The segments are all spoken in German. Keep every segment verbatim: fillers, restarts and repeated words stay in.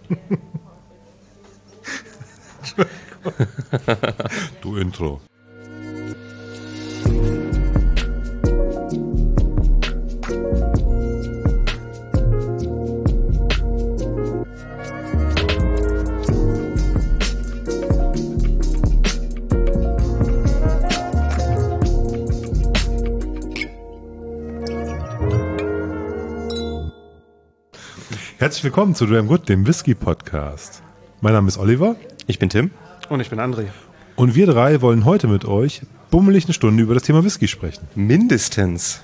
Du Intro. Herzlich willkommen zu Dram Good, dem Whisky-Podcast. Mein Name ist Oliver. Ich bin Tim. Und ich bin André. Und wir drei wollen heute mit euch bummelig eine Stunde über das Thema Whisky sprechen. Mindestens.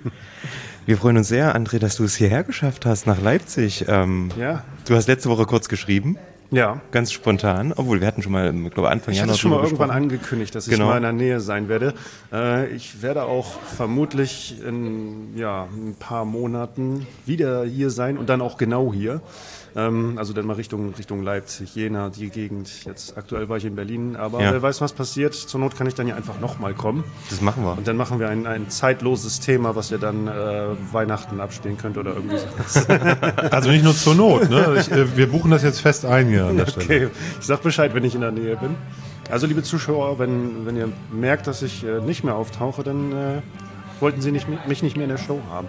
Wir freuen uns sehr, André, dass du es hierher geschafft hast, nach Leipzig. Ähm, ja. Du hast letzte Woche kurz geschrieben. Ja. Ganz spontan. Obwohl, wir hatten schon mal, ich glaube, Anfang ich Januar hatte schon mal irgendwann gesprochen. angekündigt, dass ich Genau. mal in der Nähe sein werde. Äh, ich werde auch vermutlich in ja, ein paar Monaten wieder hier sein und dann auch genau hier. Ähm, also dann mal Richtung, Richtung Leipzig, Jena, die Gegend. Jetzt aktuell war ich in Berlin, aber Ja. wer weiß, was passiert. Zur Not kann ich dann ja einfach nochmal kommen. Das machen wir. Und dann machen wir ein, ein zeitloses Thema, was ihr dann äh, Weihnachten abspielen könnt oder irgendwie sowas. Also nicht nur zur Not, ne? Ich, äh, wir buchen das jetzt fest ein hier an der Stelle. Okay, ich sag Bescheid, wenn ich in der Nähe bin. Also liebe Zuschauer, wenn, wenn ihr merkt, dass ich äh, nicht mehr auftauche, dann äh, wollten Sie nicht, mich nicht mehr in der Show haben.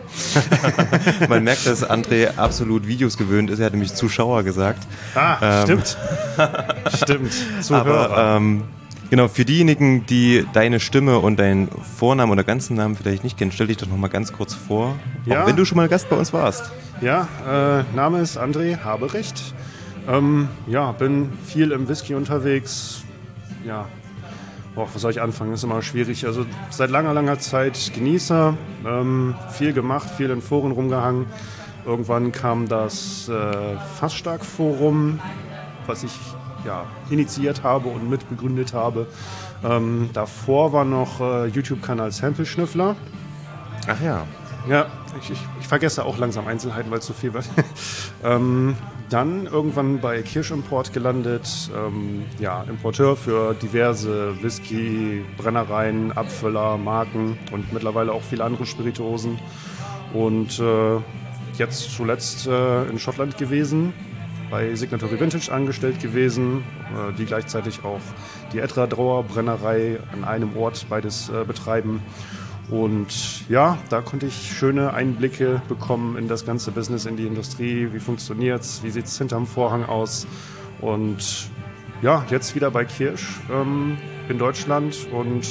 Man merkt, dass André absolut Videos gewöhnt ist. Er hat nämlich Zuschauer gesagt. Ah, Ähm, stimmt. Stimmt, Zuhörer. Aber ähm, genau, für diejenigen, die deine Stimme und deinen Vornamen oder ganzen Namen vielleicht nicht kennen, stell dich doch noch mal ganz kurz vor. Ja. Auch wenn du schon mal Gast bei uns warst. Ja, äh, Name ist André Haberecht. Ähm, ja, bin viel im Whisky unterwegs. Ja, boah, was soll ich anfangen? Ist immer schwierig. Also seit langer, langer Zeit Genießer, ähm, viel gemacht, viel in Foren rumgehangen. Irgendwann kam das äh, Fassstark-Forum, was ich ja, initiiert habe und mitbegründet habe. Ähm, davor war noch äh, YouTube-Kanal Sample Schnüffler. Ach ja. Ja, ich, ich, ich vergesse auch langsam Einzelheiten, weil es zu viel wird. ähm, dann irgendwann bei Kirschimport gelandet, ähm, ja, Importeur für diverse Whisky, Brennereien, Abfüller, Marken und mittlerweile auch viele andere Spirituosen. Und äh, jetzt zuletzt äh, in Schottland gewesen, bei Signatory Vintage angestellt gewesen, äh, die gleichzeitig auch die Edra Brauer Brennerei an einem Ort beides äh, betreiben. Und ja, da konnte ich schöne Einblicke bekommen in das ganze Business, in die Industrie. Wie funktioniert's? Wie sieht's hinterm Vorhang aus? Und ja, jetzt wieder bei Kirsch ähm, in Deutschland und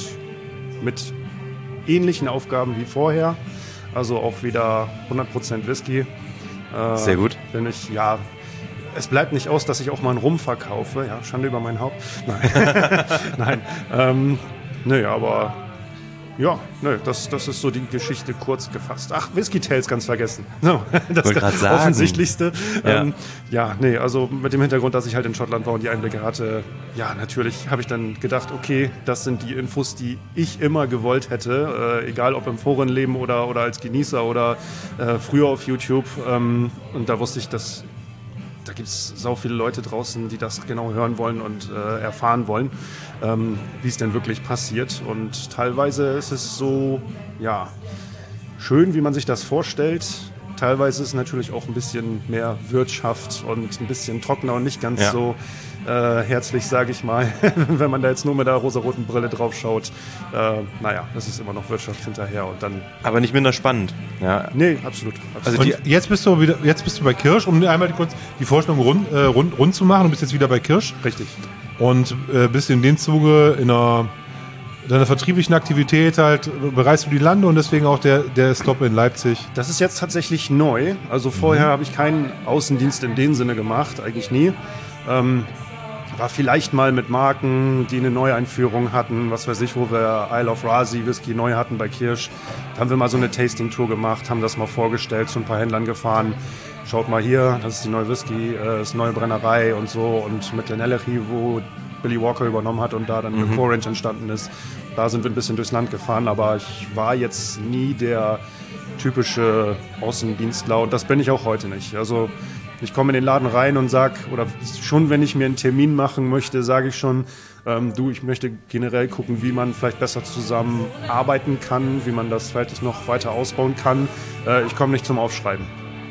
mit ähnlichen Aufgaben wie vorher. Also auch wieder hundert Prozent Whisky. Äh, Sehr gut. Bin ich, ja, es bleibt nicht aus, dass ich auch mal einen Rum verkaufe. Ja, Schande über mein Haupt. Nein, Nein. Ähm, nö, aber ja, nö, das, das ist so die Geschichte kurz gefasst. Ach, Whisky Tales ganz vergessen. No, das Wollte grad sagen. Offensichtlichste. Ja. Ähm, ja, nee, also mit dem Hintergrund, dass ich halt in Schottland war und die Einblicke hatte, ja, natürlich habe ich dann gedacht, okay, das sind die Infos, die ich immer gewollt hätte, äh, egal ob im Forenleben oder, oder als Genießer oder äh, früher auf YouTube. Ähm, und da wusste ich, dass da gibt es sau viele Leute draußen, die das genau hören wollen und äh, erfahren wollen, ähm, wie es denn wirklich passiert. Und teilweise ist es so, ja, schön, wie man sich das vorstellt. Teilweise ist es natürlich auch ein bisschen mehr Wirtschaft und ein bisschen trockener und nicht ganz Ja. so äh, herzlich, sage ich mal, wenn man da jetzt nur mit der rosaroten Brille drauf schaut. Äh, naja, es ist immer noch Wirtschaft hinterher und dann... Aber nicht minder spannend. Ja. Nee, absolut. absolut. Also Und jetzt bist du wieder, jetzt bist du bei Kirsch, um einmal kurz die Vorstellung rund, äh, rund, rund zu machen. Du bist jetzt wieder bei Kirsch Richtig. und äh, bist in dem Zuge in einer deiner vertrieblichen Aktivität halt, äh, bereist du die Lande und deswegen auch der, der Stop in Leipzig. Das ist jetzt tatsächlich neu. Also vorher habe ich keinen Außendienst in dem Sinne gemacht, eigentlich nie. Ähm, war vielleicht mal mit Marken, die eine Neueinführung hatten, was weiß ich, wo wir Isle of Razi Whisky neu hatten bei Kirsch. Da haben wir mal so eine Tasting-Tour gemacht, haben das mal vorgestellt, zu ein paar Händlern gefahren. Schaut mal hier, das ist die neue Whisky, äh, das ist eine neue Brennerei und so. Und mit Glenallachie, wo Billy Walker übernommen hat und da dann eine Core Range entstanden ist. Da sind wir ein bisschen durchs Land gefahren, aber ich war jetzt nie der typische Außendienstler und das bin ich auch heute nicht. Also ich komme in den Laden rein und sage, oder schon wenn ich mir einen Termin machen möchte, sage ich schon, ähm, du, ich möchte generell gucken, wie man vielleicht besser zusammen arbeiten kann, wie man das vielleicht noch weiter ausbauen kann. Äh, ich komme nicht zum Aufschreiben.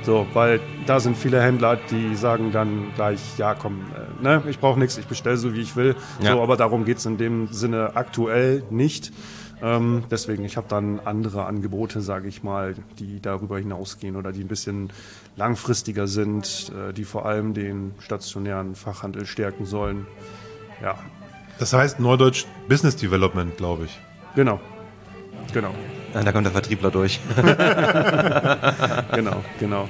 So, weil da sind viele Händler, die sagen dann gleich, ja komm, äh, ne, ich brauche nichts, ich bestelle so, wie ich will. Ja. So, aber darum geht es in dem Sinne aktuell nicht. Ähm, deswegen, ich habe dann andere Angebote, sage ich mal, die darüber hinausgehen oder die ein bisschen langfristiger sind, äh, die vor allem den stationären Fachhandel stärken sollen. Ja, Das heißt Neudeutsch Business Development, glaube ich. genau. Genau, Da kommt der Vertriebler durch. genau, genau.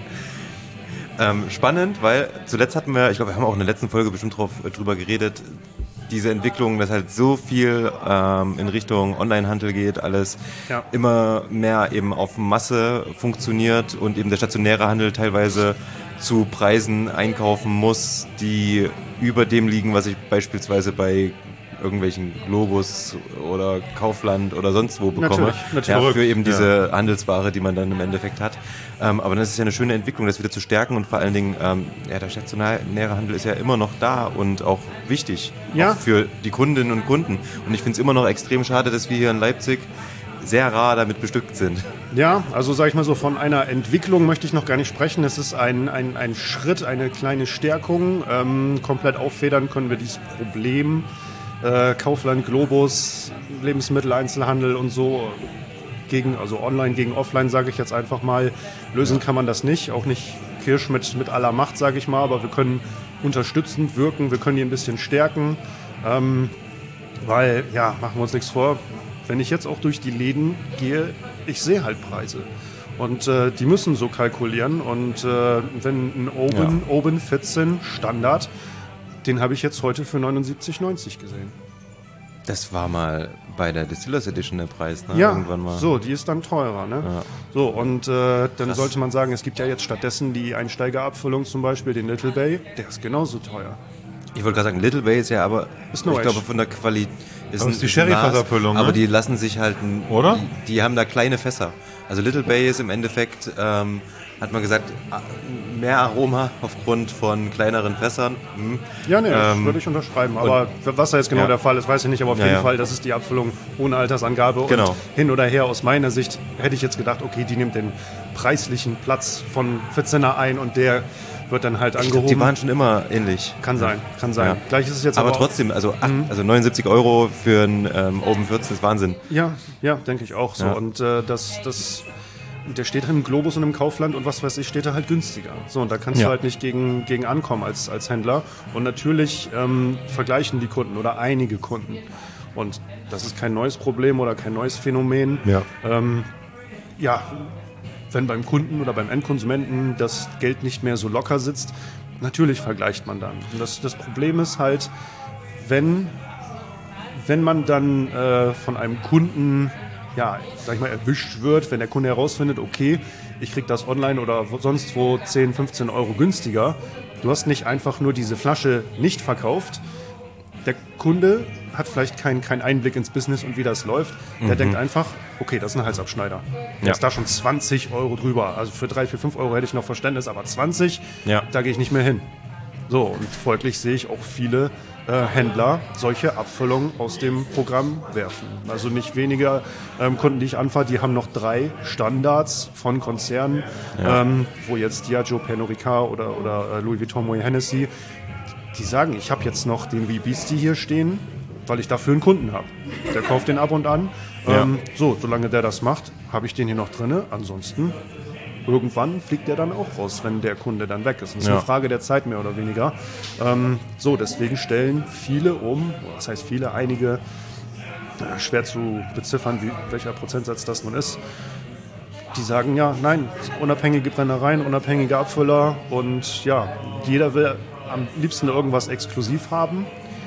Ähm, spannend, weil zuletzt hatten wir, ich glaube, wir haben auch in der letzten Folge bestimmt drauf, äh, drüber geredet, diese Entwicklung, dass halt so viel ähm, in Richtung Onlinehandel geht, alles Ja. immer mehr eben auf Masse funktioniert und eben der stationäre Handel teilweise zu Preisen einkaufen muss, die über dem liegen, was ich beispielsweise bei irgendwelchen Globus oder Kaufland oder sonst wo bekomme. Natürlich, natürlich. Ja, für eben diese Handelsware, die man dann im Endeffekt hat. Ähm, aber das ist ja eine schöne Entwicklung, das wieder zu stärken und vor allen Dingen, ähm, ja, der stationäre Handel ist ja immer noch da und auch wichtig Ja. auch für die Kundinnen und Kunden. Und ich finde es immer noch extrem schade, dass wir hier in Leipzig sehr rar damit bestückt sind. Ja, also sage ich mal so, von einer Entwicklung möchte ich noch gar nicht sprechen. Es ist ein, ein, ein Schritt, eine kleine Stärkung. Ähm, komplett auffedern können wir dieses Problem. Äh, Kaufland, Globus, Lebensmitteleinzelhandel und so gegen, also online gegen offline, sage ich jetzt einfach mal. Lösen kann man das nicht, auch nicht Kirsch mit, mit aller Macht, sage ich mal, aber wir können unterstützend wirken, wir können die ein bisschen stärken, ähm, weil, ja, machen wir uns nichts vor, wenn ich jetzt auch durch die Läden gehe, ich sehe halt Preise. Und äh, die müssen so kalkulieren. Und äh, wenn ein Oben, Ja. Oben vierzehn Standard, den habe ich jetzt heute für neunundsiebzig neunzig gesehen. Das war mal bei der Distillers Edition der Preis, ne? Ja, Irgendwann mal. so, die ist dann teurer. Ne? Ja. So, und äh, dann Krass. sollte man sagen, es gibt ja jetzt stattdessen die Einsteigerabfüllung, zum Beispiel den Little Bay, der ist genauso teuer. Ich wollte gerade sagen, Little Bay ist ja aber, Ist no ich Age. glaube von der Qualität Aber ist die Sherry-Fassabfüllung, aber ne? die lassen sich halt, ein, Oder? Die, die haben da kleine Fässer. Also Little Bay ist im Endeffekt, ähm, hat man gesagt, a- mehr Aroma aufgrund von kleineren Fässern. Hm. Ja, nee, Ähm, würde ich unterschreiben. Aber was da jetzt genau ja. der Fall ist, weiß ich nicht. Aber auf Ja, jeden ja. Fall, das ist die Abfüllung ohne Altersangabe. Genau. Und hin oder her, aus meiner Sicht, hätte ich jetzt gedacht, okay, die nimmt den preislichen Platz von vierzehner ein und der wird dann halt Ich angehoben. glaube, die waren schon immer ähnlich. kann sein, kann sein. Ja. Gleich ist es jetzt Aber, aber, trotzdem, also, acht, also neunundsiebzig Euro für ein ähm, Open vierzehn ist Wahnsinn. Ja, ja, denke ich auch so. Ja. Und äh, das, das, der steht im Globus und im Kaufland und was weiß ich, steht er halt günstiger. So, und da kannst Ja. du halt nicht gegen, gegen ankommen als, als Händler. Und natürlich ähm, vergleichen die Kunden oder einige Kunden. Und das ist kein neues Problem oder kein neues Phänomen. Ja. Ähm, ja, wenn beim Kunden oder beim Endkonsumenten das Geld nicht mehr so locker sitzt, natürlich vergleicht man dann. Und das, das Problem ist halt, wenn, wenn man dann äh, von einem Kunden, ja, sag ich mal, erwischt wird, wenn der Kunde herausfindet, okay, ich krieg das online oder wo- sonst wo zehn, fünfzehn Euro günstiger, du hast nicht einfach nur diese Flasche nicht verkauft, der Kunde hat vielleicht keinen keinen Einblick ins Business und wie das läuft. Der denkt einfach, okay, das ist ein Halsabschneider. Der Ja. ist da schon zwanzig Euro drüber. Also für drei, vier, fünf Euro hätte ich noch Verständnis, aber zwanzig, Ja. da gehe ich nicht mehr hin. So, und folglich sehe ich auch viele äh, Händler solche Abfüllungen aus dem Programm werfen. Also nicht weniger ähm, Kunden, die ich anfahre, die haben noch drei Standards von Konzernen, Ja. ähm, wo jetzt Diageo, Pernod Ricard oder, oder äh, Louis Vuitton, Moet Hennessy, die sagen, ich habe jetzt noch den Wee Beastie hier stehen, weil ich dafür einen Kunden habe. Der kauft den ab und an. Ja. Ähm, so, solange der das macht, habe ich den hier noch drin. Ansonsten, irgendwann fliegt der dann auch raus, wenn der Kunde dann weg ist. Das ist Ja. eine Frage der Zeit mehr oder weniger. Ähm, so, deswegen stellen viele um, das heißt viele, einige, äh, schwer zu beziffern, wie, welcher Prozentsatz das nun ist, die sagen, ja, nein, unabhängige Brennereien, unabhängige Abfüller und ja, jeder will am liebsten irgendwas exklusiv haben,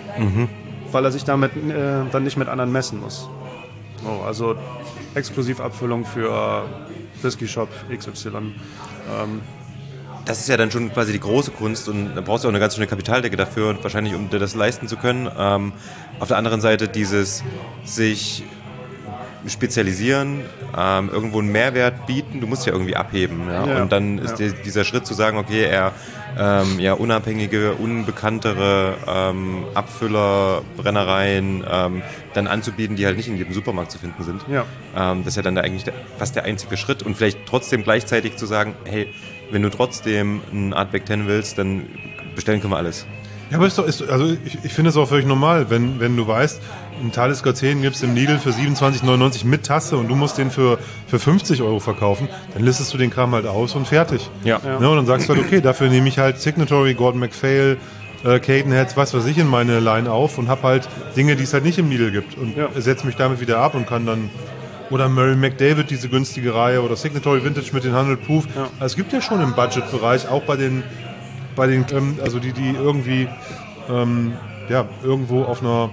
weil er sich damit äh, dann nicht mit anderen messen muss. So, also Exklusivabfüllung für Whisky Shop X Y. Ähm, Das ist ja dann schon quasi die große Kunst und da brauchst du auch eine ganz schöne Kapitaldecke dafür und wahrscheinlich, um dir das leisten zu können. Ähm, auf der anderen Seite dieses sich spezialisieren, ähm, irgendwo einen Mehrwert bieten, du musst ja irgendwie abheben. Ja? Ja, Und dann ist ja. die, dieser Schritt zu sagen, okay, er ähm, ja, unabhängige, unbekanntere ähm, Abfüller, Brennereien ähm, dann anzubieten, die halt nicht in jedem Supermarkt zu finden sind. Ja. Ähm, das ist ja dann der, eigentlich der, fast der einzige Schritt und vielleicht trotzdem gleichzeitig zu sagen, hey, wenn du trotzdem ein Artback zehn willst, dann bestellen können wir alles. Ja, aber ist doch, ist, also ich, ich finde es auch völlig normal, wenn, wenn du weißt, einen Talisker zehn gibt es im Lidl für siebenundzwanzig neunundneunzig mit Tasse und du musst den für, für fünfzig Euro verkaufen, dann listest du den Kram halt aus und fertig. Ja. Ja. Ne, und dann sagst du halt, okay, dafür nehme ich halt Signatory, Gordon MacPhail, äh, Cadenheads, was weiß ich, in meine Line auf und hab halt Dinge, die es halt nicht im Lidl gibt und Ja. setze mich damit wieder ab und kann dann, oder Murray McDavid, diese günstige Reihe, oder Signatory Vintage mit den hundert Proof. Ja. Also es gibt ja schon im Budgetbereich, auch bei den, bei den, ähm, also die, die irgendwie ähm, ja, irgendwo auf einer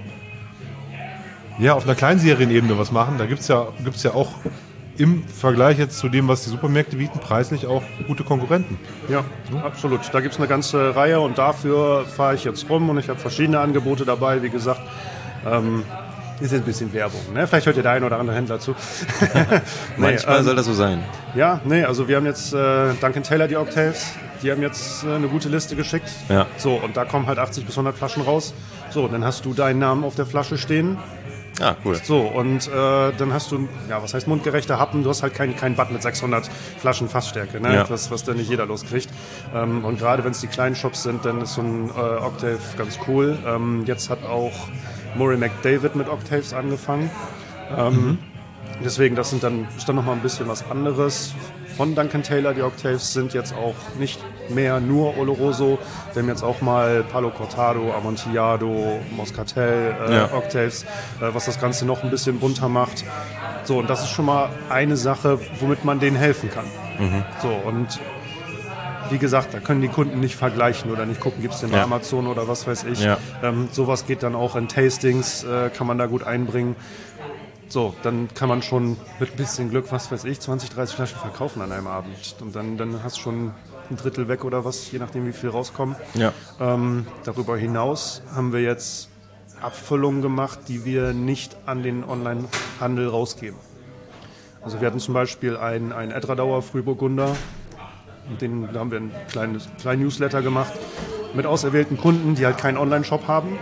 ja, auf einer Kleinserienebene was machen. Da gibt es ja, gibt's ja auch im Vergleich jetzt zu dem, was die Supermärkte bieten, preislich auch gute Konkurrenten. Ja, absolut. Da gibt es eine ganze Reihe und dafür fahre ich jetzt rum und ich habe verschiedene Angebote dabei. Wie gesagt, ähm, ist jetzt ein bisschen Werbung. Ne? Vielleicht hört ihr der ein oder andere Händler zu. Manchmal ähm, soll das so sein. Ja, nee, also wir haben jetzt äh, Duncan Taylor, die Octaves, die haben jetzt äh, eine gute Liste geschickt. Ja. So, und da kommen halt achtzig bis hundert Flaschen raus. So, dann hast du deinen Namen auf der Flasche stehen. Ah, cool. So, und äh, dann hast du, ja, was heißt mundgerechte Happen? Du hast halt kein, kein Bad mit sechshundert Flaschen Fassstärke, ne? Ja. was, was dann nicht jeder loskriegt. Ähm, und gerade wenn es die kleinen Shops sind, dann ist so ein äh, Octave ganz cool. Ähm, jetzt hat auch Murray McDavid mit Octaves angefangen. Ähm, mhm. Deswegen, das sind dann, ist dann nochmal ein bisschen was anderes. Von Duncan Taylor, die Octaves sind jetzt auch nicht mehr nur Oloroso. Wir haben jetzt auch mal Palo Cortado, Amontillado, Moscatel, äh, Ja. Octaves, äh, was das Ganze noch ein bisschen bunter macht. So, und das ist schon mal eine Sache, womit man denen helfen kann. Mhm. So, und wie gesagt, da können die Kunden nicht vergleichen oder nicht gucken, gibt es den bei Ja. Amazon oder was weiß ich. Ja. Ähm, sowas geht dann auch in Tastings, äh, kann man da gut einbringen. So, dann kann man schon mit ein bisschen Glück, was weiß ich, zwanzig, dreißig Flaschen verkaufen an einem Abend. Und dann, dann hast du schon ein Drittel weg oder was, je nachdem wie viel rauskommen. Ja. Ähm, darüber hinaus haben wir jetzt Abfüllungen gemacht, die wir nicht an den Online-Handel rausgeben. Also wir hatten zum Beispiel einen, einen Edradauer Frühburgunder, und den, da haben wir einen kleinen, kleinen Newsletter gemacht mit auserwählten Kunden, die halt keinen Online-Shop haben.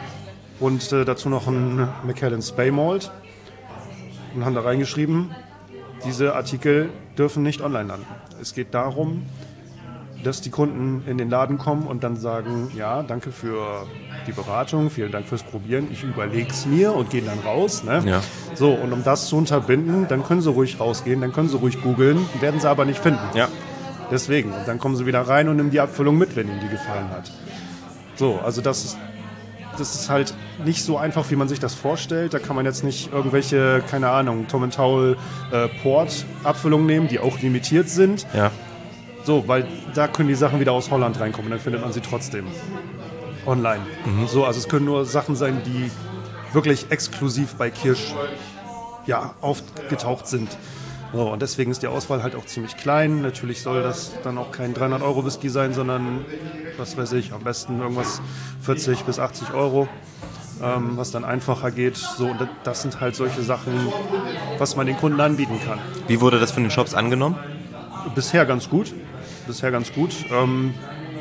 Und äh, dazu noch einen Macallan's Bay Malt. Und haben da reingeschrieben, diese Artikel dürfen nicht online landen. Es geht darum, dass die Kunden in den Laden kommen und dann sagen, ja, danke für die Beratung, vielen Dank fürs Probieren, ich überlege es mir und gehe dann raus. Ne? Ja. So, und um das zu unterbinden, dann können sie ruhig rausgehen, dann können sie ruhig googeln, werden sie aber nicht finden. Ja. Deswegen, und dann kommen sie wieder rein und nehmen die Abfüllung mit, wenn ihnen die gefallen hat. So, also das ist Das ist halt nicht so einfach, wie man sich das vorstellt. Da kann man jetzt nicht irgendwelche, keine Ahnung, Tom and Towel äh, Port-Abfüllungen nehmen, die auch limitiert sind. Ja. So, weil da können die Sachen wieder aus Holland reinkommen, dann findet man sie trotzdem online. Mhm. So, also es können nur Sachen sein, die wirklich exklusiv bei Kirsch ja, aufgetaucht sind. So, und deswegen ist die Auswahl halt auch ziemlich klein. Natürlich soll das dann auch kein dreihundert Euro Whisky sein, sondern, was weiß ich, am besten irgendwas vierzig bis achtzig Euro, ähm, was dann einfacher geht. So, und das sind halt solche Sachen, was man den Kunden anbieten kann. Wie wurde das von den Shops angenommen? Bisher ganz gut. Bisher ganz gut. Ähm,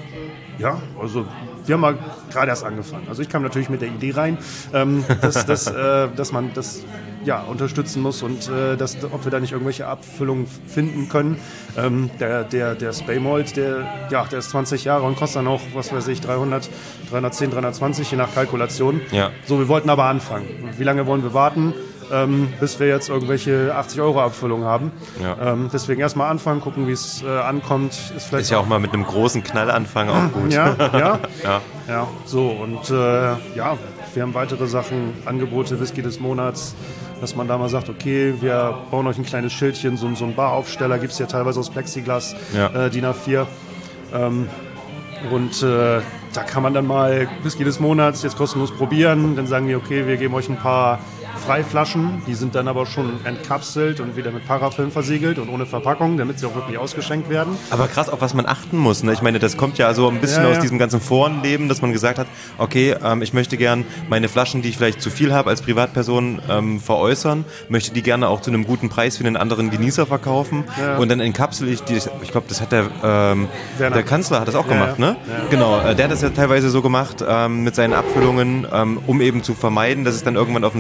ja, also wir haben mal gerade erst angefangen. Also ich kam natürlich mit der Idee rein, ähm, dass, dass, äh, dass man das ja, unterstützen muss und äh, dass, ob wir da nicht irgendwelche Abfüllungen finden können. Ähm, der der, der Spey Malt, der, ja, der ist zwanzig Jahre und kostet dann auch, was weiß ich, dreihundert, dreihundertzehn, dreihundertzwanzig, je nach Kalkulation. Ja. So, wir wollten aber anfangen. Wie lange wollen wir warten? Ähm, bis wir jetzt irgendwelche achtzig Euro Abfüllung haben. Ja. Ähm, deswegen erstmal anfangen, gucken, wie es äh, ankommt. Ist vielleicht Ist ja auch mal mit einem großen Knall anfangen auch gut. ja, ja, Ja. ja, so und äh, ja, wir haben weitere Sachen, Angebote, Whisky des Monats, dass man da mal sagt, okay, wir bauen euch ein kleines Schildchen, so, so ein Baraufsteller, gibt es ja teilweise aus Plexiglas, Ja. äh, D I N A vier. Ähm, und äh, da kann man dann mal Whisky des Monats jetzt kostenlos probieren. Dann sagen wir, okay, wir geben euch ein paar Freiflaschen, die sind dann aber schon entkapselt und wieder mit Parafilm versiegelt und ohne Verpackung, damit sie auch wirklich ausgeschenkt werden. Aber krass, auf was man achten muss. Ne? Ich meine, das kommt ja so ein bisschen Ja, aus ja. diesem ganzen Forenleben, dass man gesagt hat, okay, ähm, ich möchte gern meine Flaschen, die ich vielleicht zu viel habe als Privatperson, ähm, veräußern, möchte die gerne auch zu einem guten Preis für einen anderen Genießer verkaufen Ja. und dann entkapsel ich die. Ich glaube, das hat der, ähm, Werner. der Kanzler hat das auch Ja, gemacht, ja. ne? Ja. Genau, äh, der hat das ja teilweise so gemacht ähm, mit seinen Abfüllungen, ähm, um eben zu vermeiden, dass es dann irgendwann auf dem Sekundärmarkt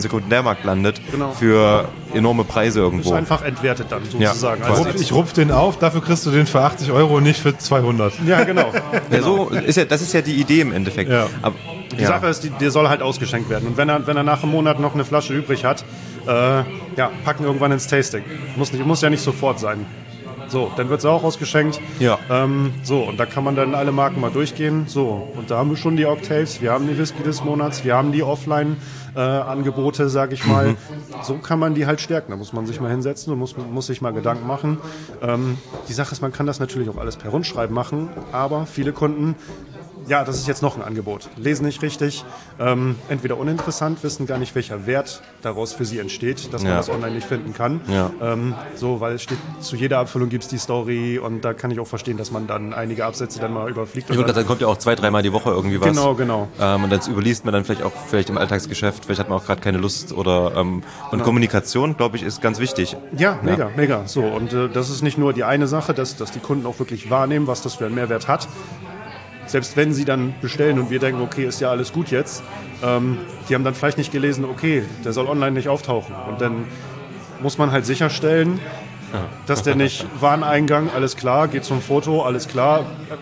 Jahrmarkt landet, Genau. für enorme Preise Ist irgendwo. einfach entwertet dann Ja, sozusagen. quasi. Also, Ich rupf den auf, dafür kriegst du den für achtzig Euro und nicht für zweihundert. ja, genau. Ja, so ist ja, das ist ja die Idee im Endeffekt. Ja. Aber, Die ja. Sache ist, die, der soll halt ausgeschenkt werden. Und wenn er, wenn er nach einem Monat noch eine Flasche übrig hat, äh, ja, packen irgendwann ins Tasting. Muss, nicht, muss ja nicht sofort sein. So, dann wird es auch ausgeschenkt. Ja. Ähm, so, und da kann man dann alle Marken mal durchgehen. So, und da haben wir schon die Octaves, wir haben die Whisky des Monats, wir haben die Offline-Angebote, äh, sag ich mal. Mhm. So kann man die halt stärken. Da muss man sich mal hinsetzen und muss, muss sich mal Gedanken machen. Ähm, die Sache ist, man kann das natürlich auch alles per Rundschreiben machen, aber viele Kunden, ja, das ist jetzt noch ein Angebot. Lesen nicht richtig, ähm, entweder uninteressant, wissen gar nicht, welcher Wert daraus für sie entsteht, dass man Ja. das online nicht finden kann. Ja. Ähm, so, weil es steht, zu jeder Abfüllung gibt es die Story und da kann ich auch verstehen, dass man dann einige Absätze dann mal überfliegt. Ich würde gerade sagen, kommt ja auch zwei, dreimal die Woche irgendwie was. Genau, genau. Ähm, und das überliest man dann vielleicht auch vielleicht im Alltagsgeschäft, vielleicht hat man auch gerade keine Lust oder ähm, und Kommunikation, glaube ich, ist ganz wichtig. Ja, mega, mega. So, und äh, das ist nicht nur die eine Sache, dass, dass die Kunden auch wirklich wahrnehmen, was das für einen Mehrwert hat. Selbst wenn sie dann bestellen und wir denken, okay, ist ja alles gut jetzt, ähm, die haben dann vielleicht nicht gelesen, okay, der soll online nicht auftauchen. Und dann muss man halt sicherstellen, dass der nicht Wareneingang, alles klar, geht zum Foto, alles klar.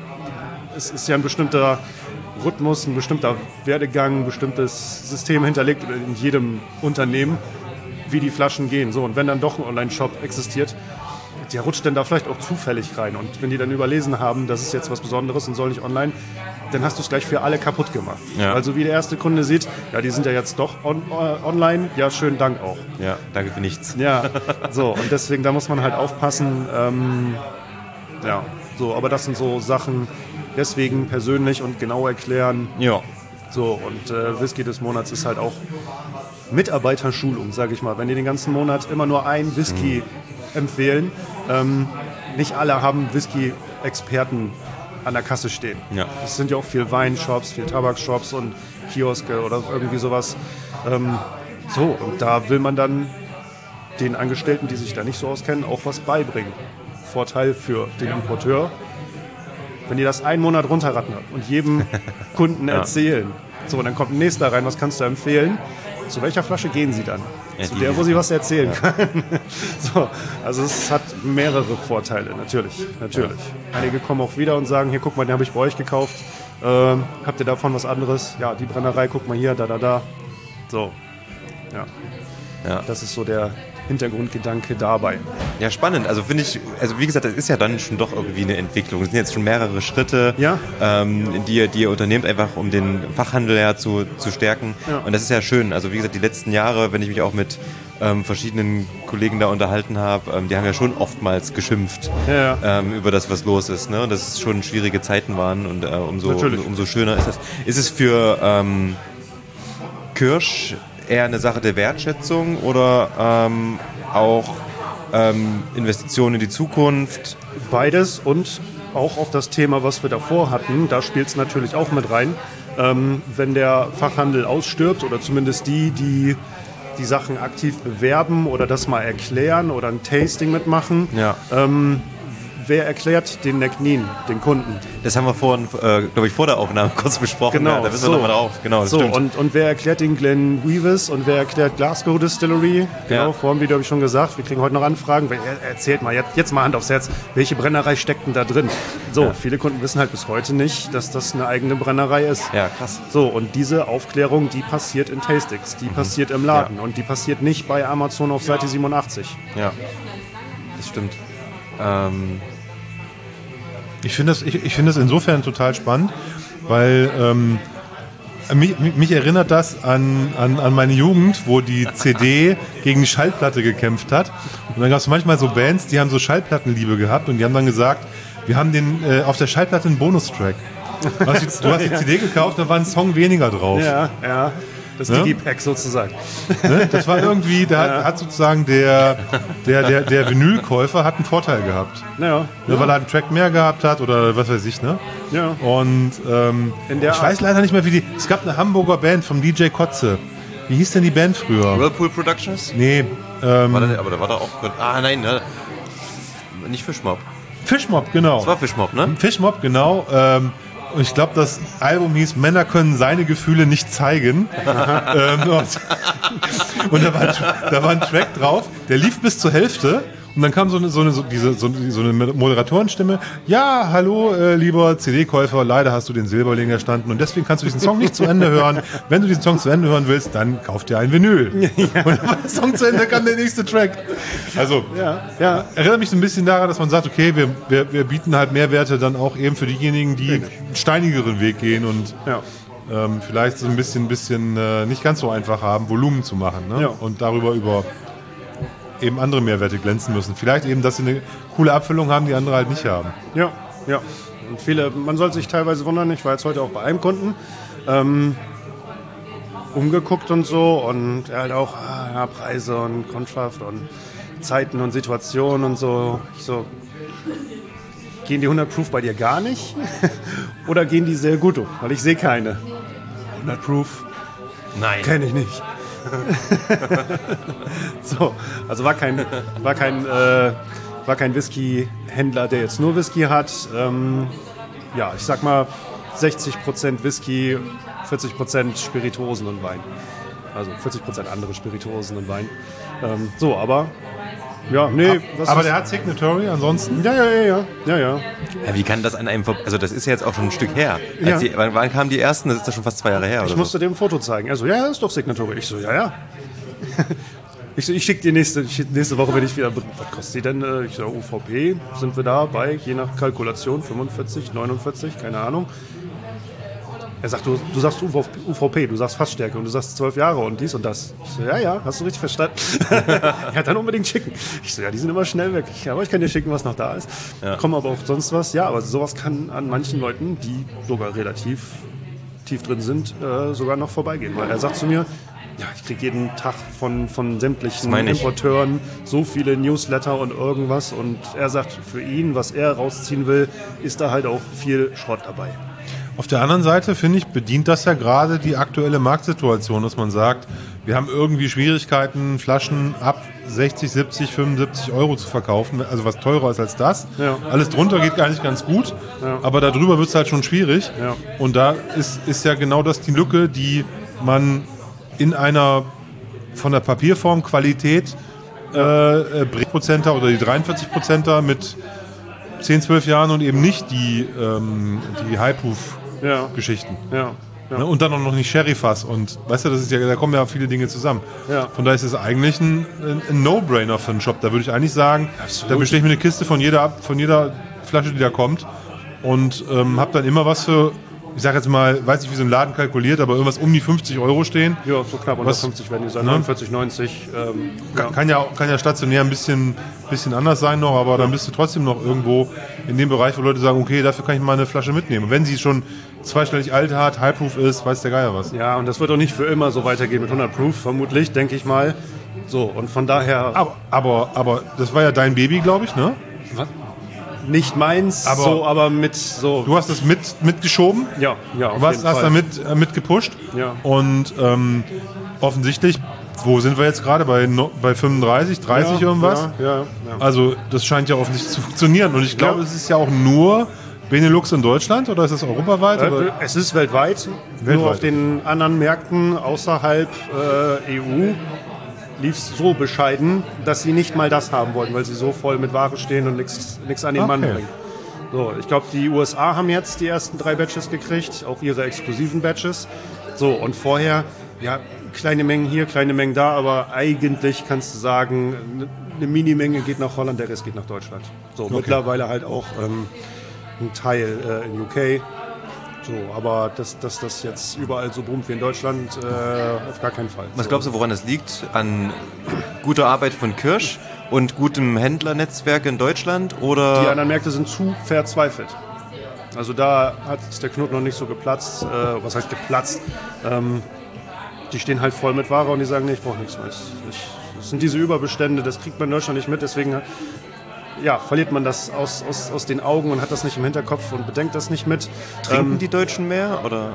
Es ist ja ein bestimmter Rhythmus, ein bestimmter Werdegang, ein bestimmtes System hinterlegt in jedem Unternehmen, wie die Flaschen gehen. So, und wenn dann doch ein Online-Shop existiert, der rutscht dann da vielleicht auch zufällig rein. Und wenn die dann überlesen haben, das ist jetzt was Besonderes und soll nicht online, dann hast du es gleich für alle kaputt gemacht. Ja. Also wie der erste Kunde sieht, ja, die sind ja jetzt doch on, äh, online, ja, schönen Dank auch. Ja, danke für nichts. Ja, so, und deswegen, da muss man halt aufpassen. Ähm, ja, so, aber das sind so Sachen, deswegen persönlich und genau erklären. Ja. So, und äh, Whisky des Monats ist halt auch Mitarbeiterschulung, sage ich mal. Wenn die den ganzen Monat immer nur ein Whisky mhm. empfehlen, ähm, nicht alle haben Whisky-Experten an der Kasse stehen. Ja. Es sind ja auch viel Weinshops, viel Tabakshops und Kioske oder irgendwie sowas. Ähm, so, und da will man dann den Angestellten, die sich da nicht so auskennen, auch was beibringen. Vorteil für den Importeur, wenn die das einen Monat runterrattern und jedem Kunden Ja. erzählen. So, dann kommt ein nächster rein, was kannst du empfehlen? Zu welcher Flasche gehen sie dann? Ja, Zu die- der, wo sie was erzählen können. So, also es hat mehrere Vorteile, natürlich. natürlich. Einige kommen auch wieder und sagen, hier, guck mal, den habe ich bei euch gekauft. Ähm, habt ihr davon was anderes? Ja, die Brennerei, guck mal hier, da, da, da. So, ja. Ja. Das ist so der Hintergrundgedanke dabei. Ja, spannend. Also finde ich, also wie gesagt, das ist ja dann schon doch irgendwie eine Entwicklung. Es sind jetzt schon mehrere Schritte, Ja. ähm, die, ihr, die ihr unternehmt, einfach um den Fachhandel ja zu, zu stärken. Ja. Und das ist ja schön. Also wie gesagt, die letzten Jahre, wenn ich mich auch mit ähm, verschiedenen Kollegen da unterhalten habe, ähm, die haben ja schon oftmals geschimpft Ja, ja. ähm, über das, was los ist. Ne? Und dass es schon schwierige Zeiten waren und äh, umso, Natürlich. umso, umso schöner ist das. Ist es für ähm, Kirsch eher eine Sache der Wertschätzung oder ähm, auch ähm, Investitionen in die Zukunft? Beides und auch auf das Thema, was wir davor hatten, da spielt es natürlich auch mit rein. Ähm, wenn der Fachhandel ausstirbt oder zumindest die, die die Sachen aktiv bewerben oder das mal erklären oder ein Tasting mitmachen, Ja. ähm, wer erklärt den Necknin, den Kunden? Das haben wir vorhin, äh, glaube ich, vor der Aufnahme kurz besprochen. Genau, Ja, da wissen so. wir nochmal drauf. Genau, das So, stimmt. und, und wer erklärt den Glen Weavis und wer erklärt Glasgow Distillery? Genau, Ja. vor dem Video habe ich schon gesagt, wir kriegen heute noch Anfragen. Wer- er- Erzählt mal, jetzt, jetzt mal Hand aufs Herz, welche Brennerei steckt denn da drin? So, viele Kunden wissen halt bis heute nicht, dass das eine eigene Brennerei ist. Ja, krass. So, und diese Aufklärung, die passiert in Tastings, die passiert im Laden und die passiert nicht bei Amazon auf Seite siebenundachtzig. Ja, das stimmt. Ähm, Ich finde das, ich, ich finde das insofern total spannend, weil ähm, mich, mich erinnert das an, an, an meine Jugend, wo die C D gegen die Schallplatte gekämpft hat. Und dann gab es manchmal so Bands, die haben so Schallplattenliebe gehabt und die haben dann gesagt, wir haben den äh, auf der Schallplatte einen Bonustrack. Du hast die, du hast die C D gekauft, da war ein Song weniger drauf. Ja, ja, das Ja? Digipack sozusagen. Ne? Das war irgendwie, da hat, hat sozusagen der, der, der, der Vinylkäufer hat einen Vorteil gehabt. Naja, Ne, weil er einen Track mehr gehabt hat oder was weiß ich, ne? ja. Und ähm, In der ich weiß leider nicht mehr, wie die. Es gab eine Hamburger Band vom D J Kotze. Wie hieß denn die Band früher? Whirlpool Productions? Nee, ähm, War da, aber da war da auch. Ah, nein, ne? Nicht Fischmob. Fischmob, genau. Das war Fischmob, ne? Fischmob, genau. Ähm, Und ich glaube, das Album hieß Männer können seine Gefühle nicht zeigen. ähm, und und da, war, da war ein Track drauf, der lief bis zur Hälfte. Und dann kam so eine, so eine, so diese, so, so eine Moderatorenstimme. Ja, hallo, äh, lieber C D-Käufer, leider hast du den Silberling erstanden und deswegen kannst du diesen Song nicht zu Ende hören. Wenn du diesen Song zu Ende hören willst, dann kauf dir ein Vinyl. Ja. Und dann war der Song zu Ende, kam der nächste Track. Also, ja, ja. Erinnert mich so ein bisschen daran, dass man sagt, okay, wir, wir, wir bieten halt Mehrwerte dann auch eben für diejenigen, die einen steinigeren Weg gehen und ja. ähm, vielleicht so ein bisschen, bisschen äh, nicht ganz so einfach haben, Volumen zu machen. Ne? Ja. Und darüber über eben andere Mehrwerte glänzen müssen. Vielleicht eben, dass sie eine coole Abfüllung haben, die andere halt nicht haben. Ja, ja. Und viele, man sollte sich teilweise wundern, ich war jetzt heute auch bei einem Kunden, ähm, umgeguckt und so und er halt auch, ah, ja, Preise und Kontrast und Zeiten und Situationen und so. Ich so, gehen die hundert Proof bei dir gar nicht? Oder gehen die sehr gut um? Weil ich sehe keine. hundert Proof? Nein. Kenne ich nicht. So, also war kein, war kein, äh, war kein Whisky-Händler, der jetzt nur Whisky hat. Ähm, ja, ich sag mal sechzig Prozent Whisky, vierzig Prozent Spirituosen und Wein. Also vierzig Prozent andere Spirituosen und Wein. Ähm, so, aber ja, nee. Was aber der hat Signatory ansonsten? Ja, ja, ja, ja, ja, ja. Ja, wie kann das an einem, Ver- also das ist ja jetzt auch schon ein Stück her. Als Ja. die, wann, wann kamen die ersten? Das ist ja schon fast zwei Jahre her. Ich oder musste dem ein Foto zeigen. Er so, ja, ist doch Signatory. Ich so, ja, ja. Ich so, ich schicke dir nächste, ich, nächste Woche, wenn ich wieder, was kostet die denn? Ich so, U V P sind wir da bei, je nach Kalkulation, fünfundvierzig, neunundvierzig, keine Ahnung. Er sagt, du, du sagst U V P, du sagst Fassstärke und du sagst zwölf Jahre und dies und das. Ich so, ja, ja, hast du richtig verstanden. Ja, dann unbedingt schicken. Ich so, ja, die sind immer schnell weg. Ja, aber ich kann dir schicken, was noch da ist. Ja. Komm aber auf sonst was. Ja, aber sowas kann an manchen Leuten, die sogar relativ tief drin sind, äh, sogar noch vorbeigehen. Weil er sagt zu mir, ja, ich kriege jeden Tag von, von sämtlichen Importeuren so viele Newsletter und irgendwas. Und er sagt, für ihn, was er rausziehen will, ist da halt auch viel Schrott dabei. Auf der anderen Seite, finde ich, bedient das ja gerade die aktuelle Marktsituation, dass man sagt, wir haben irgendwie Schwierigkeiten, Flaschen ab sechzig, siebzig, fünfundsiebzig Euro zu verkaufen, also was teurer ist als das. Ja. Alles drunter geht gar nicht ganz gut, ja. aber darüber wird es halt schon schwierig. Ja. Und da ist, ist ja genau das die Lücke, die man in einer von der Papierform Qualität äh, Prozenter oder die dreiundvierzig Prozenter mit zehn, zwölf Jahren und eben nicht die, ähm, die High-Proof-Geschichten. Ja. Ja. Ja. Und dann auch noch nicht Sherry-Fass. Und weißt du, das ist ja, da kommen ja viele Dinge zusammen. Ja. Von daher ist es eigentlich ein, ein No-Brainer für einen Shop. Da würde ich eigentlich sagen, Absolut. Da bestelle ich mir eine Kiste von jeder, von jeder Flasche, die da kommt. Und ähm, habe dann immer was für, ich sage jetzt mal, weiß nicht, wie so ein Laden kalkuliert, aber irgendwas um die fünfzig Euro stehen. Ja, so knapp unter fünfzig werden die sein, neunundvierzig, neunzig. Ähm, kann, ja. kann, ja, kann ja stationär ein bisschen, bisschen anders sein noch, aber dann bist du trotzdem noch irgendwo in dem Bereich, wo Leute sagen, okay, dafür kann ich mal eine Flasche mitnehmen. Und wenn sie schon zweistellig alt hat, High-Proof ist, weiß der Geier was. Ja, und das wird auch nicht für immer so weitergehen mit hundert Proof, vermutlich, denke ich mal. So, und von daher... Aber, aber, aber das war ja dein Baby, glaube ich, ne? Was? Nicht meins, aber, so, aber mit so. Du hast es mit, mitgeschoben? Ja, ja. Auf du hast, jeden hast Fall. da mit, äh, mit gepusht? Ja. Und ähm, offensichtlich, wo sind wir jetzt gerade? Bei, no, bei fünfunddreißig, dreißig ja, irgendwas? Ja, ja, ja. Also, das scheint ja offensichtlich zu funktionieren. Und ich glaube, ja. es ist ja auch nur Benelux in Deutschland oder ist es europaweit? Äh, oder? Es ist weltweit. weltweit. Nur auf den anderen Märkten außerhalb äh, E U lief es so bescheiden, dass sie nicht mal das haben wollten, weil sie so voll mit Ware stehen und nichts an den okay. Mann bringen. So, ich glaube, die U S A haben jetzt die ersten drei Batches gekriegt, auch ihre exklusiven Batches. So, und vorher, ja, kleine Mengen hier, kleine Mengen da, aber eigentlich kannst du sagen, eine Minimenge geht nach Holland, der Rest geht nach Deutschland. So, okay. Mittlerweile halt auch ähm, ein Teil äh, in U K. So, aber dass das, das jetzt überall so boomt wie in Deutschland, äh, auf gar keinen Fall. Was glaubst du, woran das liegt? An guter Arbeit von Kirsch und gutem Händlernetzwerk in Deutschland? Oder? Die anderen Märkte sind zu verzweifelt. Also da hat der Knoten noch nicht so geplatzt. Äh, was heißt geplatzt? Ähm, die stehen halt voll mit Ware und die sagen, nee, ich brauche nichts mehr. Das sind diese Überbestände, das kriegt man in Deutschland nicht mit, deswegen... Ja, verliert man das aus, aus, aus den Augen und hat das nicht im Hinterkopf und bedenkt das nicht mit. Trinken ähm, die Deutschen mehr? Oder?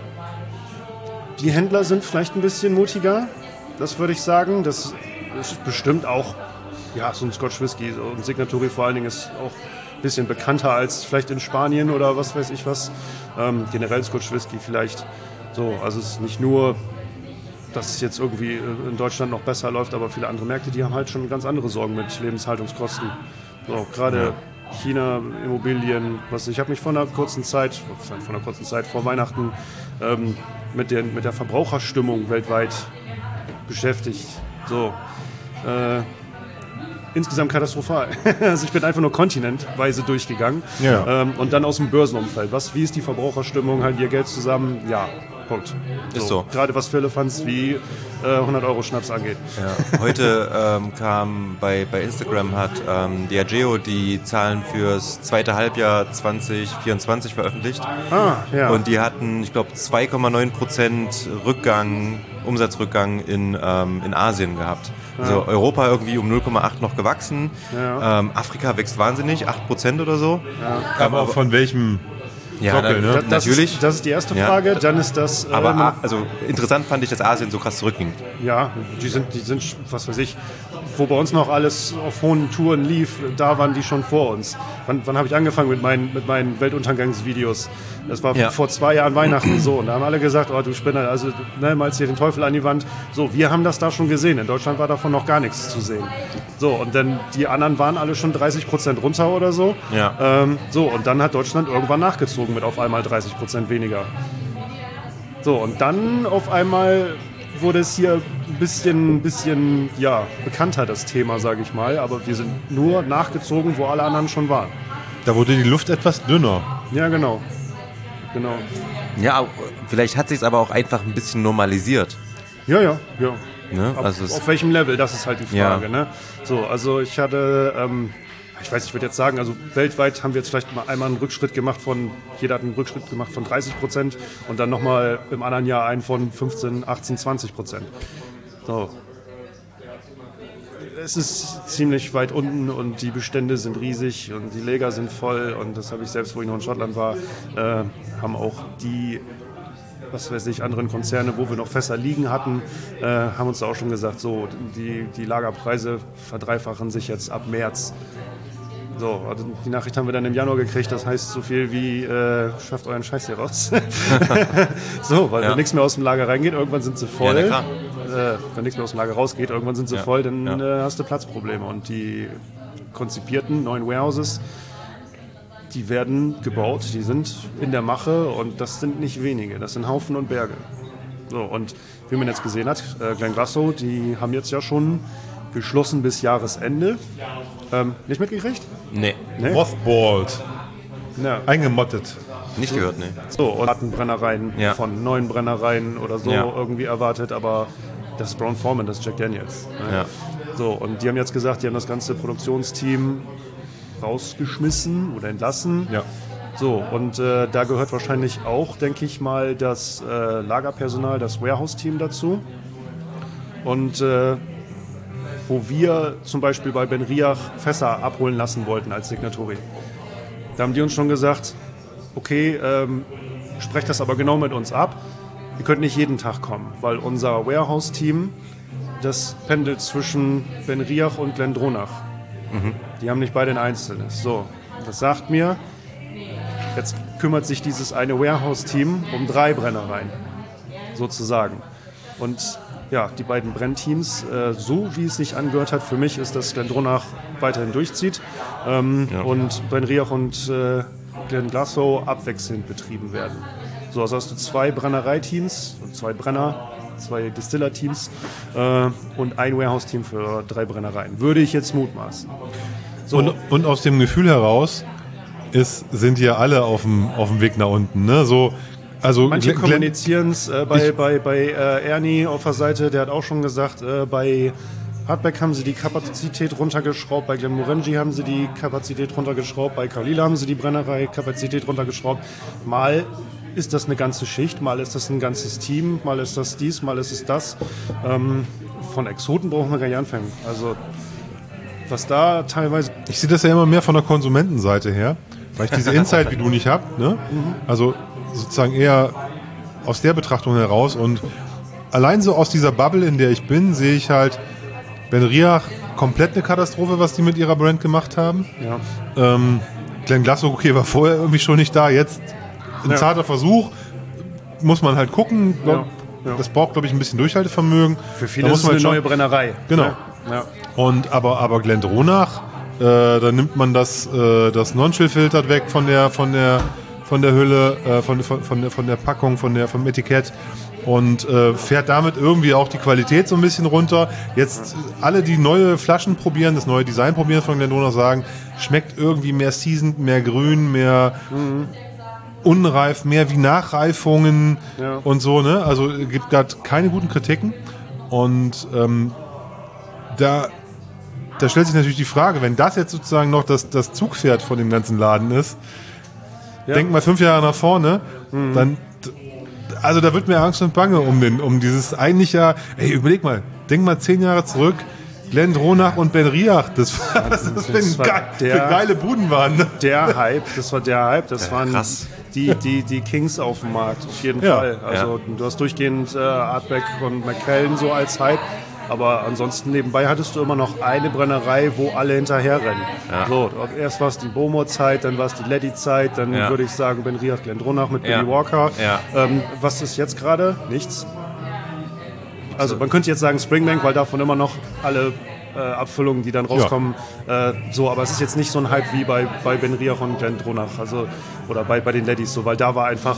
Die Händler sind vielleicht ein bisschen mutiger, das würde ich sagen. Das ist bestimmt auch, ja, so ein Scotch Whisky und Signatory vor allen Dingen ist auch bisschen bekannter als vielleicht in Spanien oder was weiß ich was. Ähm, generell Scotch Whisky vielleicht. So, also es ist nicht nur, dass es jetzt irgendwie in Deutschland noch besser läuft, aber viele andere Märkte, die haben halt schon ganz andere Sorgen mit Lebenshaltungskosten. So, gerade ja. China, Immobilien, was ich habe mich vor einer kurzen Zeit, vor einer kurzen Zeit vor Weihnachten ähm, mit, den, mit der Verbraucherstimmung weltweit beschäftigt. So, äh, insgesamt katastrophal. Also ich bin einfach nur kontinentweise durchgegangen ja. ähm, und dann aus dem Börsenumfeld. Was, wie ist die Verbraucherstimmung? Halt ihr Geld zusammen? Ja, Punkt. So. Ist so. Gerade was Firlefanz wie äh, hundert Euro Schnaps angeht. Ja. Heute ähm, kam bei, bei Instagram hat ähm, Diageo die Zahlen fürs zweite Halbjahr zwanzig vierundzwanzig veröffentlicht. Ah, ja. Und die hatten, ich glaube, zwei Komma neun Prozent Rückgang, Umsatzrückgang in, ähm, in Asien gehabt. Ja. Also Europa irgendwie um null Komma acht noch gewachsen. Ja. Ähm, Afrika wächst wahnsinnig, acht Prozent oder so. Ja. Aber, aber von welchem? Ja, Sockel, na, ne? das natürlich. Ist, das ist die erste Frage. Ja. Dann ist das. Ähm, aber A- also interessant fand ich, dass Asien so krass zurückging. Ja, die sind, die sind, was weiß ich, wo bei uns noch alles auf hohen Touren lief, da waren die schon vor uns. Wann, wann habe ich angefangen mit meinen, mit meinen Weltuntergangsvideos? Das war ja. vor zwei Jahren Weihnachten so. Und da haben alle gesagt, oh du Spinner, also ne, malst hier den Teufel an die Wand. So, wir haben das da schon gesehen. In Deutschland war davon noch gar nichts zu sehen. So, und dann die anderen waren alle schon dreißig Prozent runter oder so. Ja. Ähm, so, und dann hat Deutschland irgendwann nachgezogen mit auf einmal dreißig Prozent weniger. So, und dann auf einmal wurde es hier ein bisschen, bisschen ja, bekannter, das Thema, sage ich mal. Aber wir sind nur nachgezogen, wo alle anderen schon waren. Da wurde die Luft etwas dünner. Ja, genau. Genau. Ja, vielleicht hat sich es aber auch einfach ein bisschen normalisiert. Ja, ja, ja. Ne? Auf, Also auf welchem Level, das ist halt die Frage. Ja. Ne? So, also ich hatte, ähm, ich weiß, ich würde jetzt sagen, also weltweit haben wir jetzt vielleicht mal einmal einen Rückschritt gemacht von, jeder hat einen Rückschritt gemacht von dreißig Prozent und dann nochmal im anderen Jahr einen von fünfzehn, achtzehn, zwanzig Prozent. So. Es ist ziemlich weit unten und die Bestände sind riesig und die Lager sind voll und das habe ich selbst, wo ich noch in Schottland war, äh, haben auch die, was weiß ich, anderen Konzerne, wo wir noch Fässer liegen hatten, äh, haben uns da auch schon gesagt, so, die, die Lagerpreise verdreifachen sich jetzt ab März. So, also die Nachricht haben wir dann im Januar gekriegt, das heißt so viel wie, äh, schafft euren Scheiß hier raus. So, weil ja. wenn nichts mehr aus dem Lager reingeht, irgendwann sind sie voll. Ja, klar. Äh, wenn nichts mehr aus dem Lager rausgeht, irgendwann sind sie ja. voll, dann ja. äh, hast du Platzprobleme. Und die konzipierten neuen Warehouses, die werden gebaut, die sind in der Mache und das sind nicht wenige, das sind Haufen und Berge. So, und wie man jetzt gesehen hat, äh, Glenglassaugh, die haben jetzt ja schon geschlossen bis Jahresende. Ähm, nicht mitgekriegt? Nee. Nee? Mothballed. Ja. Eingemottet. Nicht gehört, nee. So, und hatten Brennereien Ja. von neuen Brennereien oder so Ja. irgendwie erwartet, aber das ist Brown Forman, das ist Jack Daniels. Ne? Ja. So, und die haben jetzt gesagt, die haben das ganze Produktionsteam rausgeschmissen oder entlassen. Ja. So, und äh, da gehört wahrscheinlich auch, denke ich mal, das äh, Lagerpersonal, das Warehouse-Team dazu. Und äh, wo wir zum Beispiel bei Ben Riach Fässer abholen lassen wollten als Signatory. Da haben die uns schon gesagt, okay, ähm, sprecht das aber genau mit uns ab. Ihr könnt nicht jeden Tag kommen, weil unser Warehouse-Team, das pendelt zwischen Ben Riach und Glendronach. Mhm. Die haben nicht beide ein einzelnes. So, das sagt mir, jetzt kümmert sich dieses eine Warehouse-Team um drei Brennereien, sozusagen. Und ja, die beiden Brennteams, äh, so wie es sich angehört hat, für mich ist, dass Glendronach weiterhin durchzieht ähm, Ja. und Ben Riach und äh, Glenglassaugh abwechselnd betrieben werden. So, also hast du zwei Brennereiteams, zwei Brenner, zwei Distiller-Teams äh, und ein Warehouse-Team für drei Brennereien. Würde ich jetzt mutmaßen. So. Und, und aus dem Gefühl heraus ist, sind die ja alle auf dem, auf dem Weg nach unten. Ne? So, also Manche Glenn- kommunizieren es äh, bei, Ich- bei, bei äh, Ernie auf der Seite, der hat auch schon gesagt, äh, bei Hardback haben sie die Kapazität runtergeschraubt, bei Glenmorangie haben sie die Kapazität runtergeschraubt, bei Kalila haben sie die Brennerei-Kapazität runtergeschraubt. Mal ist das eine ganze Schicht, mal ist das ein ganzes Team, mal ist das dies, mal ist es das. Ähm, von Exoten brauchen wir gar nicht anfangen. Also was da teilweise... Ich sehe das ja immer mehr von der Konsumentenseite her, weil ich diese Insight wie du nicht habe. Ne? Also sozusagen eher aus der Betrachtung heraus. Und allein so aus dieser Bubble, in der ich bin, sehe ich halt Ben Riach komplett eine Katastrophe, was die mit ihrer Brand gemacht haben. Ja. Ähm, Glenglassaugh, okay, war vorher irgendwie schon nicht da. Jetzt ein Ja. zarter Versuch. Muss man halt gucken. Ja, ja. Das braucht, glaube ich, ein bisschen Durchhaltevermögen. Für viele Da ist muss es man eine halt neue Brennerei. Genau. Ja. Ja. Und aber, aber Glendronach, äh, da nimmt man das, äh, das Non-Chill-Filtert weg von der, von der, von der Hülle, äh, von, von, von, der, von der Packung, von der, vom Etikett und äh, fährt damit irgendwie auch die Qualität so ein bisschen runter. Jetzt alle, die neue Flaschen probieren, das neue Design probieren von Glendronach, sagen, schmeckt irgendwie mehr seasoned, mehr grün, mehr mhm. unreif, mehr wie Nachreifungen Ja. und so, ne? Also es gibt gerade keine guten Kritiken und ähm, da, da stellt sich natürlich die Frage, wenn das jetzt sozusagen noch das, das Zugpferd von dem ganzen Laden ist, Ja. denk mal fünf Jahre nach vorne, Mhm. dann, also da wird mir Angst und Bange um den, um dieses eigentlich ja, ey, überleg mal, denk mal zehn Jahre zurück, Glendronach und Ben Riach, das, was das, das für, war geil, der- für geile Buden waren. Ne? Der Hype, das war der Hype, das waren krass. die, die, die Kings auf dem Markt, auf jeden Ja. Fall. Also du hast durchgehend äh, Artbeck und McKellen so als Hype, aber ansonsten nebenbei hattest du immer noch eine Brennerei, wo alle hinterherrennen. Ja. So, erst war es die Bomo-Zeit, dann war es die Leddy-Zeit, dann Ja. würde ich sagen Ben Riach, Glendronach mit Ja. Billy Walker. Ja. Ähm, was ist jetzt gerade? Nichts. Also man könnte jetzt sagen Springbank, weil davon immer noch alle äh, Abfüllungen, die dann rauskommen, äh, so, aber es ist jetzt nicht so ein Hype wie bei, bei Ben Riach und Glendronach, also oder bei, bei den Ladies so, weil da war einfach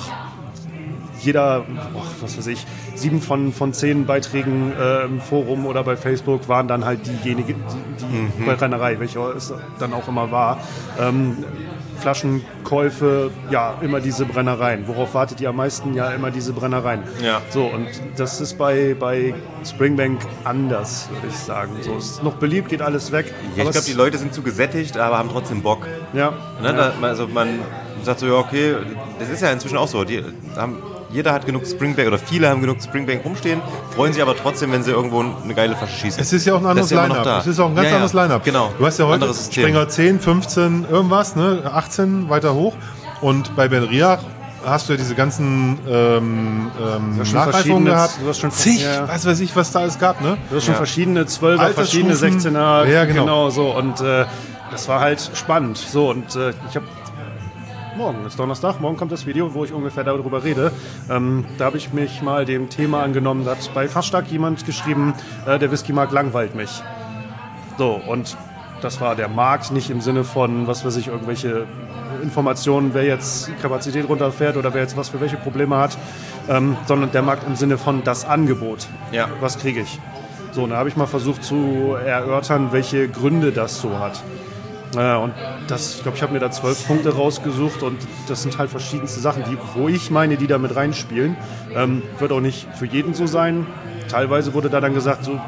jeder, boah, was weiß ich, sieben von, von zehn Beiträgen äh, im Forum oder bei Facebook waren dann halt diejenige, die, die Mhm. Brennerei, welche es dann auch immer war. Ähm, Flaschenkäufe, ja, immer diese Brennereien. Worauf wartet ihr am meisten? Ja, immer diese Brennereien. Ja. So, und das ist bei, bei Springbank anders, würde ich sagen. So, es ist noch beliebt, geht alles weg. Ja, aber ich glaube, es- die Leute sind zu gesättigt, aber haben trotzdem Bock. Ja, Ne, ja. da, also man sagt so, ja okay, das ist ja inzwischen auch so. Die haben, jeder hat genug Springbank oder viele haben genug Springbank rumstehen, freuen sich aber trotzdem, wenn sie irgendwo eine geile Flasche schießen. Es ist ja auch ein anderes Das ist ja immer noch Line-Up. da. Es ist auch ein ganz Ja, ja. anderes Line-Up. Genau. Du hast ja heute Anderes System. Springer zehn, fünfzehn, irgendwas, ne? achtzehn weiter hoch. Und bei Ben Riach hast du ja diese ganzen ähm, ähm, hast schon Nachreifungen verschiedene- gehabt. du hast schon- Zig, ja. was weiß ich, was da alles gab, ne? Du hast schon Ja. verschiedene Zwölfer, Altersstufen. verschiedene Sechzehner, Ja, genau. so. Und äh, das war halt spannend. So, und äh, ich habe morgen ist Donnerstag, morgen kommt das Video, wo ich ungefähr darüber rede. Ähm, da habe ich mich mal dem Thema angenommen. Da hat bei Fassstark jemand geschrieben, äh, der Whisky-Markt langweilt mich. So, und das war der Markt, nicht im Sinne von, was weiß ich, irgendwelche Informationen, wer jetzt Kapazität runterfährt oder wer jetzt was für welche Probleme hat, ähm, sondern der Markt im Sinne von das Angebot. Ja. Was kriege ich? So, und da habe ich mal versucht zu erörtern, welche Gründe das so hat. Äh, und das, ich glaube, ich habe mir da zwölf Punkte rausgesucht und das sind halt verschiedenste Sachen, die, wo ich meine, die da mit reinspielen. Ähm, wird auch nicht für jeden so sein. Teilweise wurde da dann gesagt, so,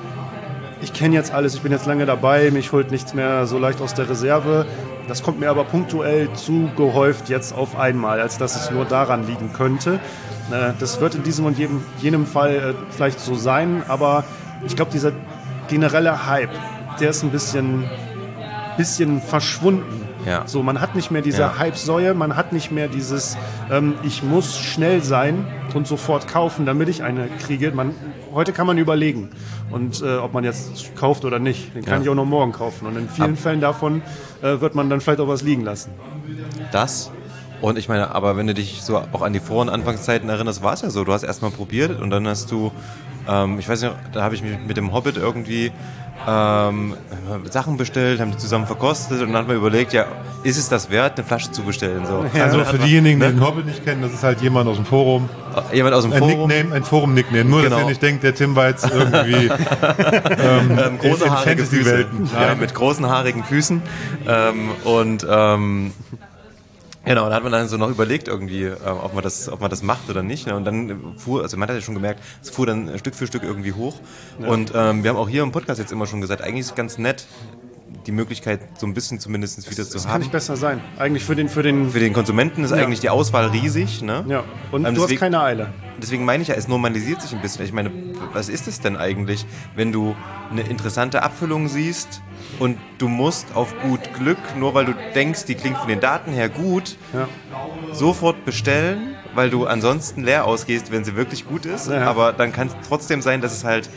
ich kenne jetzt alles, ich bin jetzt lange dabei, mich holt nichts mehr so leicht aus der Reserve. Das kommt mir aber punktuell zu gehäuft jetzt auf einmal, als dass es nur daran liegen könnte. Äh, das wird in diesem und jedem, jenem Fall äh, vielleicht so sein, aber ich glaube, dieser generelle Hype, der ist ein bisschen, bisschen verschwunden. Ja. So, man hat nicht mehr diese Ja. Hype-Säue, man hat nicht mehr dieses, ähm, ich muss schnell sein und sofort kaufen, damit ich eine kriege. Man, heute kann man überlegen, und äh, ob man jetzt kauft oder nicht. Den kann Ja. ich auch noch morgen kaufen. Und in vielen Ab- Fällen davon äh, wird man dann vielleicht auch was liegen lassen. Das. Und ich meine, aber wenn du dich so auch an die Vor- und Anfangszeiten erinnerst, war es ja so. Du hast erstmal probiert und dann hast du, ähm, ich weiß nicht, da habe ich mich mit dem Hobbit irgendwie ähm, Sachen bestellt, haben die zusammen verkostet und dann hat man überlegt, ja, ist es das wert, eine Flasche zu bestellen? So. Also Dann für hat man- diejenigen, die ne? den Hobbit nicht kennen, das ist halt jemand aus dem Forum. Jemand aus dem Ein Forum. Nickname, ein Forum-Nickname. Nur, Genau. dass ihr nicht denkt, der Tim war jetzt irgendwie ähm, ähm, große in haarige Füße. Fantasy-Welten. Ja, Nein. mit großen haarigen Füßen. Ähm, und ähm, genau, da hat man dann so noch überlegt irgendwie, ähm, ob man das, ob man das macht oder nicht. Ne? Und dann fuhr, also man hat ja schon gemerkt, es fuhr dann Stück für Stück irgendwie hoch. Und ähm, wir haben auch hier im Podcast jetzt immer schon gesagt, eigentlich ist es ganz nett, die Möglichkeit so ein bisschen zumindest wieder zu Das kann haben. nicht besser sein. Eigentlich für den, für den, Für den Konsumenten ist Ja. eigentlich die Auswahl riesig. Ne? ja. Und Ähm, du hast deswegen- keine Eile. Deswegen meine ich ja, es normalisiert sich ein bisschen. Ich meine, was ist es denn eigentlich, wenn du eine interessante Abfüllung siehst und du musst auf gut Glück, nur weil du denkst, die klingt von den Daten her gut, Ja. sofort bestellen, weil du ansonsten leer ausgehst, wenn sie wirklich gut ist. Ja. Aber dann kann es trotzdem sein, dass es halt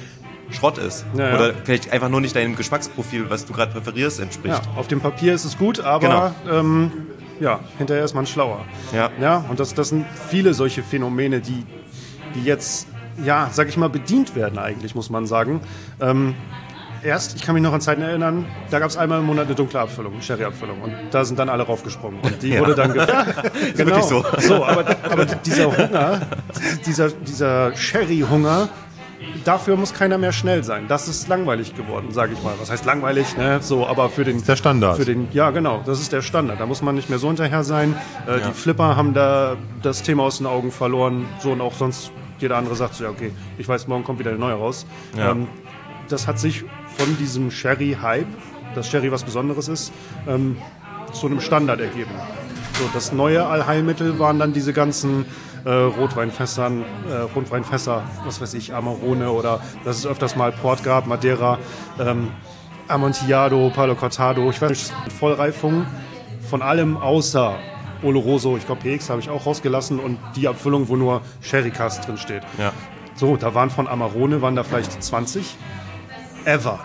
Schrott ist. Ja, ja. Oder vielleicht einfach nur nicht deinem Geschmacksprofil, was du gerade präferierst, entspricht. Ja, auf dem Papier ist es gut, aber Genau. ähm, ja, hinterher ist man schlauer. Ja. Ja, und das, das sind viele solche Phänomene, die, die jetzt, ja, sag ich mal, bedient werden eigentlich, muss man sagen. Ähm, erst, ich kann mich noch an Zeiten erinnern, da gab es einmal im Monat eine dunkle Abfüllung, eine Sherry-Abfüllung. Und da sind dann alle raufgesprungen. Und die Ja. wurde dann... Ge- genau. wirklich so. so aber, aber dieser Hunger, dieser, dieser Sherry-Hunger, dafür muss keiner mehr schnell sein. Das ist langweilig geworden, sage ich mal. Was heißt langweilig? Ne? So, aber für den... Der Standard. Für den, ja, genau. Das ist der Standard. Da muss man nicht mehr so hinterher sein. Äh, Ja. Die Flipper haben da das Thema aus den Augen verloren. So, und auch sonst jeder andere sagt so, ja, okay, ich weiß, morgen kommt wieder eine neue raus. Ja. Ähm, das hat sich von diesem Sherry-Hype, dass Sherry was Besonderes ist, ähm, zu einem Standard ergeben. So, das neue Allheilmittel waren dann diese ganzen äh, Rotweinfässern, äh, Rotweinfässer, was weiß ich, Amarone oder dass es öfters mal Port gab, Madeira, ähm, Amontillado, Palo Cortado, ich weiß nicht, Vollreifung von allem außer Oloroso, ich glaube P X habe ich auch rausgelassen und die Abfüllung, wo nur Sherry Cask drin steht. Ja. So, da waren von Amarone, waren da vielleicht zwanzig. Ever.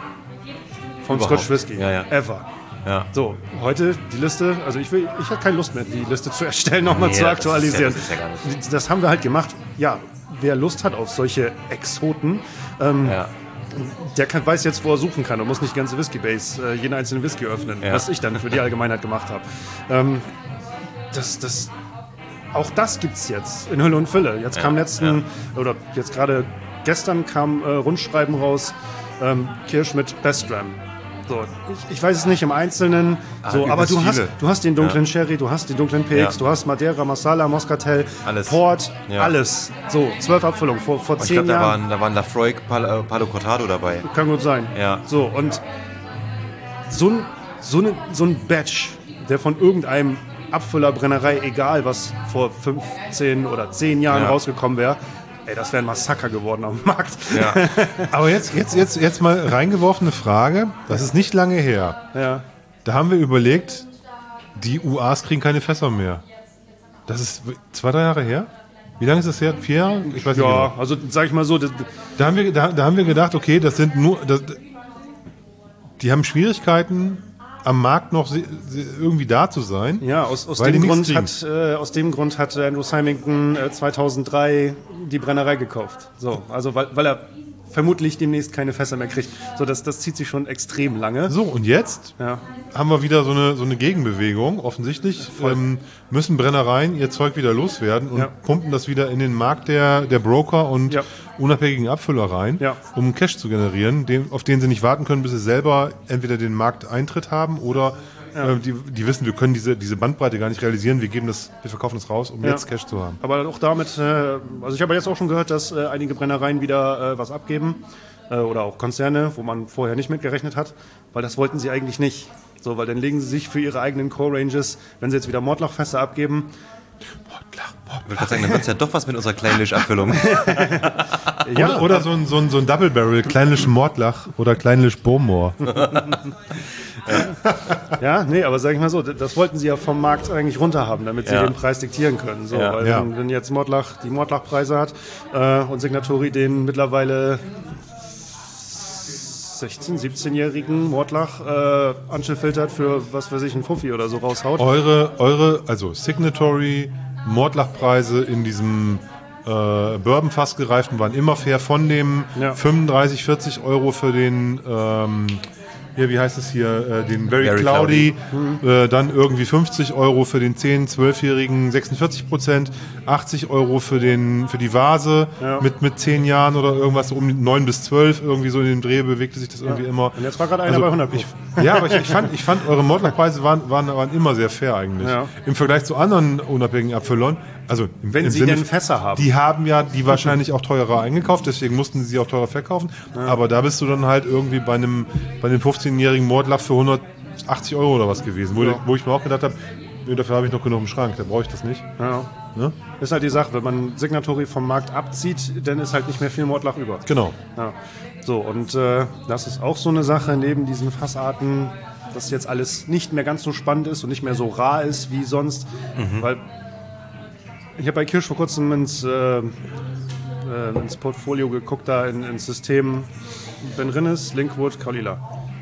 Von Überhaupt. Scotch Whisky. Ja, ja. Ever. Ja. So, heute die Liste, also ich will, ich habe keine Lust mehr, die Liste zu erstellen, nochmal Nee, zu das ist ja- aktualisieren. das ist ja gar nicht- Das haben wir halt gemacht. Ja, wer Lust hat auf solche Exoten, ähm, Ja. der kann, weiß jetzt, wo er suchen kann und muss nicht die ganze Whisky-Base, äh, jeden einzelnen Whisky öffnen, Ja. was ich dann für die Allgemeinheit gemacht habe. Ähm, das, das, auch das gibt's jetzt in Hülle und Fülle. Jetzt Ja, kam letzten, oder jetzt gerade gestern kam äh, Rundschreiben raus, ähm, Kirsch mit Best Ram. So, ich, ich weiß es nicht im Einzelnen, Ah, so, aber übelst du hast, viele. du hast den dunklen Ja. Sherry, du hast den dunklen P X, Ja. du hast Madeira, Masala, Moscatel, Alles. Port, Ja. alles. So, zwölf Abfüllungen vor, vor Und ich zehn glaube, da Jahren. waren, da waren Lafroig, Palo, Palo Cortado dabei. Kann gut sein. Ja. So, und so ein, so, eine, so ein Batch, der von irgendeinem Abfüllerbrennerei, egal was vor fünfzehn oder zehn Jahren Ja. rausgekommen wäre, ey, das wäre ein Massaker geworden am Markt. Ja. Aber jetzt, jetzt, jetzt, jetzt mal reingeworfene Frage. Das ist nicht lange her. Ja. Da haben wir überlegt, die U As kriegen keine Fässer mehr. Das ist zwei, drei Jahre her? Wie lange ist das her? Vier Jahre? Ich weiß nicht Ja, genau. also sag ich mal so, das, Da haben wir, da, da haben wir gedacht, okay, das sind nur, das, die haben Schwierigkeiten, am Markt noch se- se- irgendwie da zu sein. ja, aus, aus, Weil dem die Grund nichts hat, äh, aus dem Grund hat Andrew Symington äh, zweitausenddrei die Brennerei gekauft. So, also weil, weil er vermutlich demnächst keine Fässer mehr kriegt. So, das, das zieht sich schon extrem lange. So, und jetzt Ja. haben wir wieder so eine, so eine Gegenbewegung. Offensichtlich ähm, müssen Brennereien ihr Zeug wieder loswerden und Ja. pumpen das wieder in den Markt der, der Broker und Ja. unabhängigen Abfüller rein, Ja. um Cash zu generieren, dem, auf den sie nicht warten können, bis sie selber entweder den Markteintritt haben oder äh, die, die wissen, wir können diese, diese Bandbreite gar nicht realisieren, wir geben das, wir verkaufen das raus, um Ja. jetzt Cash zu haben. Aber auch damit, äh, also ich habe jetzt auch schon gehört, dass äh, einige Brennereien wieder äh, was abgeben äh, oder auch Konzerne, wo man vorher nicht mitgerechnet hat, weil das wollten sie eigentlich nicht. So, weil dann legen sie sich für ihre eigenen Core-Ranges, wenn sie jetzt wieder Mordlachfässer abgeben, Ich würde gerade sagen, dann wird es ja doch was mit unserer Kleinlisch-Abfüllung. ja, Oder, oder so ein, so ein, so ein Double Barrel, Kleinlisch Mordlach oder Kleinlisch Bowmore. ja, nee, aber sag ich mal so, d- das wollten sie ja vom Markt eigentlich runter haben, damit sie Ja. den Preis diktieren können. So, Ja. weil Ja. wenn, wenn jetzt Mordlach die Mordlachpreise hat äh, und Signatori den mittlerweile sechzehn-, siebzehnjährigen Mordlach äh, angefiltert für, was weiß ich, ein Fuffi oder so raushaut. Eure, eure, also Signatory, Mordlachpreise in diesem äh, Bourbon-Fass gereiften waren immer fair von dem Ja. fünfunddreißig, vierzig Euro für den, ähm, hier, wie heißt es hier, äh, den Very, Very Cloudy, äh, dann irgendwie fünfzig Euro für den zehn-, zwölfjährigen, sechsundvierzig Prozent, achtzig Euro für, den, für die Vase Ja. mit, mit zehn Jahren oder irgendwas, so um die neun bis zwölf, irgendwie so in dem Dreh bewegte sich das irgendwie immer. Und jetzt war gerade einer Also, bei hundert ich, ja, aber ich, ich, fand, ich fand, eure Mordlachpreise waren, waren, waren immer sehr fair eigentlich. Ja. Im Vergleich zu anderen unabhängigen Abfüllern. Also im, Wenn im sie Sinne, denn Fässer haben. Die haben ja die wahrscheinlich auch teurer eingekauft, deswegen mussten sie sie auch teurer verkaufen. Aber da bist du dann halt irgendwie bei einem, bei einem fünfzehnjährigen Mordlach für hundertachtzig Euro oder was gewesen. Wo, Ja. wo ich mir auch gedacht habe, nee, dafür habe ich noch genug im Schrank, da brauche ich das nicht. Ja. Ne? Ist halt die Sache, wenn man Signatory vom Markt abzieht, dann ist halt nicht mehr viel Mordlach über. Genau. Ja. So, und äh, das ist auch so eine Sache neben diesen Fassarten, dass jetzt alles nicht mehr ganz so spannend ist und nicht mehr so rar ist wie sonst. Weil Ich habe bei Kirsch vor kurzem ins, äh, äh, ins Portfolio geguckt, da in, ins System Benrinnes, Linkwood, Kaolila.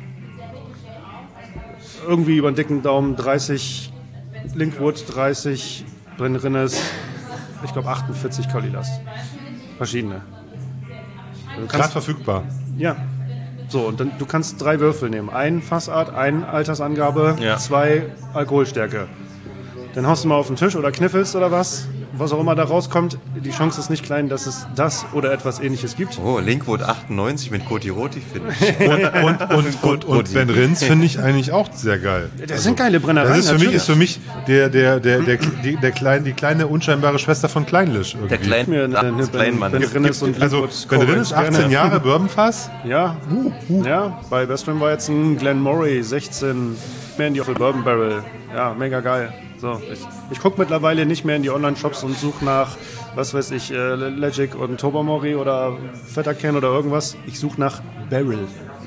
Irgendwie über den dicken Daumen dreißig Linkwood, dreißig Benrinnes, ich glaube achtundvierzig Kaolilas. Verschiedene. Du Gerade verfügbar. Ja. So, und dann, du kannst drei Würfel nehmen. Ein Fassart, ein Altersangabe, Ja. zwei Alkoholstärke. Dann haust du mal auf den Tisch oder kniffelst oder was. Was auch immer da rauskommt, die Chance ist nicht klein, dass es das oder etwas Ähnliches gibt. Oh, Linkwood achtundneunzig mit Koti Roti, finde ich. Und, und, und, und, und Ben Rins finde ich eigentlich auch sehr geil. Das sind geile Brennereien. Das ist für mich, natürlich. ist für mich der, der, der, der, die, der klein, die kleine unscheinbare Schwester von Kleinlisch. Irgendwie. Der Klein, mir eine, eine das Kleinmann. Ben- Benrinnes und Also Linkwood Ben Rins, Corvex achtzehn gerne. Jahre, Bourbonfass. Ja, ja, bei Western war jetzt ein Glenmorangie, sechzehn, mehr in die Bourbon Barrel. Ja, mega geil. So, ich, ich gucke mittlerweile nicht mehr in die Online-Shops und suche nach, was weiß ich, äh, Legic und Tobermory oder Vetterken oder irgendwas. Ich suche nach Barrel.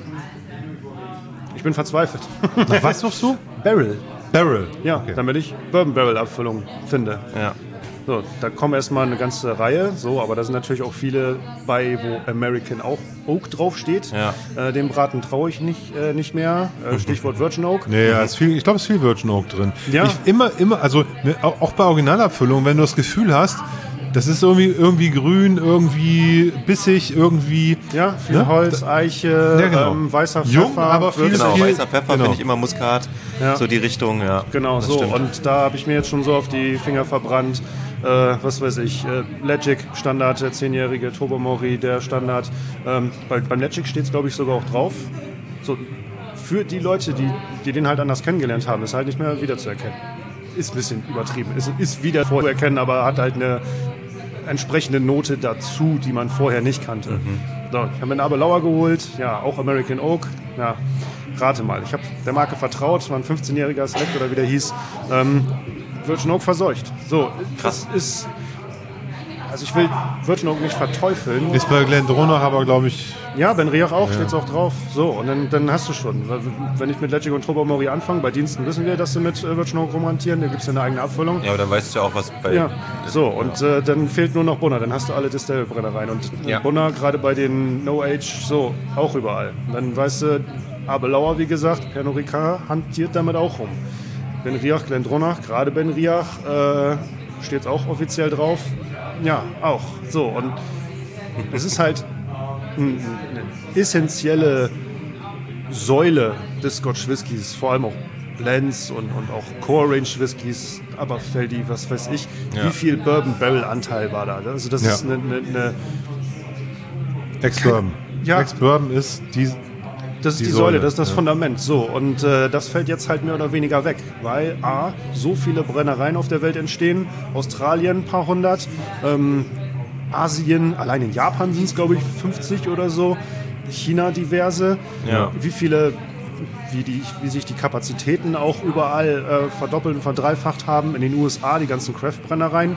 Ich bin verzweifelt. Nach was suchst du? Barrel. Barrel. Ja, Okay. damit ich Bourbon Barrel Abfüllung finde. Ja. So, da kommen erstmal eine ganze Reihe, so, aber da sind natürlich auch viele bei, wo American auch Oak draufsteht. Ja. Äh, dem Braten traue ich nicht, äh, nicht mehr. Äh, Stichwort Virgin Oak. Nee, ja, ist viel, ich glaube, es ist viel Virgin Oak drin. Ja. Ich immer, immer, also ne, auch auch bei Originalabfüllung, wenn du das Gefühl hast, das ist irgendwie, irgendwie grün, irgendwie bissig, irgendwie. Ja, viel Ne? Holz, Eiche, Ja, genau. ähm, weißer Pfeffer. Jung, aber viel- Würzig. Genau, viel- weißer Pfeffer genau. finde ich immer Muskat. Ja. So die Richtung, ja. Genau, Das so. stimmt. Und da habe ich mir jetzt schon so auf die Finger verbrannt. Äh, was weiß ich, äh, Legic Standard, der zehnjährige Tobermory, der Standard. Ähm, bei, beim Legic steht es, glaube ich, sogar auch drauf. So, für die Leute, die, die den halt anders kennengelernt haben, ist halt nicht mehr wiederzuerkennen. Ist ein bisschen übertrieben. Ist, ist wieder vorzuerkennen, aber hat halt eine entsprechende Note dazu, die man vorher nicht kannte. So, ich habe mir einen Abelauer geholt, ja, auch American Oak. Ja, rate mal, ich habe der Marke vertraut, war ein fünfzehnjähriger Select oder wie der hieß. Ähm, Virgin Oak verseucht. So, das ist. Also ich will Virgin Oak nicht verteufeln. Ist bei Glendronach aber, glaube ich, Ja, Ben Riach auch, steht's auch drauf. So, und dann, dann hast du schon. Wenn ich mit Legic und Tobermory anfange, bei Diensten wissen wir, dass sie mit äh, Virgin Oak rumhantieren, da gibt es ja eine eigene Abfüllung. Ja, aber dann weißt du ja auch, was bei... Ja, so, und äh, dann fehlt nur noch Bunner, dann hast du alle Distillbrennereien. Und Ja. Bunner, gerade bei den No-Age, so, auch überall. Und dann weißt du, Abelauer, wie gesagt, Pernod Ricard hantiert damit auch rum. Ben Riach, Glendronach, gerade Ben Riach, äh, steht auch offiziell drauf. Ja, auch. So, und es ist halt eine essentielle Säule des Scotch Whiskys, vor allem auch Blends und, und auch Core Range Whiskys, aber Feldi, was weiß ich, Ja. wie viel Bourbon Barrel Anteil war da? Also das Ja. ist eine, eine, eine Ex-Bourbon. Ja. Ex-Bourbon ist die. Das ist die, Die Säule, Säule, das ist das ja. Fundament. So, und äh, das fällt jetzt halt mehr oder weniger weg, weil A, so viele Brennereien auf der Welt entstehen, Australien ein paar hundert, ähm, Asien, allein in Japan sind es glaube ich fünfzig oder so, China diverse, Ja. wie viele, wie, die, wie sich die Kapazitäten auch überall äh, verdoppelt und verdreifacht haben, in den U S A die ganzen Craft-Brennereien.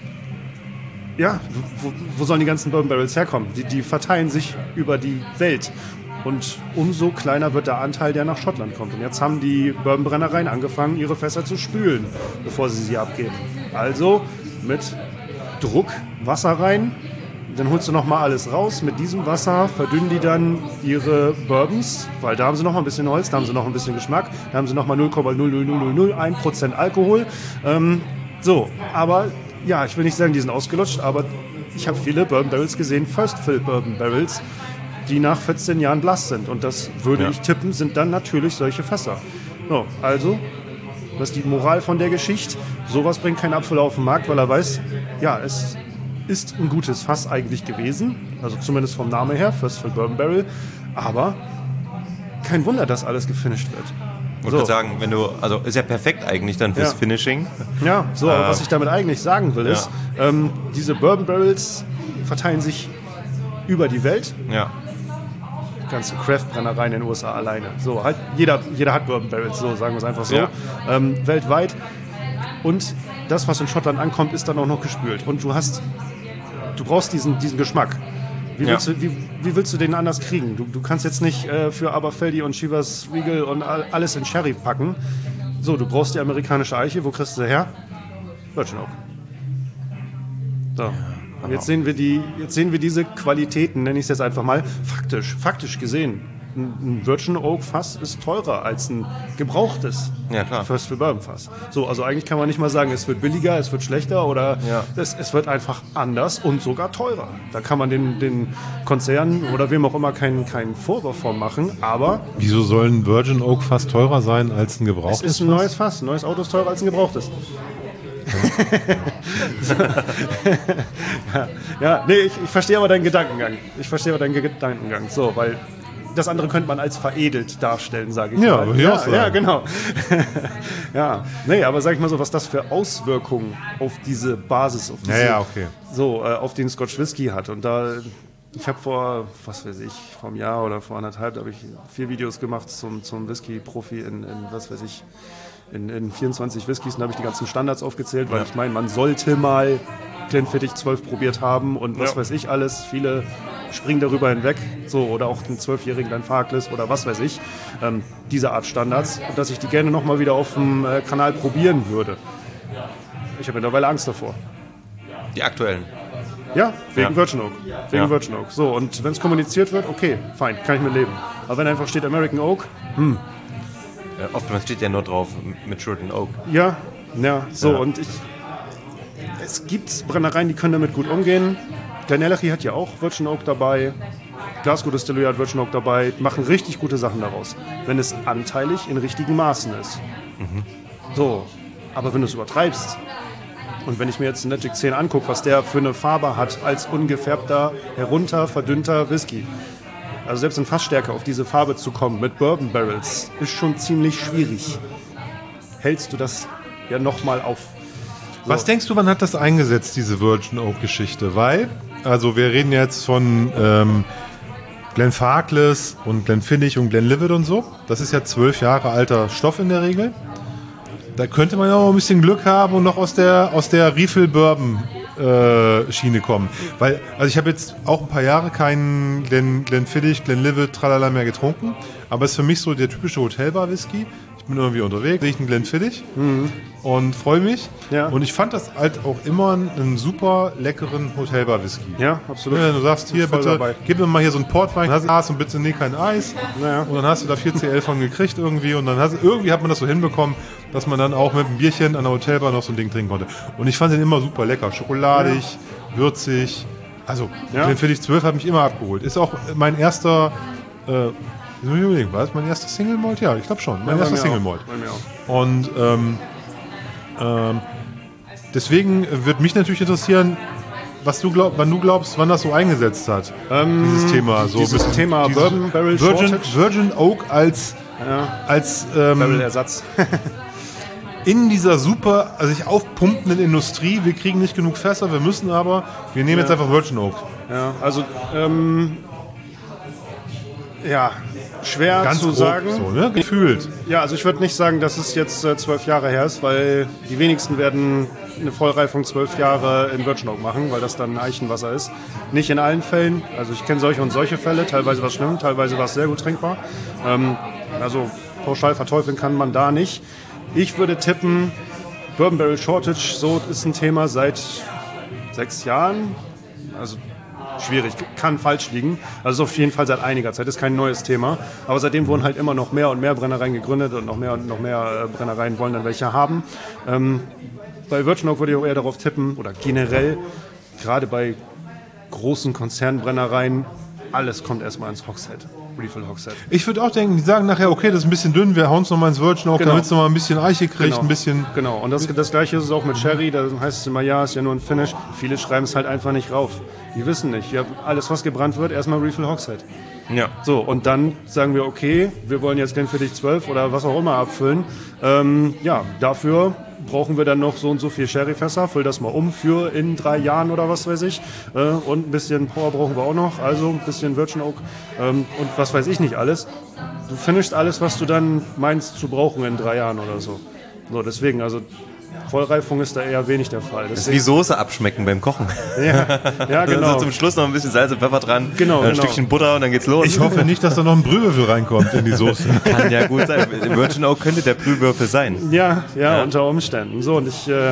Ja, wo, wo sollen die ganzen Bourbon Barrels herkommen? Die, die verteilen sich über die Welt. Und umso kleiner wird der Anteil, der nach Schottland kommt. Und jetzt haben die Bourbonbrennereien angefangen, ihre Fässer zu spülen, bevor sie sie abgeben. Also mit Druck Wasser rein, dann holst du nochmal alles raus. Mit diesem Wasser verdünnen die dann ihre Bourbons, weil da haben sie noch mal ein bisschen Holz, da haben sie noch ein bisschen Geschmack, da haben sie nochmal null Komma null null null null null eins Prozent Alkohol. Ähm, so, aber ja, ich will nicht sagen, die sind ausgelutscht, aber ich habe viele Bourbon Barrels gesehen, First Fill Bourbon Barrels, die nach vierzehn Jahren blass sind. Und das würde Ja. ich tippen, sind dann natürlich solche Fässer. So, also, das ist die Moral von der Geschichte. Sowas bringt kein Apfel auf den Markt, weil er weiß, ja, es ist ein gutes Fass eigentlich gewesen. Also zumindest vom Namen her, First Fill Bourbon Barrel. Aber kein Wunder, dass alles gefinisht wird. Ich wollte sagen, wenn du, also ist ja perfekt eigentlich dann fürs Ja. Finishing. Ja, so, aber was ich damit eigentlich sagen will, ist, ähm, diese Bourbon Barrels verteilen sich über die Welt. Ja. Ganze Craft-Brennereien in den U S A alleine. So, halt, jeder, jeder hat Bourbon Barrels, so sagen wir es einfach so. Ja. Ähm, weltweit. Und das, was in Schottland ankommt, ist dann auch noch gespült. Und du hast, du brauchst diesen, diesen Geschmack. Wie willst, Ja. du, wie, wie willst du den anders kriegen? Du, du kannst jetzt nicht äh, für Aberfeldy und Chivas Regal und all, alles in Sherry packen. So, du brauchst die amerikanische Eiche. Wo kriegst du sie her? Virgin Oak. So. Und jetzt sehen wir die, jetzt sehen wir diese Qualitäten, nenne ich es jetzt einfach mal, faktisch, faktisch gesehen. Ein Virgin Oak Fass ist teurer als ein gebrauchtes Ja, klar. First Fill Bourbon Fass. So, also eigentlich kann man nicht mal sagen, es wird billiger, es wird schlechter oder Ja. es, es wird einfach anders und sogar teurer. Da kann man den, den Konzernen oder wem auch immer keinen, keinen Vorwurf vor machen, aber Wieso soll ein Virgin Oak fast teurer sein als ein es gebrauchtes? ist ein neues Fass. Ein neues Auto ist teurer als ein gebrauchtes. ja, ja, nee, ich, ich verstehe aber deinen Gedankengang. Ich verstehe aber deinen Gedankengang. So, weil das andere könnte man als veredelt darstellen, sage ich Ja, mal. würde ich Ja, auch sagen. ja, genau. ja, nee, aber sag ich mal so, was das für Auswirkungen auf diese Basis, auf diese, Ja, ja, okay. so, äh, auf den Scotch Whisky hat. Und da, ich habe vor, was weiß ich, vor einem Jahr oder vor anderthalb, da habe ich vier Videos gemacht zum, zum Whisky-Profi in, in, was weiß ich, in, in vierundzwanzig Whiskys, und da habe ich die ganzen Standards aufgezählt, weil Ja. ich meine, man sollte mal Glenfiddich zwölf probiert haben und was Ja. weiß ich alles. Viele springen darüber hinweg, so, oder auch den zwölfjährigen Glenfarclas oder was weiß ich. Ähm, diese Art Standards, und dass ich die gerne nochmal wieder auf dem äh, Kanal probieren würde. Ich habe mittlerweile Angst davor. Die aktuellen. Ja, wegen Ja. Virgin Oak. Wegen Ja. Virgin Oak. So, und wenn es kommuniziert wird, okay, fein, kann ich mit leben. Aber wenn einfach steht American Oak, Äh, oftmals steht ja nur drauf Matured in Oak. ja, ja, so, Ja. und ich. Es gibt Brennereien, die können damit gut umgehen. Glenallachie hat ja auch Virgin Oak dabei. Glasgow Distillery hat Virgin Oak dabei. Machen richtig gute Sachen daraus, wenn es anteilig in richtigen Maßen ist. So, aber wenn du es übertreibst, und wenn ich mir jetzt einen Magic zehn angucke, was der für eine Farbe hat als ungefärbter, herunter verdünnter Whisky. Also selbst in Fassstärke auf diese Farbe zu kommen mit Bourbon Barrels ist schon ziemlich schwierig. Hältst du das ja nochmal auf? Was denkst du, wann hat das eingesetzt, diese Virgin Oak Geschichte? Weil, also wir reden jetzt von ähm, Glenfarclas und Glenfiddich und Glenlivet und so. Das ist ja zwölf Jahre alter Stoff in der Regel. Da könnte man ja auch ein bisschen Glück haben und noch aus der, aus der Refill Bourbon äh, Schiene kommen. Weil, also ich habe jetzt auch ein paar Jahre keinen Glen, Glenfiddich, Glenlivet, tralala mehr getrunken. Aber es ist für mich so der typische Hotelbar-Whisky. Ich bin irgendwie unterwegs, sehe ich einen Glenfiddich und freue mich. Ja. Und ich fand das halt auch immer einen super leckeren Hotelbar-Whisky. Ja, absolut. Wenn du sagst, hier Voll bitte, dabei. gib mir mal hier so einen Portwein, hast du Eis und bitte nee, kein Eis. Naja. Und dann hast du da vier C L von gekriegt irgendwie und dann hast, irgendwie hat man das so hinbekommen, dass man dann auch mit einem Bierchen an der Hotelbar noch so ein Ding trinken konnte. Und ich fand den immer super lecker, schokoladig, würzig. Also, Ja. Glenfiddich zwölf hat mich immer abgeholt. Ist auch mein erster, äh, jetzt muss ich überlegen, war das mein erster Single Malt? Ja, ich glaube schon, mein Ja, bei erster mir Single auch. Malt. Bei mir auch. Und ähm, ähm, deswegen würde mich natürlich interessieren, was du glaub, wann du glaubst, wann das so eingesetzt hat. dieses Thema. So dieses mit- Thema Bourbon Barrel Virgin, Shortage. Virgin Oak als, als ähm, Barrel-Ersatz. in dieser super, also sich aufpumpenden Industrie. Wir kriegen nicht genug Fässer, wir müssen aber, wir nehmen jetzt einfach Virgin Oak. ja, also, ähm, ja, schwer Ganz zu grob sagen. so, ne? Gefühlt. Ja, also ich würde nicht sagen, dass es jetzt äh, zwölf Jahre her ist, weil die wenigsten werden eine Vollreifung zwölf Jahre in Virgin Oak machen, weil das dann Eichenwasser ist. Nicht in allen Fällen. Also ich kenne solche und solche Fälle. Teilweise war es schlimm, teilweise war es sehr gut trinkbar. Ähm, also pauschal verteufeln kann man da nicht. Ich würde tippen, Bourbon Barrel Shortage, so ist ein Thema seit sechs Jahren. Also schwierig, kann falsch liegen. Also ist auf jeden Fall seit einiger Zeit, ist kein neues Thema. Aber seitdem wurden halt immer noch mehr und mehr Brennereien gegründet und noch mehr und noch mehr äh, Brennereien wollen dann welche haben. Ähm, bei Virgin Oak würde ich auch eher darauf tippen, oder generell, gerade bei großen Konzernbrennereien, alles kommt erstmal ins Hogshead. Refill Hogshead. Ich würde auch denken, die sagen nachher, okay, das ist ein bisschen dünn, wir hauen es nochmal ins Virgin Oak, Genau. damit es nochmal ein bisschen Eiche kriegt, ein bisschen... Genau, und das, das gleiche ist es auch mit Sherry, da heißt es immer, ja, ist ja nur ein Finish. Viele schreiben es halt einfach nicht rauf. Die wissen nicht, ja, alles was gebrannt wird, erstmal Refill Hogshead. Ja. So, und dann sagen wir, okay, wir wollen jetzt Glenfiddich zwölf oder was auch immer abfüllen. Ähm, ja, dafür brauchen wir dann noch so und so viel Sherryfässer, füll das mal um für in drei Jahren oder was weiß ich. Äh, und ein bisschen Power brauchen wir auch noch, also ein bisschen Virgin Oak ähm, und was weiß ich nicht alles. Du finishst alles, was du dann meinst zu brauchen in drei Jahren oder so. So, deswegen, also Vollreifung ist da eher wenig der Fall. Das ist wie Soße abschmecken beim Kochen. Ja, ja, genau. Also zum Schluss noch ein bisschen Salz und Pfeffer dran, Genau, ein genau. Stückchen Butter und dann geht's los. Ich hoffe nicht, dass da noch ein Brühwürfel reinkommt in die Soße. Kann ja gut sein. Virgin Oak könnte der Brühwürfel sein. Ja, ja, Ja. unter Umständen. So, und ich äh,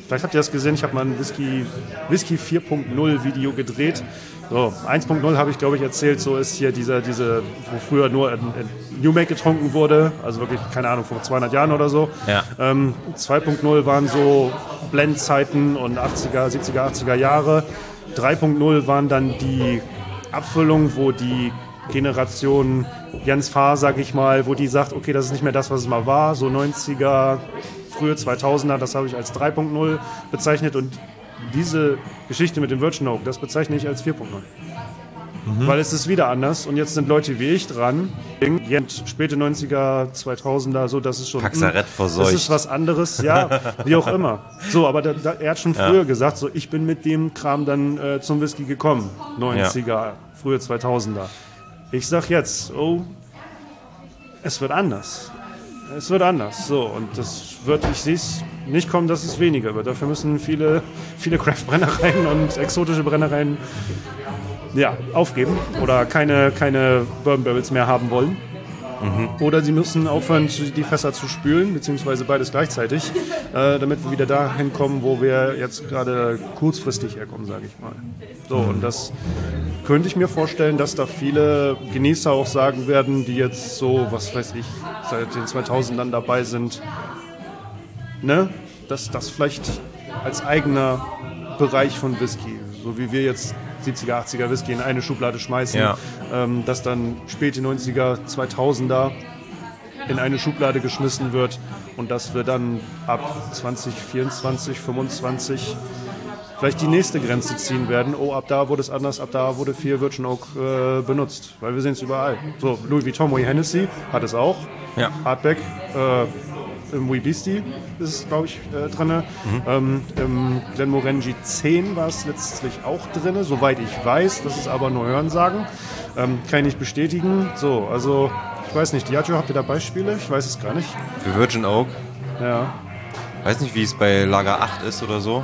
vielleicht habt ihr das gesehen, ich habe mal ein Whisky, Whisky vier Punkt null Video gedreht. So, eins Punkt null habe ich, glaube ich, erzählt, so ist hier dieser, diese, wo früher nur in, in New Make getrunken wurde, also wirklich, keine Ahnung, vor zweihundert Jahren oder so. Ja. Ähm, zwei Punkt null waren so Blendzeiten und achtziger, siebziger, achtziger Jahre. drei Punkt null waren dann die Abfüllung, wo die Generation Jens Fahr, sag ich mal, wo die sagt, okay, das ist nicht mehr das, was es mal war, so neunziger, frühe zweitausender, das habe ich als drei Punkt null bezeichnet und diese Geschichte mit dem Virgin Oak, das bezeichne ich als vier Punkt null. Mhm. Weil es ist wieder anders und jetzt sind Leute wie ich dran, späte neunziger, zweitausender, so, das ist schon, Paxarett verseucht. Das ist was anderes, ja, wie auch immer. So, aber da, da, er hat schon früher ja. gesagt, so, ich bin mit dem Kram dann äh, zum Whisky gekommen, neunziger, ja. frühe zweitausender. Ich sag jetzt, oh, es wird anders. Es wird anders. So, und das wird, ich sehe es nicht kommen, dass es weniger wird. Dafür müssen viele, viele Craft-Brennereien und exotische Brennereien ja, aufgeben oder keine, keine Bourbon Barrels mehr haben wollen. Mhm. Oder sie müssen aufhören, die Fässer zu spülen, beziehungsweise beides gleichzeitig, äh, damit wir wieder dahin kommen, wo wir jetzt gerade kurzfristig herkommen, sage ich mal. So, mhm. und das könnte ich mir vorstellen, dass da viele Genießer auch sagen werden, die jetzt so, was weiß ich, seit den zweitausendern dabei sind, ne, dass das vielleicht als eigener Bereich von Whisky, so wie wir jetzt siebziger, achtziger Whisky in eine Schublade schmeißen, ja. ähm, dass dann späte neunziger, zweitausender in eine Schublade geschmissen wird und dass wir dann ab zwanzig vierundzwanzig, fünfundzwanzig vielleicht die nächste Grenze ziehen werden. Oh, ab da wurde es anders, ab da wurde viel Virgin Oak äh, benutzt, weil wir sehen es überall. So, Louis Vuitton Moet Hennessy hat es auch, ja. Hardback, äh, im Wee Beastie ist es, glaube ich, äh, drin. Mhm. Ähm, Im Glenmorangie zehn war es letztlich auch drin, soweit ich weiß. Das ist aber nur Hörensagen. Ähm, kann ich nicht bestätigen. So, also, ich weiß nicht. Diageo, habt ihr da Beispiele? Ich weiß es gar nicht. Für Virgin Oak? Ja. Weiß nicht, wie es bei Lager acht ist oder so.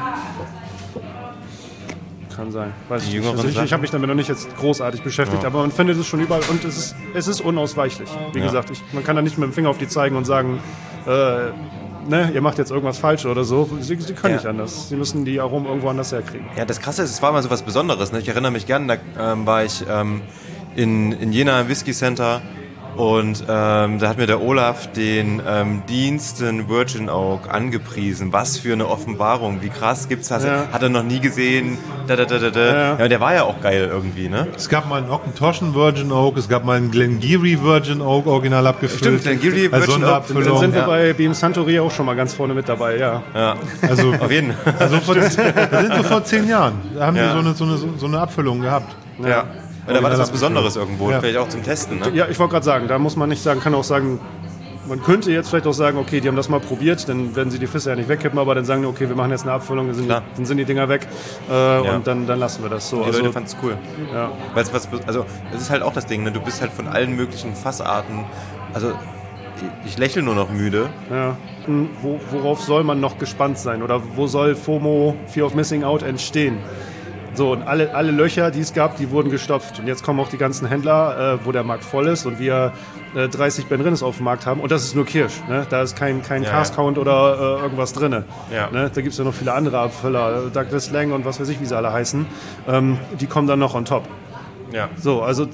Kann sein. Weiß die ich nicht. Also ich, ich habe mich damit noch nicht jetzt großartig beschäftigt, ja. aber man findet es schon überall und es ist, es ist unausweichlich. Wie ja. gesagt, ich, man kann da nicht mit dem Finger auf die zeigen und sagen, äh, ne, ihr macht jetzt irgendwas falsch oder so. Sie, sie können ja. nicht anders. Sie müssen die Aromen irgendwo anders herkriegen. Ja, das Krasse ist, es war mal so was Besonderes. Ne? Ich erinnere mich gern, da ähm, war ich ähm, in, in Jena im Whisky Center und ähm, da hat mir der Olaf den ähm, Dienst in Virgin Oak angepriesen. Was für eine Offenbarung, wie krass gibt's das? Ja. Hat er noch nie gesehen. Da, da, da, da, da. Ja. ja, der war ja auch geil irgendwie, ne? Es gab mal einen Ockentoschen Virgin Oak, es gab mal einen Glengarry Virgin Oak, original abgefüllt. Stimmt, Glengarry Virgin Oak. Dann sind wir ja. bei Beam Suntory auch schon mal ganz vorne mit dabei, ja. Ja, also auf jeden Fall. Also vor, da sind wir vor zehn Jahren. Da haben ja. wir so eine, so, eine, so eine Abfüllung gehabt. Ja. ja. Ja, da war das was Besonderes irgendwo, ja. vielleicht auch zum Testen, ne? Ja, ich wollte gerade sagen, da muss man nicht sagen, kann auch sagen, man könnte jetzt vielleicht auch sagen, okay, die haben das mal probiert, dann werden sie die Fässer ja nicht wegkippen, aber dann sagen die, okay, wir machen jetzt eine Abfüllung, dann sind, die, dann sind die Dinger weg äh, ja. und dann, dann lassen wir das so. Die also, Leute fanden es cool. Ja. Weil's was, also es ist halt auch das Ding, ne? Du bist halt von allen möglichen Fassarten, also ich lächle nur noch müde. Ja. Wo, worauf soll man noch gespannt sein oder wo soll FOMO, Fear of Missing Out, entstehen? So, und alle, alle Löcher, die es gab, die wurden gestopft. Und jetzt kommen auch die ganzen Händler, äh, wo der Markt voll ist und wir äh, dreißig Ben Rinnes auf dem Markt haben. Und das ist nur Kirsch. Ne? Da ist kein, kein ja, Cask-Count ja. oder äh, irgendwas drin. Ja. Ne? Da gibt es ja noch viele andere Abfüller, Douglas Lang und was weiß ich, wie sie alle heißen. Ähm, die kommen dann noch on top. Ja. So, also...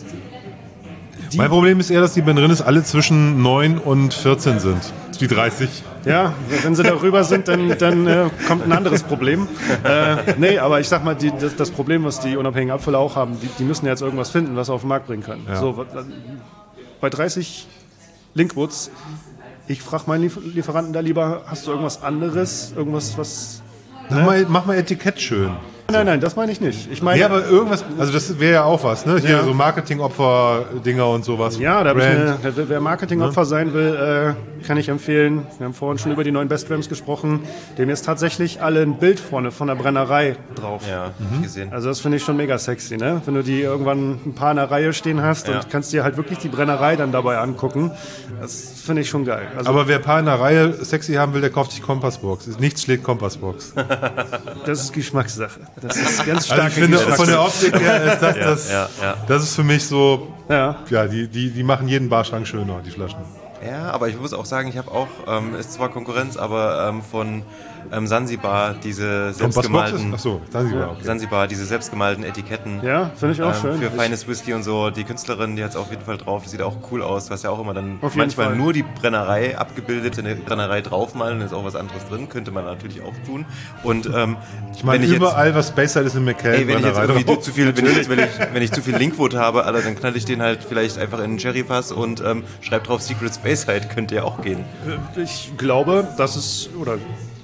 Mein Problem ist eher, dass die Ben Rinnes alle zwischen neun und vierzehn sind. Die dreißig. Ja, wenn sie darüber sind, dann, dann äh, kommt ein anderes Problem. Äh, nee, aber ich sag mal, die, das, das Problem, was die unabhängigen Abfüller auch haben, die, die müssen jetzt irgendwas finden, was sie auf den Markt bringen können. Ja. So, bei dreißig Linkwoods, ich frage meinen Lieferanten da lieber, hast du irgendwas anderes? Irgendwas, was... Ne? Mach, mal, mach mal Etikett schön. Nein, nein, das meine ich nicht. Ich meine, ja, aber irgendwas, also das wäre ja auch was, ne? Hier ja. so Marketingopfer-Dinger und sowas. Ja, da habe ich eine, wer Marketingopfer ja. sein will, äh, kann ich empfehlen. Wir haben vorhin schon über die neuen Best Rams gesprochen. Dem ist tatsächlich alle ein Bild vorne von der Brennerei drauf. Ja, mhm. ich gesehen. Also das finde ich schon mega sexy, ne? Wenn du die irgendwann ein paar in der Reihe stehen hast ja. und kannst dir halt wirklich die Brennerei dann dabei angucken. Das finde ich schon geil. Also, aber wer ein paar in der Reihe sexy haben will, der kauft sich Kompassbox. Nichts schlägt Kompassbox. Das ist Geschmackssache. Das ist ganz stark. Also ich finde, von der Optik her ist das, ja, das, ja, ja. das ist für mich so, ja, ja die, die, die machen jeden Barschrank schöner, die Flaschen. Ja, aber ich muss auch sagen, ich habe auch, ähm, ist zwar Konkurrenz, aber ähm, von ähm, Sansibar, diese Kompass Box selbstgemalten, ist? Achso, Sansibar, okay. Sansibar, diese selbstgemalten Etiketten. Ja, finde ich auch ähm, schön. Für Ich- feines Whisky und so. Die Künstlerin, die hat es auf jeden Fall drauf. Das sieht auch cool aus. Du hast ja auch immer dann Auf jeden manchmal Fall. nur die Brennerei abgebildet, eine Brennerei draufmalen, dann ist auch was anderes drin. Könnte man natürlich auch tun. Und ähm, Ich meine, wenn ich überall, jetzt, was Speyside ist in McKellen. ey, wenn ich jetzt Brennerei irgendwie drauf. zu viel, wenn ich, jetzt, wenn, ich, wenn ich zu viel Linkwood habe, Alter, dann knall ich den halt vielleicht einfach in einen Sherryfass und ähm, schreib drauf Secret Speyside, könnte ja auch gehen. Ich glaube, dass es, oder,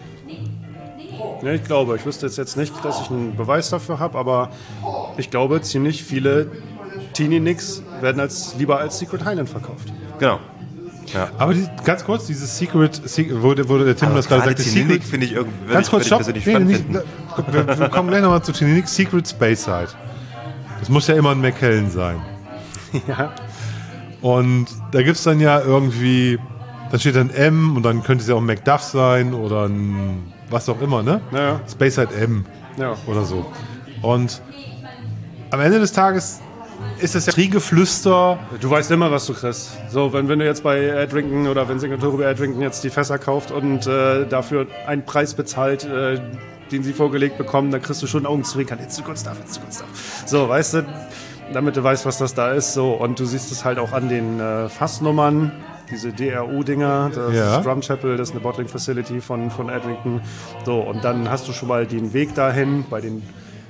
ja, ich glaube, ich wüsste jetzt, jetzt nicht, dass ich einen Beweis dafür habe, aber ich glaube, ziemlich viele Teeny Nicks werden als, lieber als Secret Highland verkauft. Genau. Ja. Aber die, ganz kurz, dieses Secret, Secret wo, der- wo der Tim Aber das gerade gerade sagte, Tininik Secret, finde ich irgendwie, ganz kurz, ich stopp, persönlich nee, spannend nicht, finden. na, wir, wir kommen gleich nochmal zu Tininik, Secret Speyside. Das muss ja immer ein McKellen sein. Ja. Und da gibt es dann ja irgendwie, dann steht dann M und dann könnte es ja auch ein Macduff sein oder ein was auch immer, ne? Ja. Speyside M Ja. oder so. Und am Ende des Tages ist das ja Kriegeflüster. Du weißt immer, was du kriegst. So, wenn, wenn du jetzt bei Adrington oder wenn Signature bei Adrington jetzt die Fässer kauft und äh, dafür einen Preis bezahlt, äh, den sie vorgelegt bekommen, dann kriegst du schon Augenzwinkern. It's a good stuff, it's a good stuff. So, weißt du, damit du weißt, was das da ist. So, und du siehst es halt auch an den äh, Fassnummern, diese D R U-Dinger, das Ja. ist Drum Chapel, das ist eine Bottling Facility von, von Adrington. So, und dann hast du schon mal den Weg dahin. Bei den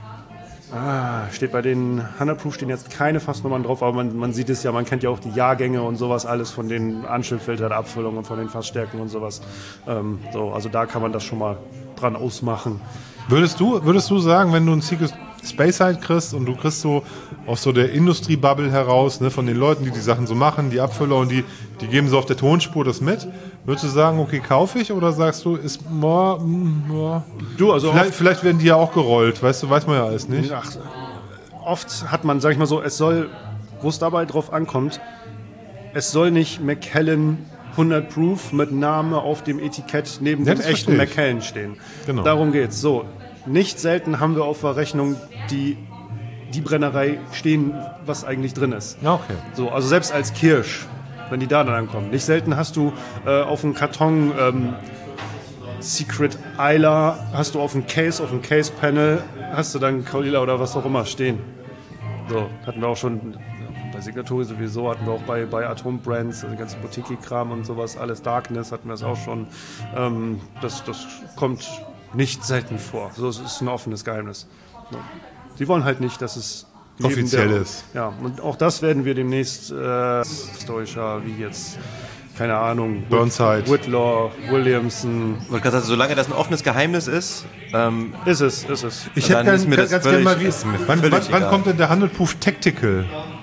Ah, steht bei den hundert Proof stehen jetzt keine Fassnummern drauf, aber man, man sieht es ja, man kennt ja auch die Jahrgänge und sowas alles von den Anschlussfiltern, Abfüllungen und von den Fassstärken und sowas. Ähm, so, also da kann man das schon mal dran ausmachen. Würdest du, würdest du sagen, wenn du ein Secret Speyside kriegst und du kriegst so aus so der Industriebubble heraus, ne, von den Leuten, die die Sachen so machen, die Abfüller und die, die geben so auf der Tonspur das mit, würdest du sagen, okay, kaufe ich oder sagst du, ist, boah, mm, boah. Du, also Vielleicht, vielleicht werden die ja auch gerollt, weißt du, weiß man ja alles nicht. Ach, oft hat man, sag ich mal so, es soll, wo es dabei drauf ankommt, es soll nicht Macallan hundert Proof mit Name auf dem Etikett neben Ja, dem das echten verstehe ich. Macallan stehen. Genau. Darum geht's. So, nicht selten haben wir auf der Rechnung die, die Brennerei stehen, was eigentlich drin ist. Ja, okay. So, also selbst als Kirsch, wenn die da dann ankommen. Nicht selten hast du äh, auf dem Karton ähm, Secret Isla, hast du auf dem Case, auf dem Case-Panel, hast du dann Kaulila oder was auch immer stehen. So, hatten wir auch schon bei Signature sowieso, hatten wir auch bei, bei Atom Brands, also die ganze Boutique-Kram und sowas, alles Darkness hatten wir es auch schon. Ähm, das, das kommt nicht selten vor. So, es ist ein offenes Geheimnis. So. Sie wollen halt nicht, dass es jedem, Offiziell der- ist. Ja, und auch das werden wir demnächst äh, historischer, wie jetzt, keine Ahnung, Burnside. Whitlaw, Williamson. Ich wollte gerade sagen, solange das ein offenes Geheimnis ist, ähm, Ist es, ist es. Ich Dann hätte ist gern, mir ganz, das ganz gerne mal, völlig- wie, ist mir wann, völlig wann, wann egal. kommt denn der hundert Proof Tactical?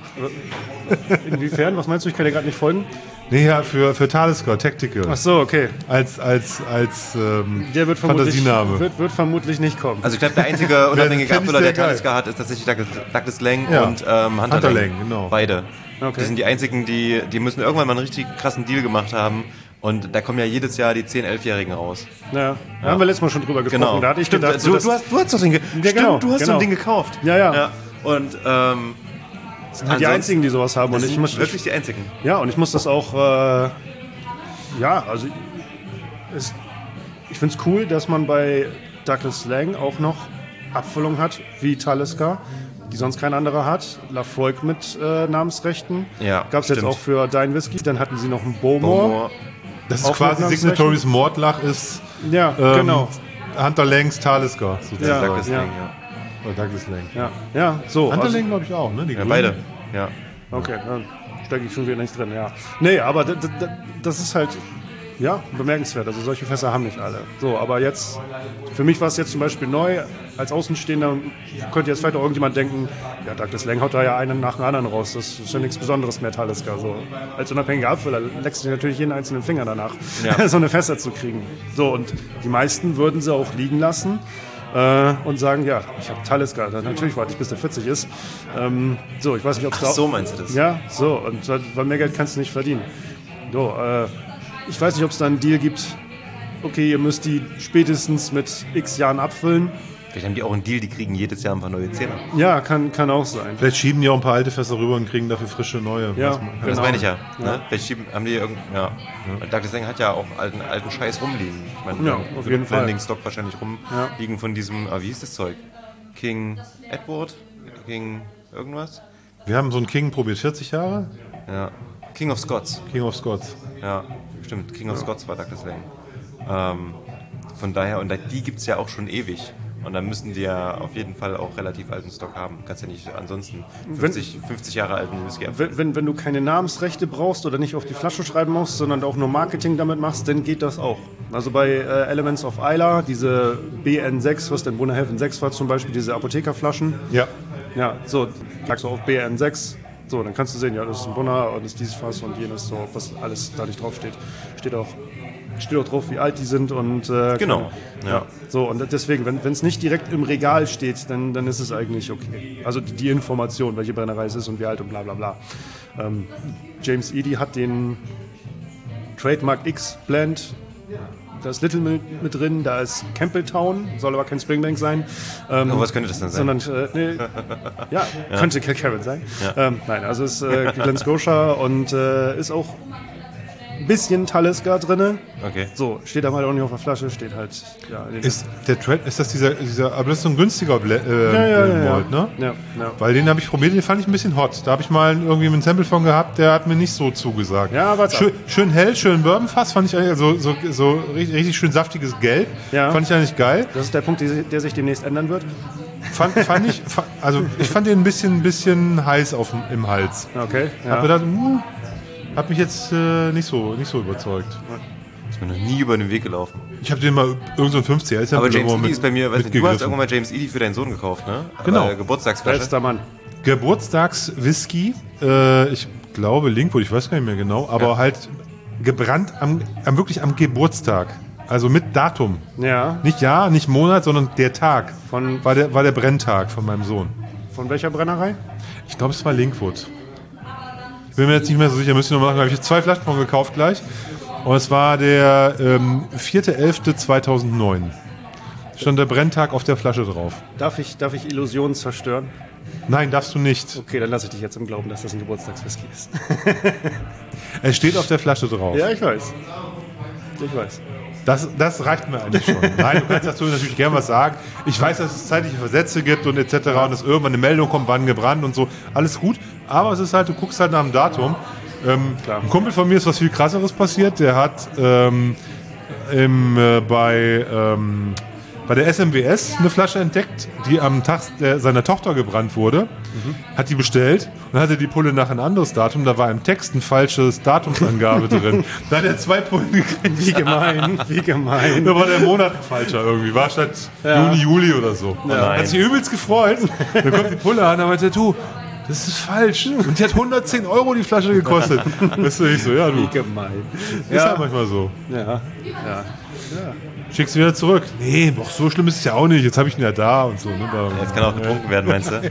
Inwiefern? Was meinst du? Ich kann dir gerade nicht folgen. Nee, ja, für, für Talisker, Tactical. Ach so, okay. Als, als, als ähm, Der wird vermutlich, Fantasiename. wird, wird vermutlich nicht kommen. also ich glaube, der einzige unabhängige fänd ich Abfüller, sehr der geil. Talisker hat, ist tatsächlich Douglas, Douglas Lang Ja. und ähm, Hunter, Hunter Lang. Lang, genau. Beide. Okay. Die sind die einzigen, die, die müssen irgendwann mal einen richtig krassen Deal gemacht haben. Und da kommen ja jedes Jahr die zehn-, elfjährigen raus. Ja, da haben wir letztes Mal schon drüber gesprochen. Genau. Da hatte ich Stimmt, gedacht, so, du, dass- du, hast, du hast doch den, ge Ja, Stimmt, genau, du hast genau. so ein Ding gekauft. Ja, ja. ja. Und ähm, sind halt die einzigen, die sowas haben. das Und ich sind muss, wirklich die einzigen. ja, und ich muss das auch, äh, ja, also es, ich finde es cool, dass man bei Douglas Lang auch noch Abfüllung hat, wie Talisker, die sonst kein anderer hat. Lafroig mit äh, Namensrechten. Ja, Gab es jetzt stimmt. auch für Dein Whisky. Dann hatten sie noch einen Bowmore. Bowmore. Das ist Auch quasi mit Signatories Mordlach ist Ja, ähm, genau. Hunter Langs Talisker. sozusagen. Ja, Douglas ja. Lang, ja. Oder Douglas Lang. Ja, ja, so. Hunter also- Lang glaube ich auch, ne? Die Ja, Grünen. beide. Ja. Okay, dann stecke ich schon wieder nicht drin, ja. Nee, aber d- d- d- das ist halt, ja, bemerkenswert. Also solche Fässer haben nicht alle. So, aber jetzt, für mich war es jetzt zum Beispiel neu, als Außenstehender könnte jetzt vielleicht auch irgendjemand denken, ja, Douglas Lang haut da ja einen nach dem anderen raus. Das ist ja nichts Besonderes mehr, Talisker. So, als unabhängiger Abfüller leckst du dir natürlich jeden einzelnen Finger danach, Ja. so eine Fässer zu kriegen. So, und die meisten würden sie auch liegen lassen. Äh, und sagen, ja, ich habe Talisker. Dann natürlich warte ich, bis der vierzig ist. Ähm, so, ich weiß nicht, ob es Ach so meinst du das? ja, so, und weil mehr Geld kannst du nicht verdienen. So, äh, ich weiß nicht, ob es da einen Deal gibt, okay, ihr müsst die spätestens mit x Jahren abfüllen. Vielleicht haben die auch einen Deal, die kriegen jedes Jahr ein paar neue Zehner. Ja, kann, kann auch sein. Vielleicht schieben die auch ein paar alte Fässer rüber und kriegen dafür frische neue. Ja, Was man- Das genau. meine ich ja. Ja. Ne? Vielleicht schieben, haben die irgend, ja. Und Douglas Lang hat ja auch alten, alten Scheiß rumliegen. Ich meine, Ja, auf jeden Fall. Blending Stock wahrscheinlich Ja. rumliegen von diesem, ah, wie hieß das Zeug? King Edward? King irgendwas? Wir haben so einen King probiert, vierzig Jahre. Ja. King of Scots. King of Scots. Ja, stimmt. King of Scots war Douglas Lang. Ähm, von daher, und die gibt es ja auch schon ewig. Und dann müssen die ja auf jeden Fall auch relativ alten Stock haben. Kannst ja nicht ansonsten fünfzig, fünfzig Jahre alten Whisky abfüllen. Wenn, wenn, wenn du keine Namensrechte brauchst oder nicht auf die Flasche schreiben musst, sondern auch nur Marketing damit machst, dann geht das auch. Also bei äh, Elements of Isla, diese B N sechs, was denn Bunnahelfen sechs war zum Beispiel, diese Apothekerflaschen. Ja. Ja, so, sagst du auf B N sechs, so, dann kannst du sehen, ja, das ist ein Bunna und das ist dieses Fass und jenes, so, was alles da nicht draufsteht. Steht auch, steht auch drauf, wie alt die sind und äh, Genau, Ja. ja. So, und deswegen, wenn es nicht direkt im Regal steht, dann, dann ist es eigentlich okay. Also die, die Information, welche Brennerei es ist und wie alt und bla bla bla. Ähm, James Eady hat den Trademark X Blend, da ist Little mit, mit drin, da ist Campbelltown, soll aber kein Springbank sein. Ähm, Oh, was könnte das denn sein? sondern, äh, nee, ja, könnte Kilkerran sein. Ähm, nein, also ist äh, Glen Scotia und äh, ist auch ein bisschen Talisker drin. Okay. So, steht da mal auch nicht auf der Flasche, steht halt, ja. in den- Ist der Trend, ist das dieser, dieser, aber das ist so ein günstiger Ble äh, ja, ja, ja, Malt, ne? ja, ja. Weil den habe ich probiert, den fand ich ein bisschen hot. Da habe ich mal irgendwie einen Sample von gehabt, der hat mir nicht so zugesagt. Ja, warte ab. schön, schön hell, schön Bourbonfass, fand ich eigentlich so, so, so richtig, richtig schön saftiges Gelb. Ja. Fand ich eigentlich geil. Das ist der Punkt, der der sich demnächst ändern wird. Fand, fand ich, fa- also ich fand den ein bisschen, bisschen heiß auf, dem- im Hals. Okay, Hab ja. gedacht, uh, hat mich jetzt äh, nicht, so, nicht so überzeugt. Ist mir noch nie über den Weg gelaufen. Ich habe den mal irgend so ein fünfziger ist ja Aber irgendwo James Eady mit- ist bei mir, weißt du, du hast mitgegriffen. irgendwann mal James Eady für deinen Sohn gekauft, ne? Genau. Äh, Geburtstagsflasche. Bester Mann. Geburtstagswhisky, äh, ich glaube Linkwood, ich weiß gar nicht mehr genau, aber Ja. halt gebrannt am, am wirklich am Geburtstag. Also mit Datum. Ja. Nicht Jahr, nicht Monat, sondern der Tag. Von- war, der, war der Brenntag von meinem Sohn. Von welcher Brennerei? Ich glaube, es war Linkwood. Ich bin mir jetzt nicht mehr so sicher, müsste ich noch machen. Da habe ich jetzt zwei Flaschen von gekauft gleich. Und es war der ähm, vierte elfte zweitausendneun. Stand der Brenntag auf der Flasche drauf. Darf ich, darf ich Illusionen zerstören? Nein, darfst du nicht. Okay, dann lasse ich dich jetzt im Glauben, dass das ein Geburtstagswhisky ist. Es steht auf der Flasche drauf. Ja, ich weiß. Ich weiß. Das, das reicht mir eigentlich schon. Nein, du kannst dazu natürlich gerne was sagen. Ich weiß, dass es zeitliche Versätze gibt und et cetera und dass irgendwann eine Meldung kommt, wann gebrannt und so. Alles gut. Aber es ist halt, du guckst halt nach dem Datum. Ähm, Klar. ein Kumpel von mir ist was viel krasseres passiert. Der hat ähm, im, äh, bei, ähm, bei der S M W S eine Flasche entdeckt, die am Tag der, seiner Tochter gebrannt wurde. Hat die bestellt und dann hatte die Pulle nach ein anderes Datum. Da war im Text ein falsches Datumsangabe drin. Da hat er zwei Pullen gekriegt. Wie gemein, wie gemein. Da war der Monat ein falscher irgendwie. War statt Juni, Juli oder so. nein. Hat sich übelst gefreut. Dann kommt die Pulle an, da meinte er, du, das ist falsch. Und die hat hundertzehn Euro die Flasche gekostet. Weißt du, ich so, ja, du. Wie gemein. Ist halt manchmal so. Ja, ja. Schickst du wieder zurück. Nee, doch, so schlimm ist es ja auch nicht. Jetzt habe ich ihn ja da und so. Ne? Da, Jetzt kann auch getrunken werden, meinst du?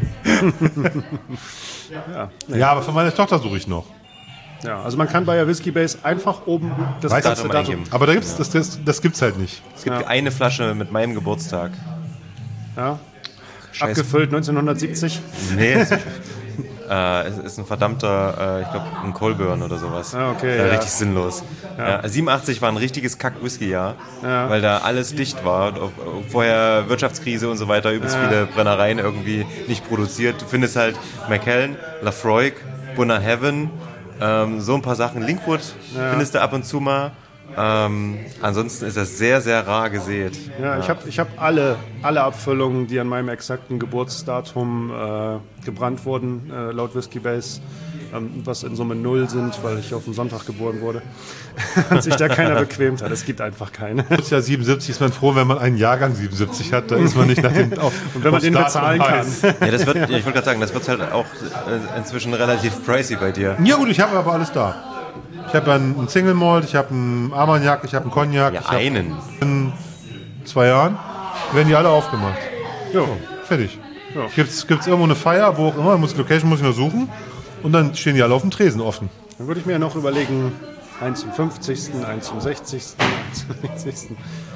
ja, aber von meiner Tochter suche ich noch. Ja, also man kann bei der Whisky Base einfach oben das Weiß ganze Datum eingeben. Aber da gibt's, das, das, das gibt's halt nicht. Es gibt Ja. eine Flasche mit meinem Geburtstag. Ja. Scheiß- Abgefüllt neunzehnhundertsiebzig. Nee, es ist, äh, es ist ein verdammter, äh, ich glaube, ein Colburn oder sowas. Ah, okay, äh, ja. Richtig sinnlos. Ja. siebenundachtzig war ein richtiges Kack-Whisky-Jahr, Ja. weil da alles dicht war. Und auch- vorher Wirtschaftskrise und so weiter, übelst viele Brennereien irgendwie nicht produziert. Du findest halt Macallan, Lafroig, Bunnaheaven, ähm, so ein paar Sachen. Linkwood findest du ab und zu mal. Ähm, ansonsten ist das sehr, sehr rar gesät. Ja, ich habe ich hab alle, alle Abfüllungen, die an meinem exakten Geburtsdatum äh, gebrannt wurden, äh, laut Whisky Base, ähm, was in Summe null sind, weil ich auf dem Sonntag geboren wurde. Und sich da keiner bequemt hat. Es gibt einfach keine. Das Jahr siebenundsiebzig ist man froh, wenn man einen Jahrgang siebenundsiebzig hat. Da ist man nicht nach dem auf, Und wenn man aufs den Datum bezahlen kann. heiß. Ja, das wird, ja, ich wollte gerade sagen, das wird halt auch äh, inzwischen relativ pricey bei dir. Ja gut, ich habe aber alles da. Ich habe einen, einen Single Malt, ich habe einen Armagnac, ich habe einen Cognac. Ja, ich hab einen. in zwei Jahren werden die alle aufgemacht. Jo. Fertig. Ja. Gibt's, gibt's irgendwo eine Feier, wo auch immer, muss, Location muss ich nur suchen. Und dann stehen die alle auf dem Tresen offen. Dann würde ich mir ja noch überlegen, eins zum fünfzigsten, eins zum sechzigsten, eins zum sechzigsten.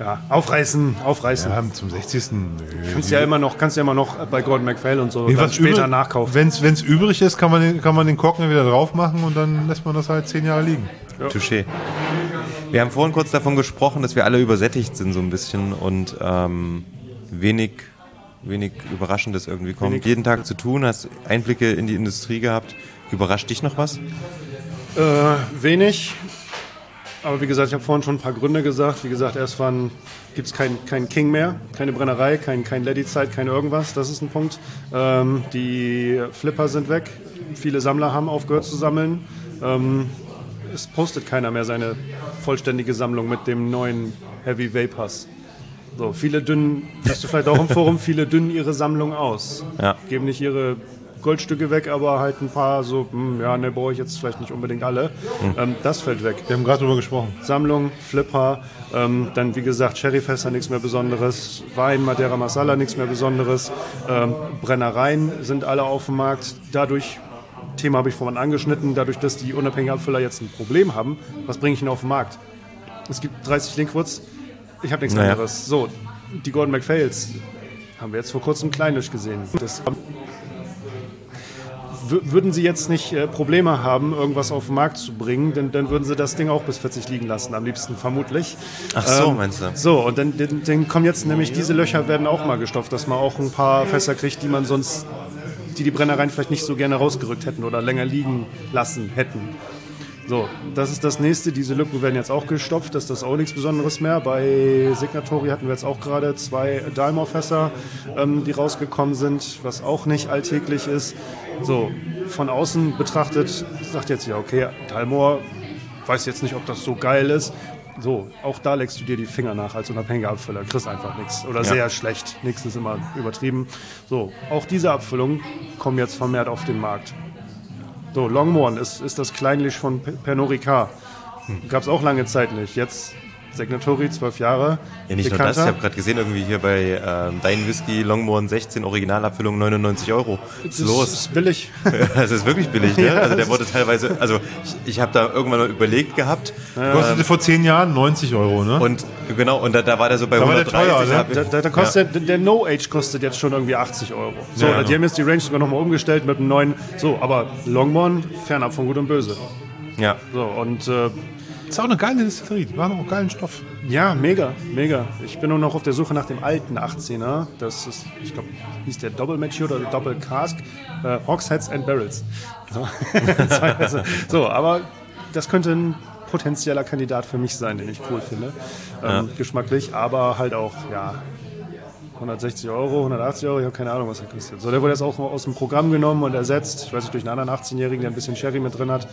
Ja, aufreißen, aufreißen. Ja, zum sechzigsten Kannst ja immer noch, kannst ja immer noch bei Gordon MacPhail und so Nee, dann was später übrig, nachkaufen. Wenn es übrig ist, kann man, den, kann man den Korken wieder drauf machen und dann lässt man das halt zehn Jahre liegen. Ja. Touché. Wir haben vorhin kurz davon gesprochen, dass wir alle übersättigt sind so ein bisschen und ähm, wenig, wenig Überraschendes irgendwie kommt. Wenig. Jeden Tag zu tun, hast Einblicke in die Industrie gehabt. Überrascht dich noch was? Äh, wenig. Aber wie gesagt, ich habe vorhin schon ein paar Gründe gesagt. Wie gesagt, erst gibt es keinen kein King mehr, keine Brennerei, kein, kein Lady-Zeit, kein irgendwas. Das ist ein Punkt. Ähm, die Flipper sind weg. Viele Sammler haben aufgehört zu sammeln. Ähm, es postet keiner mehr seine vollständige Sammlung mit dem neuen Heavy Vapors. So, viele dünnen, siehst du vielleicht auch im Forum, viele dünnen ihre Sammlung aus. Ja. Geben nicht ihre Goldstücke weg, aber halt ein paar so, hm, ja, ne, brauche ich jetzt vielleicht nicht unbedingt alle. Mhm. Ähm, das fällt weg. Wir haben gerade drüber gesprochen. Sammlung, Flipper, ähm, dann wie gesagt Sherryfässer, nichts mehr Besonderes, Wein, Madeira Masala, nichts mehr Besonderes, ähm, Brennereien sind alle auf dem Markt. Dadurch, Thema habe ich vorhin angeschnitten, dadurch, dass die unabhängigen Abfüller jetzt ein Problem haben, was bringe ich denn auf den Markt? Es gibt dreißig Linkwoods, ich habe nichts naja. anderes. So, die Gordon MacPhails haben wir jetzt vor kurzem Kleinisch gesehen. Das würden sie jetzt nicht äh, Probleme haben, irgendwas auf den Markt zu bringen, denn, dann würden sie das Ding auch bis vierzig liegen lassen, am liebsten vermutlich. Ach so, ähm, meinst du? So, und dann, dann, dann kommen jetzt nämlich, diese Löcher werden auch mal gestopft, dass man auch ein paar Fässer kriegt, die man sonst, die die Brennereien vielleicht nicht so gerne rausgerückt hätten oder länger liegen lassen hätten. So, das ist das nächste. Diese Lücken werden jetzt auch gestopft. Das ist das auch nichts Besonderes mehr. Bei Signatory hatten wir jetzt auch gerade zwei Dalmor-Fässer, ähm, die rausgekommen sind, was auch nicht alltäglich ist. So, von außen betrachtet sagt jetzt ja, okay, Dalmor, weiß jetzt nicht, ob das so geil ist. So, auch da legst du dir die Finger nach als unabhängiger Abfüller. Kriegst einfach nichts. Oder ja. sehr schlecht. Nichts ist immer übertrieben. So, auch diese Abfüllungen kommen jetzt vermehrt auf den Markt. So, Longmorn ist, ist das Kleinlich von Pernod Ricard. Gab es auch lange Zeit nicht. Jetzt Signatory, zwölf Jahre. Ja, nicht Bekannter. nur das, ich habe gerade gesehen, irgendwie hier bei ähm, Dein Whisky Longmorn sechzehn, Originalabfüllung neunundneunzig Euro. Was ist los? Das ist billig. Das ist wirklich billig, ne? Ja, Also der das wurde teilweise, also ich, ich habe da irgendwann mal überlegt gehabt. Ja. Kostete vor zehn Jahren neunzig Euro, ne? Und genau, und da, da war der so bei Da war der hundertdreißig. teuer, ne? hab ich- Da, da, da kostet, der, der No-Age kostet jetzt schon irgendwie achtzig Euro. So, Ja, die genau. haben jetzt die Range sogar nochmal umgestellt mit einem neuen. So, aber Longmorn fernab von Gut und Böse. Ja. So, und äh, ist auch eine geile Distillerie, die machen auch geilen Stoff. ja, mega, mega. Ich bin nur noch auf der Suche nach dem alten achtzehner. Das ist, ich glaube, hieß der Double Mature oder Double Cask. Äh, Hogsheads and Barrels. So. So, aber das könnte ein potenzieller Kandidat für mich sein, den ich cool finde. Ähm, Ja. Geschmacklich, aber halt auch, ja, hundertsechzig Euro, hundertachtzig Euro, ich habe keine Ahnung, was er kostet. So, der wurde jetzt auch aus dem Programm genommen und ersetzt, ich weiß nicht, durch einen anderen achtzehnjährigen, der ein bisschen Sherry mit drin hat.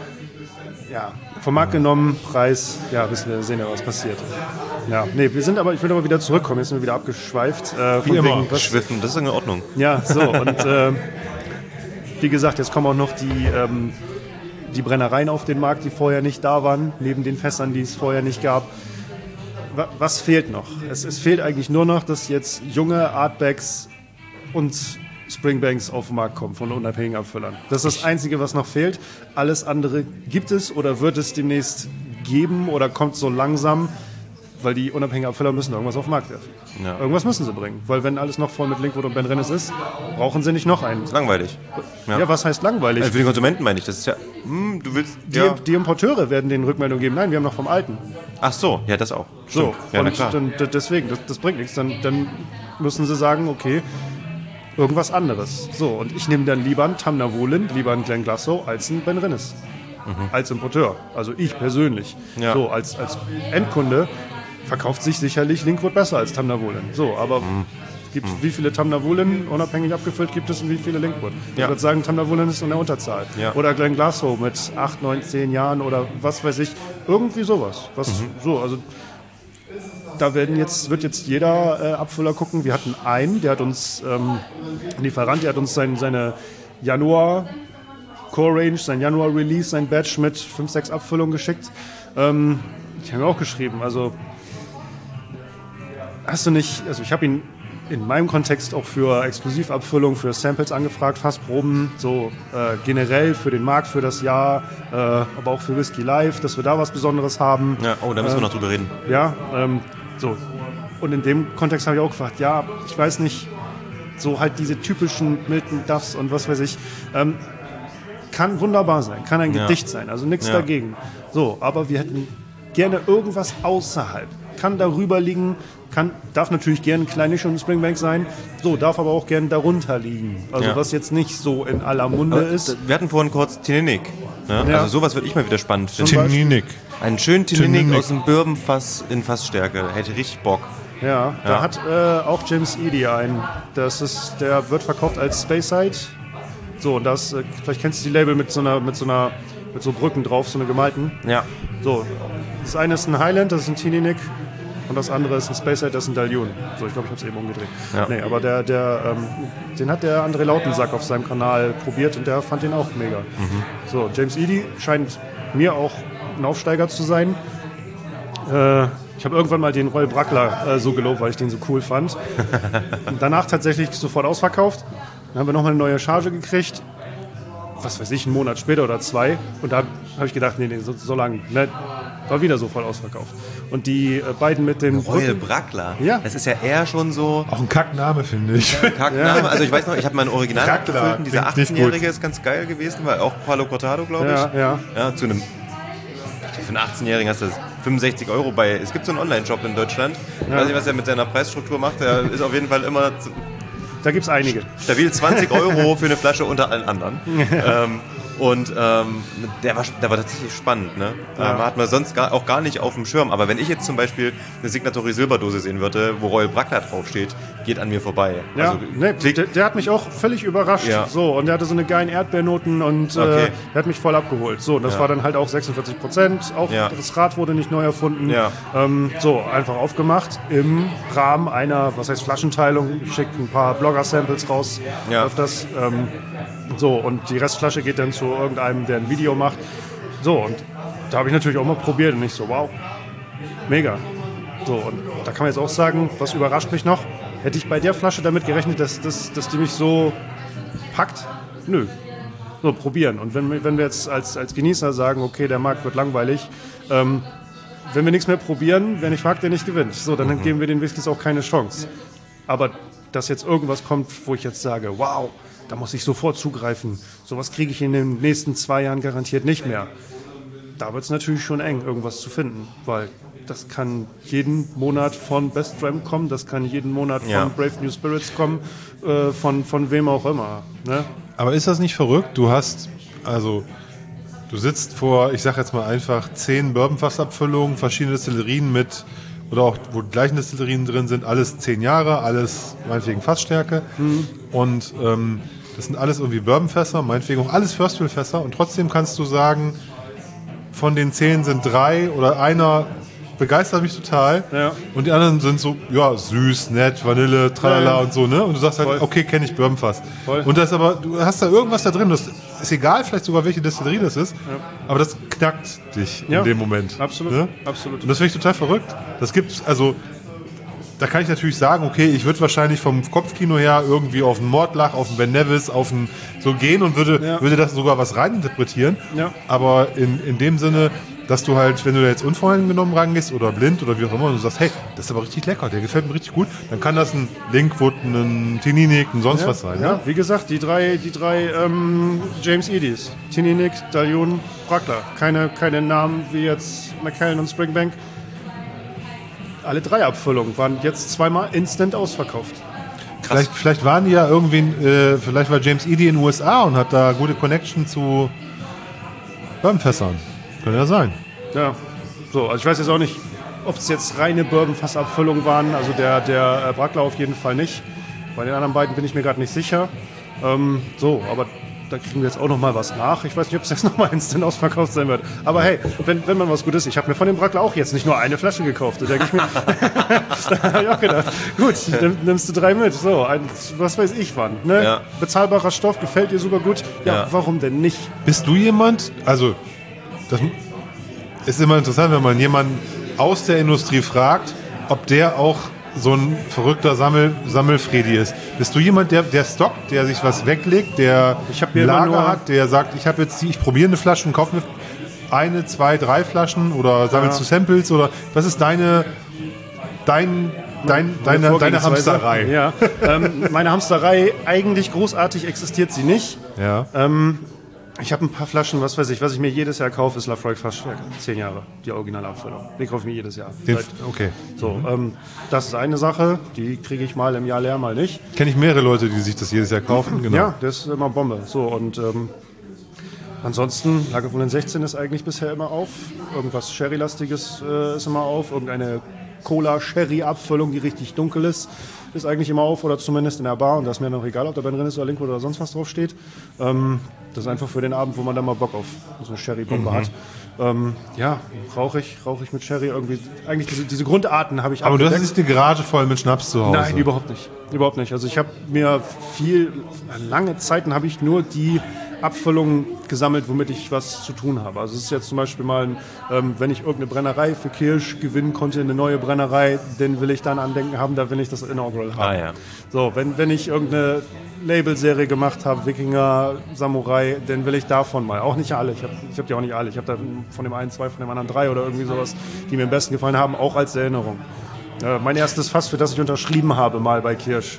Ja, vom Markt genommen, Preis, ja, wissen wir, sehen ja, was passiert. Ja, nee, wir sind aber, ich will aber wieder zurückkommen, jetzt sind wir wieder abgeschweift. Äh, von Wie immer. wegen, was, Schwiffen, das ist in Ordnung. ja, so, und äh, wie gesagt, jetzt kommen auch noch die, ähm, die Brennereien auf den Markt, die vorher nicht da waren, neben den Fässern, die es vorher nicht gab. Wa- Was fehlt noch? Es, es fehlt eigentlich nur noch, dass jetzt junge Artbacks und Springbanks auf den Markt kommen von unabhängigen Abfüllern. Das ist das Einzige, was noch fehlt. Alles andere gibt es oder wird es demnächst geben oder kommt so langsam, weil die unabhängigen Abfüller müssen irgendwas auf den Markt werfen. Ja. Irgendwas müssen sie bringen, weil wenn alles noch voll mit Linkwood und Ben Rennes ist, brauchen sie nicht noch einen. Langweilig. Ja, Ja. was heißt langweilig? Also für die Konsumenten meine ich, das ist ja, hm, du willst, Die, ja. die Importeure werden den Rückmeldung geben, nein, wir haben noch vom Alten. Ach so, ja, das auch. So, Stimmt. Ja, na und klar. dann, d- deswegen, das, das bringt nichts. Dann, dann müssen sie sagen, okay, irgendwas anderes. So, und ich nehme dann lieber einen Tamna Wohlin, lieber einen Glen Glasgow als einen Ben Rennes. Als Importeur. Also ich persönlich. Mhm. Ja. So, als, als Endkunde verkauft sich sicherlich Linkwood besser als Tamna Wohlin. So, aber Mhm. gibt, wie viele Tamna Wohlin unabhängig abgefüllt gibt es und wie viele Linkwood? Ich Ja. würde sagen, Tamna Wohlin ist in der Unterzahl. Ja. Oder Glen Glasgow mit acht, neun, zehn Jahren oder was weiß ich. Irgendwie sowas. Was, Mhm. So, also da werden jetzt, wird jetzt jeder äh, Abfüller gucken. Wir hatten einen, der hat uns, ähm, ein Lieferant, der hat uns sein, seine Januar Core Range, sein Januar Release, sein Batch mit fünf, sechs Abfüllungen geschickt. Ähm, ich habe mir auch geschrieben, also hast du nicht, also ich habe ihn in meinem Kontext auch für Exklusivabfüllung, für Samples angefragt, Fassproben, so äh, generell für den Markt, für das Jahr, äh, aber auch für Whisky Live, dass wir da was Besonderes haben. Ja, oh, da müssen wir noch drüber reden. Ja, ähm, So. Und in dem Kontext habe ich auch gefragt, ja, ich weiß nicht, so halt diese typischen Milton Duffs und was weiß ich, ähm, kann wunderbar sein, kann ein Ja. Gedicht sein, also nichts Ja. dagegen. So, aber wir hätten gerne irgendwas außerhalb. Kann darüber liegen, kann, darf natürlich gerne ein Kleinisch und ein Springbank sein, so, darf aber auch gerne darunter liegen. Also Ja. was jetzt nicht so in aller Munde Aber ist. wir hatten vorhin kurz Tininik. Ne? Ja. Also sowas würde ich mal wieder spannend finden. Tininik. Einen schönen Tininik Tininik. aus dem Birbenfass in Fassstärke. Hätte richtig Bock. Ja, da Ja. hat äh, auch James Eady einen. Das ist, der wird verkauft als Speyside. So, und das, äh, vielleicht kennst du die Label mit so einer, mit so einer, mit so Brücken drauf, so eine gemalten. Ja. So, das eine ist ein Highland, das ist ein Tininik. Und das andere ist ein Speyside, das ist ein Dallion. So, ich glaube, ich habe es eben umgedreht. Ja. Nee, aber der, der, ähm, den hat der André Lautensack auf seinem Kanal probiert und der fand den auch mega. So, James Eady scheint mir auch ein Aufsteiger zu sein. Äh, ich habe irgendwann mal den Roy Brackler äh, so gelobt, weil ich den so cool fand. Und danach tatsächlich sofort ausverkauft. Dann haben wir nochmal eine neue Charge gekriegt. Was weiß ich, einen Monat später oder zwei. Und da habe ich gedacht, nee, nee, so, so lange. Ne, war wieder sofort ausverkauft. Und die äh, beiden mit den Royal Brücken- Brackler. Ja. Das ist ja eher schon so Auch ein Kackname, finde ich. Kackname. Also ich weiß noch, ich habe mein Original Brackler, abgefüllt. Dieser klingt nicht achtzehnjährige ist ganz geil gewesen, weil auch Palo Cortado, glaube ich. Ja, ja. Ja, zu einem... Für einen achtzehnjährigen hast du fünfundsechzig Euro bei... Es gibt so einen Online-Shop in Deutschland. Ich weiß nicht, was er mit seiner Preisstruktur macht. Der ist auf jeden Fall immer Da gibt es einige. stabil zwanzig Euro für eine Flasche unter allen anderen. ähm, und ähm, der, war, der war tatsächlich spannend. Ne? Ja. Ähm, hat man sonst gar, auch gar nicht auf dem Schirm. Aber wenn ich jetzt zum Beispiel eine Signatory Silberdose sehen würde, wo Royal Brackler draufsteht, geht an mir vorbei. Ja, Also, ne, klingt- der, der hat mich auch völlig überrascht. Ja. So, und der hatte so eine geilen Erdbeernoten und Okay. äh, der hat mich voll abgeholt. So, und das Ja. war dann halt auch sechsundvierzig Prozent. Auch Ja. das Rad wurde nicht neu erfunden. Ja. Ähm, so, einfach aufgemacht im Rahmen einer, was heißt Flaschenteilung. Ich schicke ein paar Blogger-Samples raus Ja. auf das. Ähm, so, und die Restflasche geht dann zu irgendeinem, der ein Video macht. So, und da habe ich natürlich auch mal probiert und ich so, wow, mega. So, und da kann man jetzt auch sagen, was überrascht mich noch? Hätte ich bei der Flasche damit gerechnet, dass, dass, dass die mich so packt? Nö. So, probieren. Und wenn, wenn wir jetzt als, als Genießer sagen, okay, der Markt wird langweilig, ähm, wenn wir nichts mehr probieren, wer nicht mag, der nicht gewinnt. So, dann geben wir den Whiskys auch keine Chance. Aber dass jetzt irgendwas kommt, wo ich jetzt sage, wow, da muss ich sofort zugreifen. Sowas kriege ich in den nächsten zwei Jahren garantiert nicht mehr. Da wird es natürlich schon eng, irgendwas zu finden, weil das kann jeden Monat von Best Dram kommen, das kann jeden Monat von Ja. Brave New Spirits kommen, äh, von, von wem auch immer. Ne? Aber ist das nicht verrückt? Du hast, also, du sitzt vor, ich sag jetzt mal einfach, zehn Bourbonfassabfüllungen, verschiedene Destillerien mit, oder auch, wo die gleichen Destillerien drin sind, alles zehn Jahre, alles meinetwegen Fassstärke. Und ähm, das sind alles irgendwie Bourbonfässer, meinetwegen auch alles First Fill Fässer. Und trotzdem kannst du sagen, von den zehn sind drei oder einer begeistert mich total. Ja. Und die anderen sind so, ja, süß, nett, Vanille, tralala Ja, ja. und so, ne? Und du sagst halt, Voll. okay, kenne ich Bourbonfass. Voll. Und das ist aber, du hast da irgendwas da drin, das ist egal, vielleicht sogar welche Destillerie das ist, aber das knackt dich Ja. in dem Moment. Absolut, Ne? absolut. Und das finde ich total verrückt. Das gibt's, also, da kann ich natürlich sagen, okay, ich würde wahrscheinlich vom Kopfkino her irgendwie auf einen Mordlach, auf einen Ben Nevis, auf einen so gehen und würde, Ja. würde das sogar was reininterpretieren. Ja. Aber in, in dem Sinne, dass du halt, wenn du da jetzt unvoreingenommen rangehst oder blind oder wie auch immer, und du sagst, hey, das ist aber richtig lecker, der gefällt mir richtig gut, dann kann das ein Linkwood, ein Tininik, ein sonst Ja, was sein. ja, Ne? wie gesagt, die drei, die drei ähm, James Edys. Tininik, Dallion, Brackler. Keine, keine Namen wie jetzt Macallan und Springbank. Alle drei Abfüllungen waren jetzt zweimal instant ausverkauft. Vielleicht, vielleicht waren die ja irgendwie, äh, vielleicht war James Eady in den U S A und hat da gute Connection zu Bourbonfässern. Könnte ja sein. Ja, so, also ich weiß jetzt auch nicht, ob es jetzt reine Bourbon-Fassabfüllungen waren. Also der, der äh, Brackler auf jeden Fall nicht. Bei den anderen beiden bin ich mir gerade nicht sicher. Ähm, so, aber da kriegen wir jetzt auch noch mal was nach. Ich weiß nicht, ob es jetzt noch mal instant ausverkauft sein wird. Aber hey, wenn, wenn man was Gutes ist, ich habe mir von dem Brackler auch jetzt nicht nur eine Flasche gekauft. Da denke ich mir, da habe ich auch gedacht, gut, nimm, nimmst du drei mit. So, ein, was weiß ich wann. Ne? Ja. Bezahlbarer Stoff, gefällt dir super gut. Ja, Ja. warum denn nicht? Bist du jemand, also das ist immer interessant, wenn man jemanden aus der Industrie fragt, ob der auch so ein verrückter Sammel, Sammelfredi ist. Bist du jemand, der, der stockt, der sich was weglegt, der Ich hab mir ein immer Lager nur- hat, der sagt, ich habe jetzt die, ich probiere eine Flasche und kaufe mir eine, zwei, drei Flaschen oder sammelst Ja. du Samples oder was ist deine dein, dein, deine, deine Hamsterei. Ja, ähm, meine Hamsterei, eigentlich großartig existiert sie nicht. Ja. Ähm, ich habe ein paar Flaschen, was weiß ich, was ich mir jedes Jahr kaufe, ist Lafroig Fassstärke. Zehn Jahre, die Originalabfüllung. Die kaufe ich mir jedes Jahr. Den, Seit, okay. so, ähm, das ist eine Sache, die kriege ich mal im Jahr leer, mal nicht. Kenne ich mehrere Leute, die sich das jedes Jahr kaufen. Genau. Ja, das ist immer Bombe. So, und ähm, ansonsten, Lagavulin sechzehn ist eigentlich bisher immer auf. Irgendwas Sherry-lastiges äh, ist immer auf. Irgendeine Cola-Sherry-Abfüllung, die richtig dunkel ist, ist eigentlich immer auf. Oder zumindest in der Bar. Und da ist mir noch egal, ob da drin ist oder Linkwood oder sonst was drauf steht. Ähm, das ist einfach für den Abend, wo man dann mal Bock auf so eine Sherry-Bombe mhm. hat. Ähm, ja, rauche ich, rauche ich mit Sherry irgendwie. Eigentlich diese, diese Grundarten habe ich Aber abgedeckt. du hast nicht eine Garage voll mit Schnaps zu Hause? Nein, überhaupt nicht. Überhaupt nicht. Also ich habe mir viel, lange Zeiten habe ich nur die Abfüllungen gesammelt, womit ich was zu tun habe. Also es ist jetzt zum Beispiel mal, ein, ähm, wenn ich irgendeine Brennerei für Kirsch gewinnen konnte, eine neue Brennerei, den will ich dann Andenken haben, da will ich das Inaugural haben. Ah, ja. So, wenn, wenn ich irgendeine Labelserie gemacht habe, Wikinger, Samurai, dann will ich davon mal. Auch nicht alle. Ich habe ich hab die auch nicht alle. Ich habe da von dem einen zwei, von dem anderen drei oder irgendwie sowas, die mir am besten gefallen haben, auch als Erinnerung. Äh, mein erstes Fass, für das ich unterschrieben habe, mal bei Kirsch.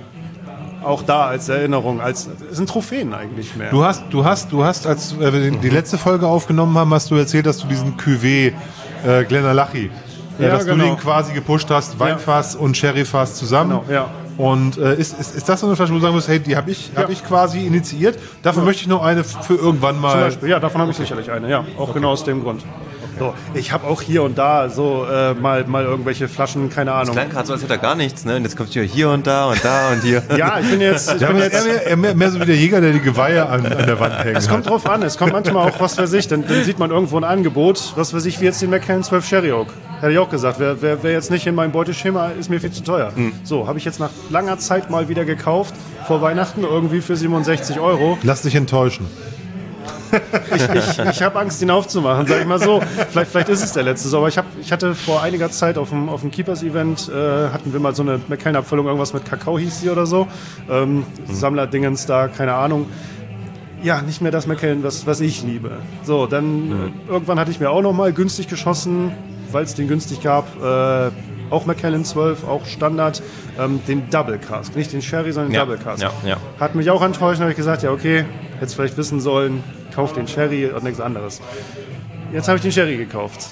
Auch da als Erinnerung, als es sind Trophäen eigentlich mehr. Du hast, du hast, du hast, als wir die letzte Folge aufgenommen haben, hast du erzählt, dass du diesen Cuvée äh, Glenallachie, äh, Ja, dass genau. du den quasi gepusht hast, Weinfass und Sherryfass zusammen. Genau, ja. Und äh, ist, ist, ist das so eine Flasche, wo du sagen musst, hey, die habe ich, hab Ja. ich quasi initiiert, dafür möchte ich noch eine für irgendwann Zum mal. Beispiel, ja, davon habe ich sicherlich eine, ja, auch genau aus dem Grund. So, ich habe auch hier und da so äh, mal, mal irgendwelche Flaschen, keine Ahnung. Klang gerade so, als hätte er gar nichts, ne? Und jetzt kommt hier hier und da und da und hier. Ja, ich bin jetzt, ich Ja, bin aber jetzt eher, mehr, mehr, mehr so wie der Jäger, der die Geweihe an, an der Wand hängt. es kommt drauf an, es kommt manchmal auch, was weiß ich, dann, dann sieht man irgendwo ein Angebot, was weiß ich, wie jetzt den Macallan zwölf Sherry Oak. Hätte ich auch gesagt, wer, wer, wer jetzt nicht in meinem Beuteschema, ist mir viel zu teuer. Mhm. So, habe ich jetzt nach langer Zeit mal wieder gekauft, vor Weihnachten irgendwie für siebenundsechzig Euro. Lass dich enttäuschen. Ich, ich, ich habe Angst, ihn aufzumachen, sag ich mal so. Vielleicht, vielleicht ist es der letzte. So, aber ich, hab, ich hatte vor einiger Zeit auf dem, auf dem Keepers-Event, äh, hatten wir mal so eine Macallan-Abfüllung, irgendwas mit Kakao hieß sie oder so. Ähm, mhm. Sammlerdingens da, keine Ahnung. Ja, nicht mehr das Macallan, was, was ich liebe. So, dann mhm. irgendwann hatte ich mir auch noch mal günstig geschossen, weil es den günstig gab. Äh, auch Macallan zwölf, auch Standard, ähm, den Double Cask. Nicht den Sherry, sondern den Ja, Double Cask. ja, ja. Hat mich auch enttäuscht, habe ich gesagt, ja okay, hätte es vielleicht wissen sollen, kauf den Sherry und nichts anderes. Jetzt habe ich den Sherry gekauft.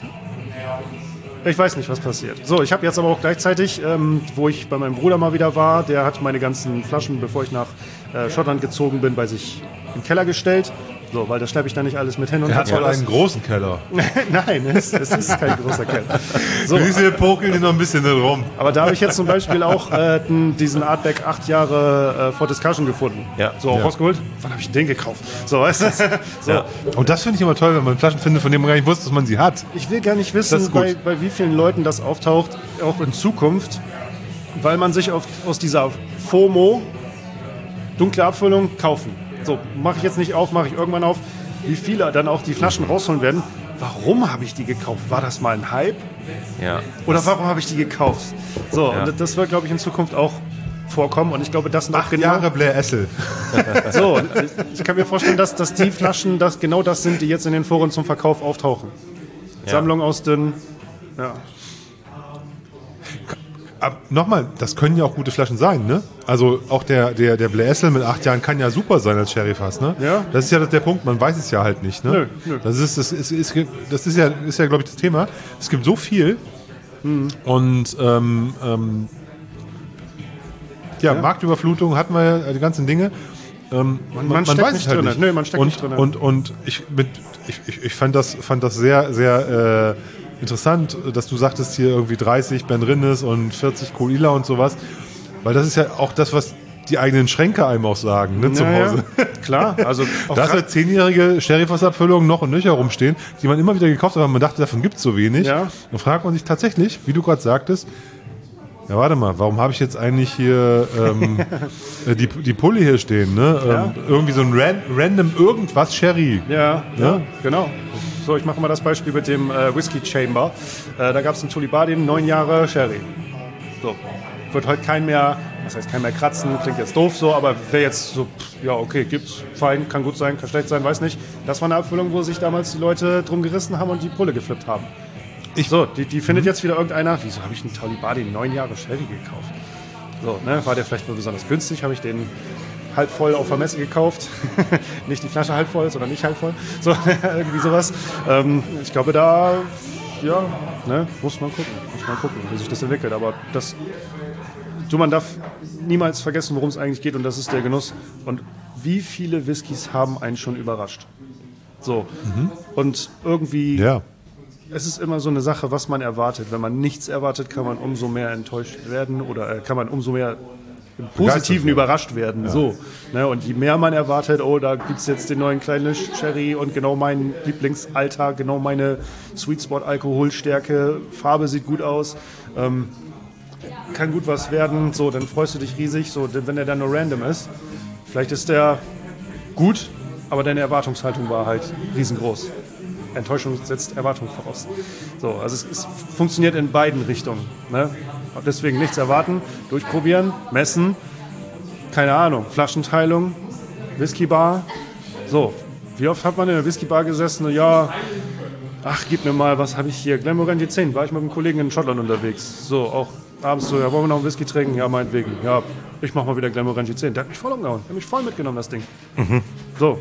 Ich weiß nicht, was passiert. So, ich habe jetzt aber auch gleichzeitig, ähm, wo ich bei meinem Bruder mal wieder war, der hat meine ganzen Flaschen, bevor ich nach äh, Schottland gezogen bin, bei sich im Keller gestellt. So, weil da schleppe ich dann nicht alles mit hin und Er hat soll voll einen großen Keller. Nein, es, es ist kein großer Keller. So, Diese pokeln die noch ein bisschen drin rum. aber da habe ich jetzt zum Beispiel auch äh, diesen Artback acht Jahre äh, For Discussion gefunden. Ja. So, auch Ja. rausgeholt. Wann habe ich den gekauft? So, weißt du? So. Ja. Und das finde ich immer toll, wenn man Flaschen findet, von denen man gar nicht wusste, dass man sie hat. Ich will gar nicht Das wissen, ist gut. bei, bei wie vielen Leuten das auftaucht, auch in Zukunft, weil man sich auf, aus dieser FOMO, dunkle Abfüllung, kaufen. So, mache ich jetzt nicht auf, mache ich irgendwann auf. Wie viele dann auch die Flaschen rausholen werden. Warum habe ich die gekauft? War das mal ein Hype? Ja. Oder warum habe ich die gekauft? So, Ja. und das wird, glaube ich, in Zukunft auch vorkommen. Und ich glaube, das sind auch Acht genau... Jahre Blair Essel. So, ich kann mir vorstellen, dass, dass die Flaschen das genau das sind, die jetzt in den Foren zum Verkauf auftauchen. Ja. Sammlung aus den... Ja. Aber nochmal, das können ja auch gute Flaschen sein, ne? Also auch der, der, der Blair Essel mit acht Jahren kann ja super sein als Sherryfass, ne? Ja. Das ist ja der Punkt, man weiß es ja halt nicht, ne? Nö, nö. Das ist, das ist, ist, das ist ja, ist ja glaube ich, das Thema. Es gibt so viel und ähm, ähm, ja, Ja. Marktüberflutung hatten wir ja, die ganzen Dinge. Ähm, man, man steckt weiß nicht es halt drin. nicht. Nö, man steckt und, nicht drin. Und, und ich, mit, ich, ich, ich fand das, fand das sehr, sehr äh, interessant, dass du sagtest hier irgendwie dreißig Ben Rinnes und vierzig Kolila und sowas. Weil das ist ja auch das, was die eigenen Schränke einem auch sagen, ne, zu Ja, Hause. ja. Klar, also auch Da ist grad- halt zehnjährige Sherryfassabfüllungen noch und nöcher rumstehen, die man immer wieder gekauft hat, aber man dachte, davon gibt es so wenig. Ja. Dann fragt man sich tatsächlich, wie du gerade sagtest, ja, warte mal, warum habe ich jetzt eigentlich hier ähm, äh, die, die Pulle hier stehen? Ne? Ja. Ähm, irgendwie so ein ran, random irgendwas Sherry. Ja, Ja? ja, genau. So, ich mache mal das Beispiel mit dem äh, Whisky Chamber. Äh, da gab es einen Tulibadin, neun Jahre Sherry. So, wird heute kein mehr, was heißt kein mehr kratzen, klingt jetzt doof so, aber wäre jetzt so, pff, ja okay, gibt's, fein, kann gut sein, kann schlecht sein, weiß nicht. Das war eine Abfüllung, wo sich damals die Leute drum gerissen haben und die Pulle geflippt haben. so, die, die findet jetzt wieder irgendeiner, wieso habe ich einen Talibadi neun Jahre Sherry gekauft? So, ne, war der vielleicht nur besonders günstig, habe ich den halb voll auf der Messe gekauft. Nicht die Flasche halb voll, sondern nicht halb voll. So, irgendwie sowas. Ähm, ich glaube, da, ja, ne, muss man gucken, muss man gucken, wie sich das entwickelt. Aber das, du, man darf niemals vergessen, worum es eigentlich geht, und das ist der Genuss. Und wie viele Whiskys haben einen schon überrascht? So, mhm. und irgendwie... Ja. Es ist immer so eine Sache, was man erwartet. Wenn man nichts erwartet, kann man umso mehr enttäuscht werden oder äh, kann man umso mehr im Positiven überrascht werden. Ja. So, ne? Und je mehr man erwartet, oh, da gibt es jetzt den neuen kleinen Sherry und genau mein Lieblingsalter, genau meine Sweet Spot Alkoholstärke, Farbe sieht gut aus, ähm, kann gut was werden, so, dann freust du dich riesig. So, denn wenn der dann nur random ist, vielleicht ist der gut, aber deine Erwartungshaltung war halt riesengroß. Enttäuschung setzt Erwartung voraus. So, also es, es funktioniert in beiden Richtungen. Ne? Deswegen nichts erwarten, durchprobieren, messen, keine Ahnung, Flaschenteilung, Whiskybar. So, wie oft hat man in der Whiskybar gesessen? Ja, ach, gib mir mal, was habe ich hier? Glenmorangie zehn, war ich mit einem Kollegen in Schottland unterwegs. So, auch abends so, ja, wollen wir noch einen Whisky trinken? Ja, meinetwegen. Ja, ich mach mal wieder Glenmorangie zehn. Der hat mich voll umgehauen, der hat mich voll mitgenommen, das Ding. Mhm. So,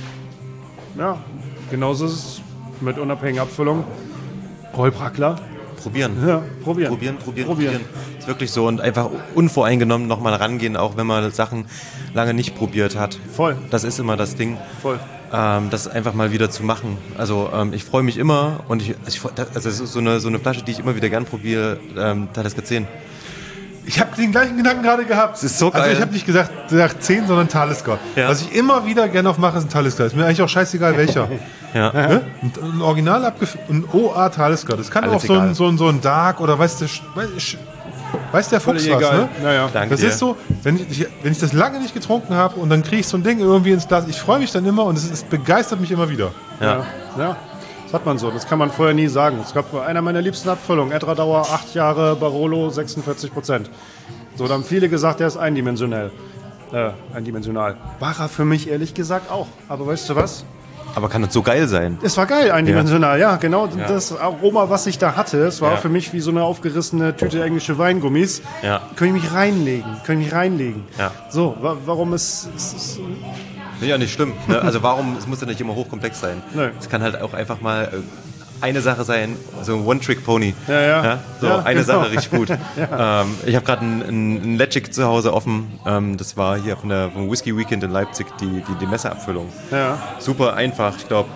ja, genauso ist es mit unabhängiger Abfüllung. Rollbrackler. Probieren. Ja, probieren. Probieren, probieren, probieren. Ist wirklich so. Und einfach unvoreingenommen nochmal rangehen, auch wenn man Sachen lange nicht probiert hat. Voll. Das ist immer das Ding. Voll. Ähm, das einfach mal wieder zu machen. Also ähm, ich freue mich immer und ich, ich also es ist so eine, so eine Flasche, die ich immer wieder gern probiere, ähm, Talisker zehn. Ich habe den gleichen Gedanken gerade gehabt. Das ist so geil. Also ich habe nicht gesagt, gesagt zehn, sondern Talisker. Ja. Was ich immer wieder gerne auf mache, ist ein Talisker. Ist mir eigentlich auch scheißegal, welcher. Ja. Ne? Ein, ein Original abgefüllt, ein O A Talisker. Das kann Alles auch so ein, so, ein, so ein Dark oder weiß der, weiß, weiß der Fuchs was, ne? Naja. Danke das dir. ist so, wenn ich, wenn ich das lange nicht getrunken habe und dann kriege ich so ein Ding irgendwie ins Glas, ich freue mich dann immer und es, es begeistert mich immer wieder. Ja. Ja. Ja. Das hat man so, das kann man vorher nie sagen. Es gab einer meiner liebsten Abfüllungen, Edra-Dauer, acht Jahre, Barolo, sechsundvierzig Prozent. So, da haben viele gesagt, der ist eindimensionell. Äh, eindimensional. War er für mich ehrlich gesagt auch. Aber weißt du was? Aber kann das so geil sein? Es war geil, eindimensional, ja, ja genau. Ja. Das Aroma, was ich da hatte, es war ja. für mich wie so eine aufgerissene Tüte englische Weingummis. Ja. Könnte ich mich reinlegen, könnte ich mich reinlegen. Ja. So, wa warum ist... ist, ist Nee, ja, nicht schlimm. Ne? Also warum, es muss ja nicht immer hochkomplex sein. Nee. Es kann halt auch einfach mal äh, eine Sache sein, so ein One-Trick-Pony. Ja, ja. Ja? So Ja, eine genau. Sache richtig gut. ja. ähm, ich habe gerade einen ein Legic zu Hause offen. Ähm, das war hier von der, vom Whisky Weekend in Leipzig, die, die, die Messeabfüllung. Ja. Super einfach, ich glaube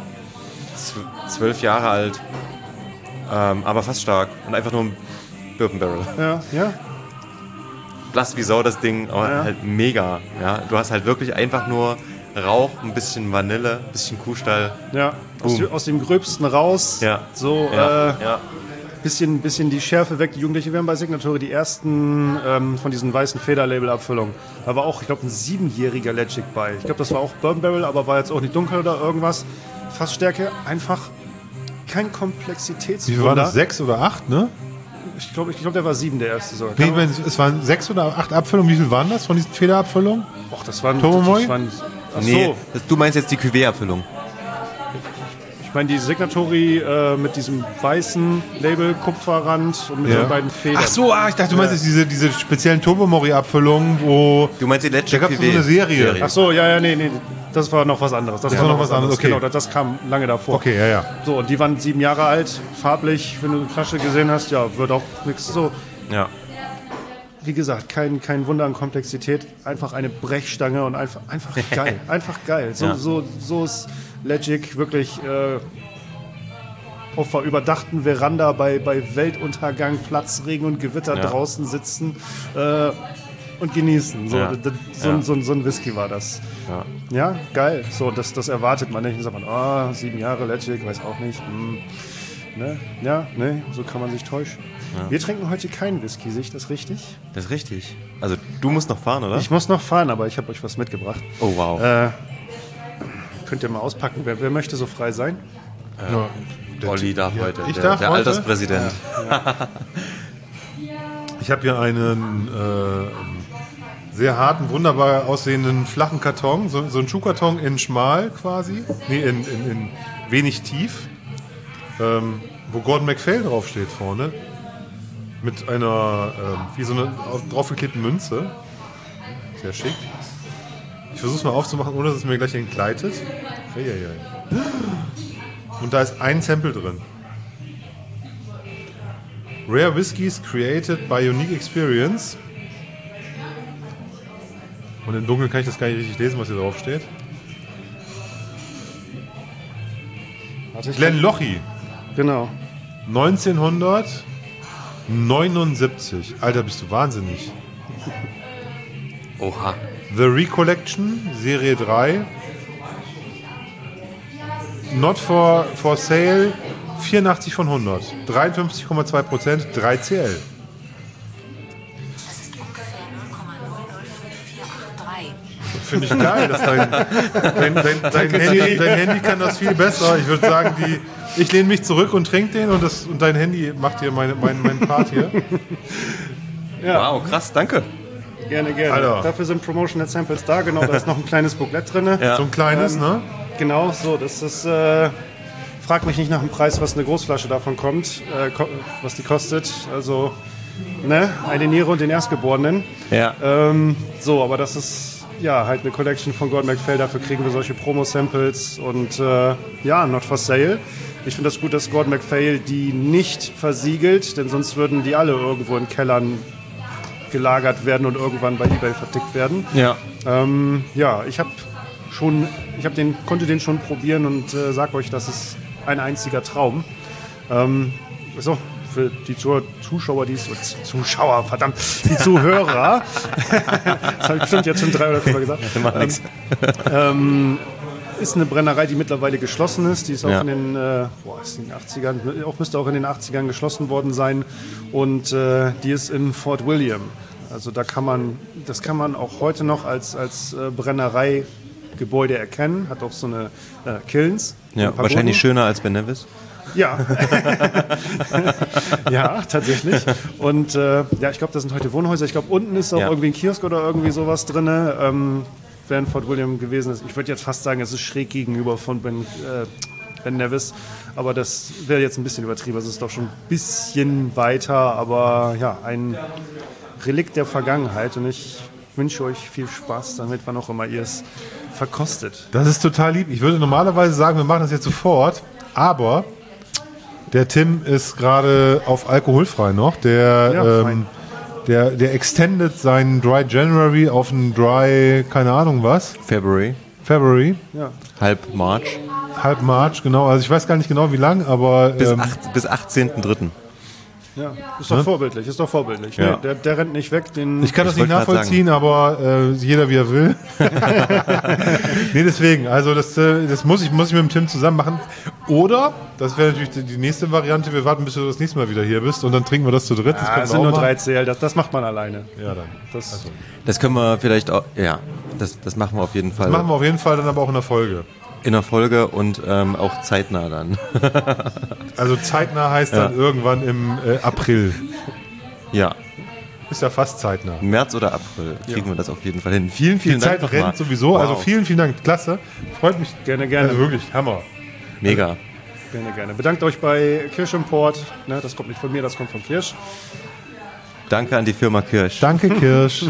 zwölf Jahre alt, ähm, aber fast stark und einfach nur ein Bourbon Barrel. Ja, ja. Blass wie Sau das Ding, aber Ja. halt mega. Ja? Du hast halt wirklich einfach nur Rauch, ein bisschen Vanille, ein bisschen Kuhstall. Ja, aus, Boom. aus dem Gröbsten raus. Ja. So, Ja, äh, ja. bisschen, bisschen die Schärfe weg. Die Jugendliche werden bei Signatory die ersten ähm, von diesen weißen Federlabel-Abfüllungen. Da war auch, ich glaube, ein siebenjähriger Legic bei. Ich glaube, das war auch Bourbon Barrel, aber war jetzt auch nicht dunkel oder irgendwas. Fassstärke, einfach kein Komplexitätswunder. Wie viel waren das? Sechs oder acht, ne? Ich glaube, ich glaub, der war sieben, der erste sogar. Nee, ich meine, es waren sechs oder acht Abfüllungen. Wie viel waren das von diesen Federabfüllungen? Och, das waren... Tomomoy? Das waren ach Nee, so, das, du meinst jetzt die Cuvée-Abfüllung. ich meine die Signatory äh, mit diesem weißen Label, Kupferrand und mit Ja. den beiden Federn. Ach so, ah, ich dachte, du meinst jetzt diese, diese speziellen Tobermory-Abfüllungen, wo... Du meinst die Legic Da gab's so Cuvée eine Serie. Ach so, ja, ja, nee, nee, das war noch was anderes. Das, war noch was anderes, okay. Genau, das, das kam lange davor. Okay, ja, ja. So, und die waren sieben Jahre alt, farblich, wenn du eine Flasche gesehen hast, ja, wird auch nichts so. Ja. Wie gesagt, kein, kein Wunder an Komplexität, einfach eine Brechstange und einfach, einfach geil, einfach geil. So, Ja. so, so ist Legic wirklich äh, auf der überdachten Veranda bei, bei Weltuntergang, Platzregen und Gewitter Ja. draußen sitzen äh, und genießen. So, Ja. d- so, Ja. so, so ein Whisky war das. Ja. Ja, geil. So, das, das erwartet man nicht. Dann sagt man, oh, sieben Jahre Legic, weiß auch nicht. Hm. Ne? Ja, ne, so kann man sich täuschen. Ja. Wir trinken heute keinen Whisky, sehe ich das richtig? Das ist richtig. Also du musst noch fahren, oder? Ich muss noch fahren, aber ich habe euch was mitgebracht. Oh, wow. Äh, könnt ihr mal auspacken, wer, wer möchte so frei sein? Ja. Der- Olli darf ja. heute. Ich der, darf der heute? Alterspräsident. Ich habe hier einen äh, sehr harten, wunderbar aussehenden flachen Karton, so, so einen Schuhkarton in schmal quasi, nee, in, in, in wenig tief. Ähm, wo Gordon MacPhail draufsteht vorne. Mit einer, ähm, wie so eine draufgeklebten Münze. Sehr schick. Ich versuche es mal aufzumachen, ohne dass es mir gleich entgleitet. Eieiei. Und da ist ein Sample drin. Rare Whiskies created by unique experience. Und im Dunkeln kann ich das gar nicht richtig lesen, was hier drauf steht. Glenn Lochy. Genau. neunzehnhundertneunundsiebzig. Alter, bist du wahnsinnig. Oha. The Recollection, Serie drei. Not for, for sale, vierundachtzig von hundert. dreiundfünfzig Komma zwei Prozent, drei C L. Das ist ungefähr null Komma null null fünf vier acht drei. Finde ich geil, dass dein, dein, dein, dein, Handy, dein Handy kann das viel besser. Ich würde sagen, die, ich lehne mich zurück und trinke den und, das, und dein Handy macht hier meinen mein, mein Part hier. Ja. Wow, krass, danke. Gerne, gerne. Alter. Dafür sind Promotional Samples da, genau, da ist noch ein kleines Booklet drin. Ja. So ein kleines, Ähm, ne? Genau, so, das ist, äh, frag mich nicht nach dem Preis, was eine Großflasche davon kommt, äh, ko was die kostet, also, ne, eine Niere und den Erstgeborenen. Ja. Ähm, so, aber das ist, ja, halt eine Collection von Gordon MacPhail, dafür kriegen wir solche Promo-Samples und, äh, ja, not for sale. Ich finde das gut, dass Gordon MacPhail die nicht versiegelt, denn sonst würden die alle irgendwo in Kellern gelagert werden und irgendwann bei eBay vertickt werden. Ja. Ähm, ja, ich habe schon, ich habe den, konnte den schon probieren und äh, sag euch, das ist ein einziger Traum. Ähm, so, für die Zuh- Zuschauer, die Zuschauer, verdammt, die Zuhörer, das habe ich bestimmt jetzt schon drei oder viermal gesagt. Macht nix. Ähm, ist eine Brennerei, die mittlerweile geschlossen ist. Die ist auch Ja. in den, äh, boah, ist in den achtzigern, auch müsste auch in den achtzigern geschlossen worden sein. Und äh, die ist in Fort William. Also da kann man, das kann man auch heute noch als, als äh, Brennereigebäude erkennen. Hat auch so eine äh, Kilns. Ja, Pagoden. wahrscheinlich schöner als Ben Nevis. Ja. Ja, tatsächlich. Und äh, ja, ich glaube, das sind heute Wohnhäuser. Ich glaube, unten ist auch Ja. irgendwie ein Kiosk oder irgendwie sowas drin. Ähm, wer in Fort William gewesen ist. Ich würde jetzt fast sagen, es ist schräg gegenüber von Ben, äh, Ben Nevis. Aber das wäre jetzt ein bisschen übertrieben. Es ist doch schon ein bisschen weiter. Aber ja, ein Relikt der Vergangenheit. Und ich wünsche euch viel Spaß damit, wann auch immer ihr es verkostet. Das ist total lieb. Ich würde normalerweise sagen, wir machen das jetzt sofort, aber der Tim ist gerade auf alkoholfrei noch. Der, Ja, ähm, fein. der, der extendet seinen Dry January auf einen Dry, keine Ahnung was, February, February, Ja. halb March, halb March, genau. Also ich weiß gar nicht genau, wie lang, aber bis, ähm, acht, bis achtzehnten dritten Ja, ist doch Ne? vorbildlich, ist doch vorbildlich. Ja. Nee, der, der rennt nicht weg. Den ich kann das Ich nicht wollte grad nachvollziehen, aber äh, jeder wie er will. Nee, deswegen, also das, äh, das muss, ich, muss ich mit dem Tim zusammen machen. Oder, das wäre natürlich die, die nächste Variante, wir warten, bis du das nächste Mal wieder hier bist und dann trinken wir das zu dritt. Das ah, können das wir sind auch nur machen. drei C L, das, das macht man alleine. Ja, dann. Das, Das können wir vielleicht auch, ja, das, das machen wir auf jeden Fall Das machen wir auf jeden Fall dann aber auch in der Folge. in der Folge und ähm, auch zeitnah dann. Also zeitnah heißt dann Ja. irgendwann im äh, April. Ja, Ist ja fast zeitnah. März oder April kriegen wir das auf jeden Fall hin. Vielen, Die vielen Dank Zeit nochmal. rennt sowieso, Wow. also vielen, vielen Dank. Klasse. Freut mich. Gerne, gerne. Also wirklich, Hammer. Mega. gerne, gerne. Bedankt euch bei Kirschimport. Ne, das kommt nicht von mir, das kommt von Kirsch. Danke an die Firma Kirsch. Danke, Kirsch.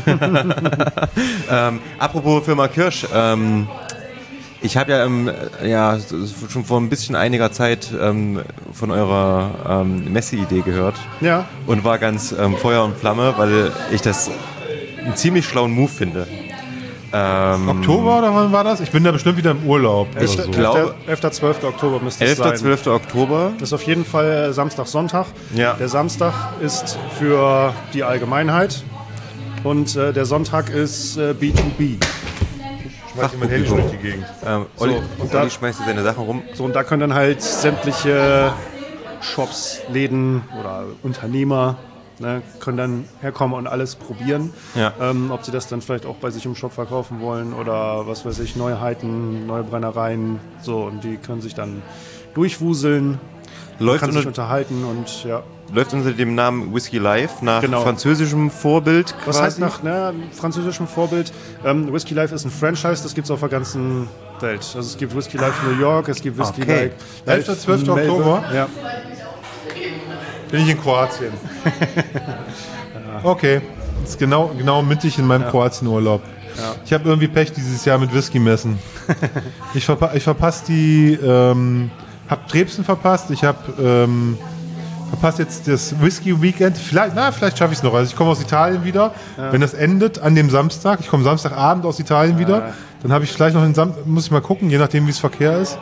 Ähm, apropos Firma Kirsch, ähm, ich habe ja, ähm, ja s- schon vor ein bisschen einiger Zeit ähm, von eurer ähm, Messeidee gehört Ja, und war ganz ähm, Feuer und Flamme, weil ich das einen ziemlich schlauen Move finde. Ähm, Oktober oder wann war das? Ich bin da bestimmt wieder im Urlaub. Oder Ich so. glaube- elfter zwölfter Oktober müsste es elfter sein. zwölfter Oktober. Das ist auf jeden Fall äh, Samstag, Sonntag. Ja. Der Samstag ist für die Allgemeinheit und äh, der Sonntag ist äh, B zwei B. Schmeiß ich mein Handy schon durch die Gegend. Ähm, Olli, und Olli da- schmeißt seine Sachen rum. So, und da können dann halt sämtliche Shops, Läden oder Unternehmer ne, können dann herkommen und alles probieren. Ja. Ähm, ob sie das dann vielleicht auch bei sich im Shop verkaufen wollen oder was weiß ich, Neuheiten, neue Brennereien. So, und die können sich dann durchwuseln, Läuft kann sich unter, unterhalten und ja. läuft unter dem Namen Whisky Live nach Genau. französischem Vorbild quasi. Was heißt nach ne, französischem Vorbild? Ähm, Whisky Life ist ein Franchise, das gibt es auf der ganzen Welt. Also es gibt Whisky Life New York, es gibt Whisky Okay. Life elfter zwölfter Melbourne. Oktober? Ja. Bin ich in Kroatien. Okay, das ist genau, genau mittig in meinem ja. Kroatien-Urlaub. Ja. Ich habe irgendwie Pech dieses Jahr mit Whisky-Messen. ich, verpa- ich verpasse die, ähm, habe Trebsen verpasst, ich habe ähm, verpasst jetzt das Whisky-Weekend. Vielleicht, na, vielleicht schaffe ich es noch. Also ich komme aus Italien wieder. Ja. Wenn das endet an dem Samstag, ich komme Samstagabend aus Italien wieder, ja. dann habe ich vielleicht noch den Samstag, muss ich mal gucken, je nachdem wie es Verkehr ist.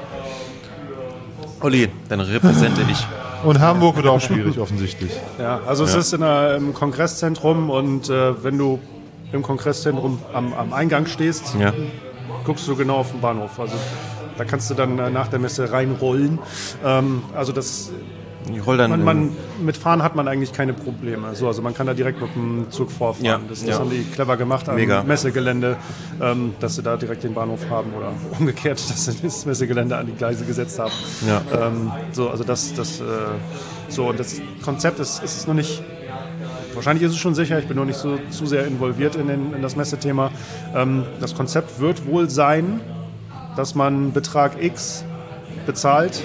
Olli, dann repräsente ich. Und Hamburg wird auch schwierig, offensichtlich. Ja, also es ja. ist in einer, im Kongresszentrum und äh, wenn du im Kongresszentrum am, am Eingang stehst, ja. guckst du genau auf den Bahnhof. Also da kannst du dann äh, nach der Messe reinrollen. Ähm, also das... Ich roll dann man, man, mit Fahren hat man eigentlich keine Probleme. So, also man kann da direkt mit dem Zug vorfahren. Ja, das, das ja. haben die clever gemacht am Mega. Messegelände, ähm, dass sie da direkt den Bahnhof haben oder umgekehrt, dass sie das Messegelände an die Gleise gesetzt haben. Ja. Ähm, so, also das, das, äh, so, und das Konzept ist, ist es noch nicht. Wahrscheinlich ist es schon sicher, ich bin noch nicht so zu sehr involviert in, den, in das Messethema. Ähm, das Konzept wird wohl sein, dass man Betrag X bezahlt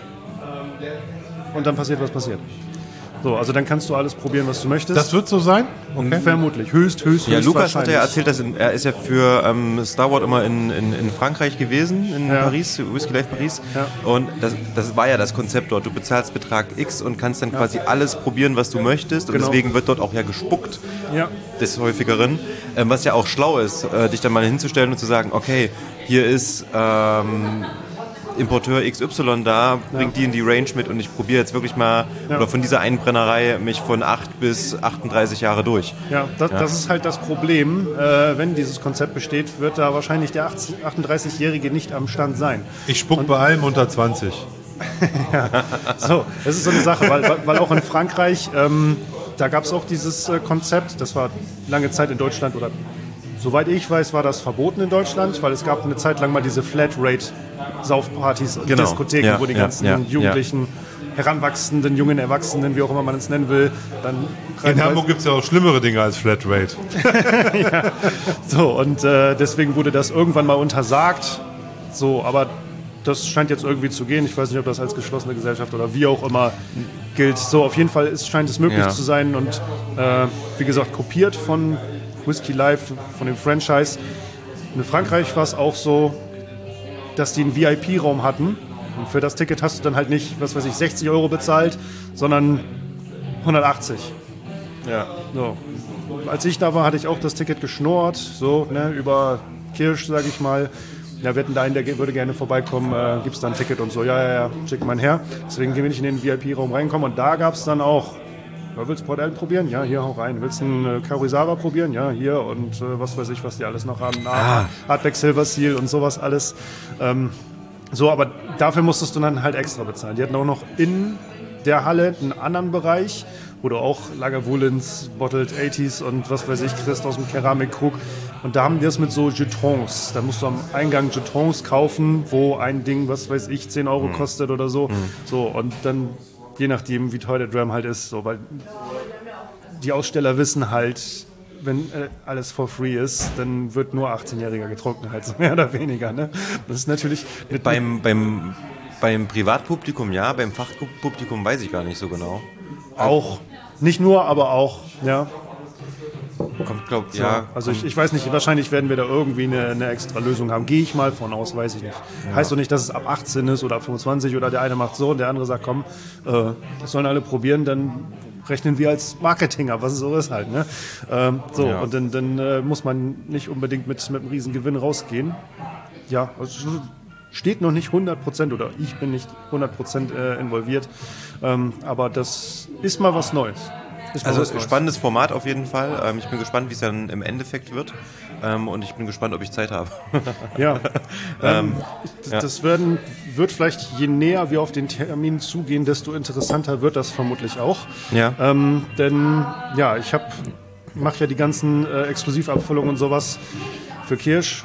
und dann passiert, was passiert. So, also dann kannst du alles probieren, was du möchtest. Das wird so sein? Okay. Vermutlich. Höchst, höchst, ja, höchst Lukas hat ja erzählt, dass in, er ist ja für ähm, Star Wars immer in, in, in Frankreich gewesen, in ja. Paris, Whisky Life Paris. Ja. Und das, das war ja das Konzept dort. Du bezahlst Betrag X und kannst dann ja. quasi alles probieren, was du möchtest. Und genau. deswegen wird dort auch ja gespuckt, ja. des Häufigeren. Ähm, was ja auch schlau ist, äh, dich dann mal hinzustellen und zu sagen, okay, hier ist... Ähm, Importeur X Y da, bringt ja. die in die Range mit und ich probiere jetzt wirklich mal ja. oder von dieser einen Brennerei mich von acht bis achtunddreißig Jahre durch. Ja, das, ja. das ist halt das Problem. Äh, wenn dieses Konzept besteht, wird da wahrscheinlich der achtunddreißigjährige nicht am Stand sein. Ich spuck und bei allem unter zwanzig. ja. So, das ist so eine Sache, weil, weil auch in Frankreich, ähm, da gab es auch dieses äh, Konzept, das war lange Zeit in Deutschland oder soweit ich weiß, war das verboten in Deutschland, weil es gab eine Zeit lang mal diese Flatrate-Saufpartys und genau. Diskotheken, ja, wo die ja, ganzen ja, Jugendlichen, ja. heranwachsenden, jungen Erwachsenen, wie auch immer man es nennen will, dann... In Hamburg gibt es ja auch schlimmere Dinge als Flatrate. ja. So, und äh, deswegen wurde das irgendwann mal untersagt. So, aber das scheint jetzt irgendwie zu gehen. Ich weiß nicht, ob das als geschlossene Gesellschaft oder wie auch immer gilt. So, auf jeden Fall ist, scheint es möglich ja. zu sein und äh, wie gesagt, kopiert von Whisky Life, von dem Franchise. In Frankreich war es auch so, dass die einen V I P-Raum hatten. Und für das Ticket hast du dann halt nicht, was weiß ich, sechzig Euro bezahlt, sondern hundertachtzig. Ja. So. Als ich da war, hatte ich auch das Ticket geschnurrt, so, ne, über Kirsch, sage ich mal. Ja, wir hätten da einen, der würde gerne vorbeikommen, äh, gibt es da ein Ticket und so. Ja, ja, ja, schick mal her. Deswegen gehen wir nicht in den V I P-Raum reinkommen. Und da gab es dann auch, ja, willst du Port Ellen probieren? Ja, hier, hau rein. Willst du einen äh, Karuizawa probieren? Ja, hier. Und äh, was weiß ich, was die alles noch haben. Ah. Hardback Silver Seal und sowas alles. Ähm, so, aber dafür musstest du dann halt extra bezahlen. Die hatten auch noch in der Halle einen anderen Bereich, wo du auch Lagavulins, Bottled achtziger und was weiß ich, kriegst aus dem Keramikkrug. Und da haben die das mit so Jetons. Da musst du am Eingang Jetons kaufen, wo ein Ding, was weiß ich, zehn Euro mhm. kostet oder so. Mhm. So, und dann, je nachdem, wie teuer der Dram halt ist, so, weil die Aussteller wissen halt, wenn äh, alles for free ist, dann wird nur achtzehnjähriger getrunken, halt so mehr oder weniger. Ne? Das ist natürlich... Mit, beim, beim, beim Privatpublikum ja, beim Fachpublikum weiß ich gar nicht so genau. Auch. Nicht nur, aber auch, ja. Kommt, glaub, so, ja. Also ich, ich weiß nicht, wahrscheinlich werden wir da irgendwie eine, eine extra Lösung haben. Gehe ich mal von aus, weiß ich nicht. Ja. Heißt doch nicht, dass es ab achtzehn ist oder ab fünfundzwanzig oder der eine macht so und der andere sagt, komm, äh, das sollen alle probieren, dann rechnen wir als Marketinger, was es so ist halt. Ne? Ähm, so, ja. Und dann, dann äh, muss man nicht unbedingt mit, mit einem riesen Gewinn rausgehen. Ja, also steht noch nicht hundert Prozent oder ich bin nicht hundert Prozent äh, involviert, ähm, aber das ist mal was Neues. Also spannendes Format auf jeden Fall. Ähm, ich bin gespannt, wie es dann im Endeffekt wird ähm, und ich bin gespannt, ob ich Zeit habe. ja, ähm, das, ja. das werden, wird vielleicht, je näher wir auf den Termin zugehen, desto interessanter wird das vermutlich auch. Ja. Ähm, denn ja, ich habe mache ja die ganzen äh, Exklusivabfüllungen und sowas für Kirsch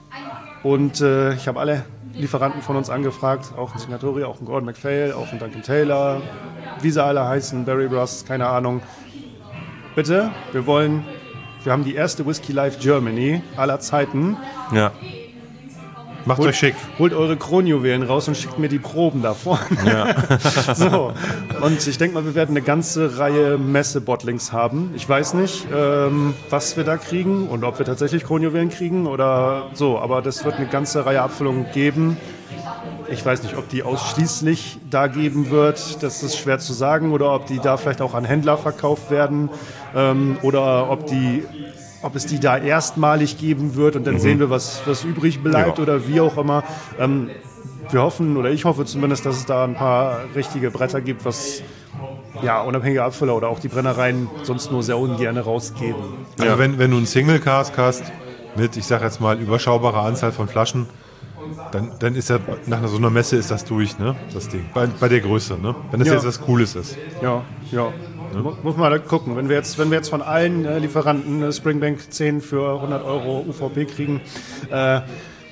und äh, ich habe alle Lieferanten von uns angefragt, auch ein Signatori, auch ein Gordon MacPhail, auch ein Duncan Taylor, wie sie alle heißen, Barry Bros, keine Ahnung. Bitte, wir wollen, wir haben die erste Whisky Life Germany aller Zeiten. Ja. Macht holt, euch schick. Holt eure Kronjuwelen raus und schickt mir die Proben davon. Ja. So. Und ich denke mal, wir werden eine ganze Reihe Messe-Bottlings haben. Ich weiß nicht, ähm, was wir da kriegen und ob wir tatsächlich Kronjuwelen kriegen oder so. Aber das wird eine ganze Reihe Abfüllungen geben. Ich weiß nicht, ob die ausschließlich da geben wird. Das ist schwer zu sagen. Oder ob die da vielleicht auch an Händler verkauft werden. Ähm, oder ob die... ob es die da erstmalig geben wird und dann mhm. sehen wir, was, was übrig bleibt ja. oder wie auch immer. Ähm, wir hoffen, oder ich hoffe zumindest, dass es da ein paar richtige Bretter gibt, was ja, unabhängige Abfüller oder auch die Brennereien sonst nur sehr ungern rausgeben. Also ja. wenn, wenn du einen Single-Cask hast mit, ich sag jetzt mal, überschaubarer Anzahl von Flaschen, dann, dann ist ja nach so einer Messe ist das durch, ne? Das Ding. Bei, bei der Größe, ne? Wenn das ja. jetzt was Cooles ist. Ja, ja. Ne? Muss man mal gucken. Wenn wir jetzt, wenn wir jetzt von allen äh, Lieferanten äh, Springbank zehn für hundert Euro U V P kriegen, äh,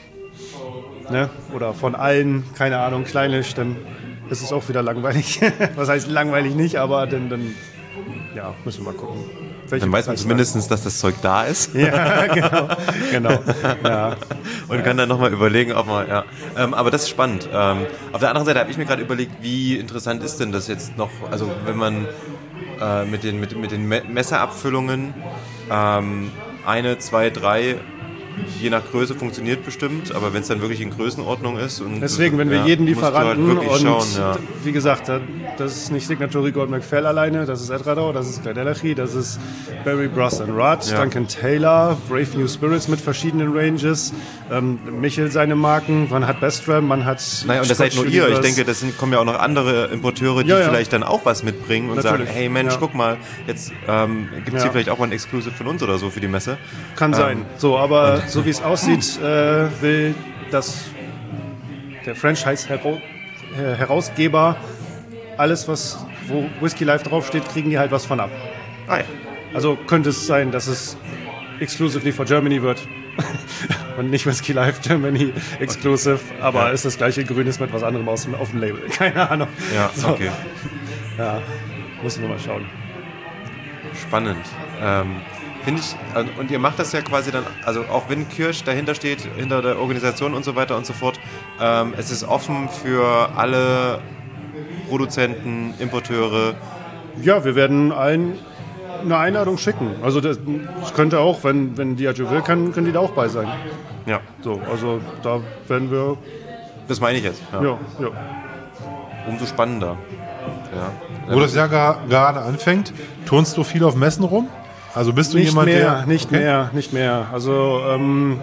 ne? oder von allen, keine Ahnung, Kleinisch, dann ist es auch wieder langweilig. Was heißt langweilig nicht, aber dann, dann ja, müssen wir mal gucken. Welche dann weiß man zumindest, dass das Zeug da ist. Ja, genau. genau. Ja. Und kann dann nochmal überlegen, ob man, ja. Ähm, aber das ist spannend. Ähm, auf der anderen Seite habe ich mir gerade überlegt, wie interessant ist denn das jetzt noch, also wenn man äh, mit den, mit, mit den Messerabfüllungen ähm, eine, zwei, drei, je nach Größe funktioniert bestimmt, aber wenn es dann wirklich in Größenordnung ist. Und deswegen, wenn wir ja, jeden Lieferanten halt und schauen, ja. wie gesagt, das ist nicht Signature Gold McPhail alleine, das ist Edradau, das ist Glendelachi, das ist Barry Bros and Rudd, ja. Duncan Taylor, Brave New Spirits mit verschiedenen Ranges, ähm, Michel seine Marken, man hat Bestram, man hat... Naja, und das seid nur ihr. Ich denke, das sind, kommen ja auch noch andere Importeure, die ja, ja. vielleicht dann auch was mitbringen und Natürlich. sagen, hey Mensch, ja. guck mal, jetzt ähm, gibt es ja. hier vielleicht auch mal ein Exclusive von uns oder so für die Messe. Kann ähm, sein. So, aber so wie es aussieht, äh, will das der Franchise-Herausgeber alles, was wo Whisky Live draufsteht, kriegen die halt was von ab. Ah, ja. Also könnte es sein, dass es exclusively for Germany wird und nicht Whisky Live Germany exclusive, aber ja. ist das gleiche Grünes mit was anderem aus dem, auf dem Label. Keine Ahnung. Ja, so. okay. Ja, müssen wir mal schauen. Spannend. Ähm, Finde ich, und ihr macht das ja quasi dann, also auch wenn Kirsch dahinter steht, hinter der Organisation und so weiter und so fort, ähm, es ist offen für alle Produzenten, Importeure. Ja, wir werden allen eine Einladung schicken. Also das, das könnte auch, wenn, wenn Diageo will, kann, können die da auch bei sein. Ja. So, also da werden wir... Das meine ich jetzt. Ja, ja. ja. Umso spannender. Ja. Wo das Jahr gerade anfängt, turnst du viel auf Messen rum? Also bist du nicht jemand, mehr, der... Nicht okay. mehr, nicht mehr. Also, ähm...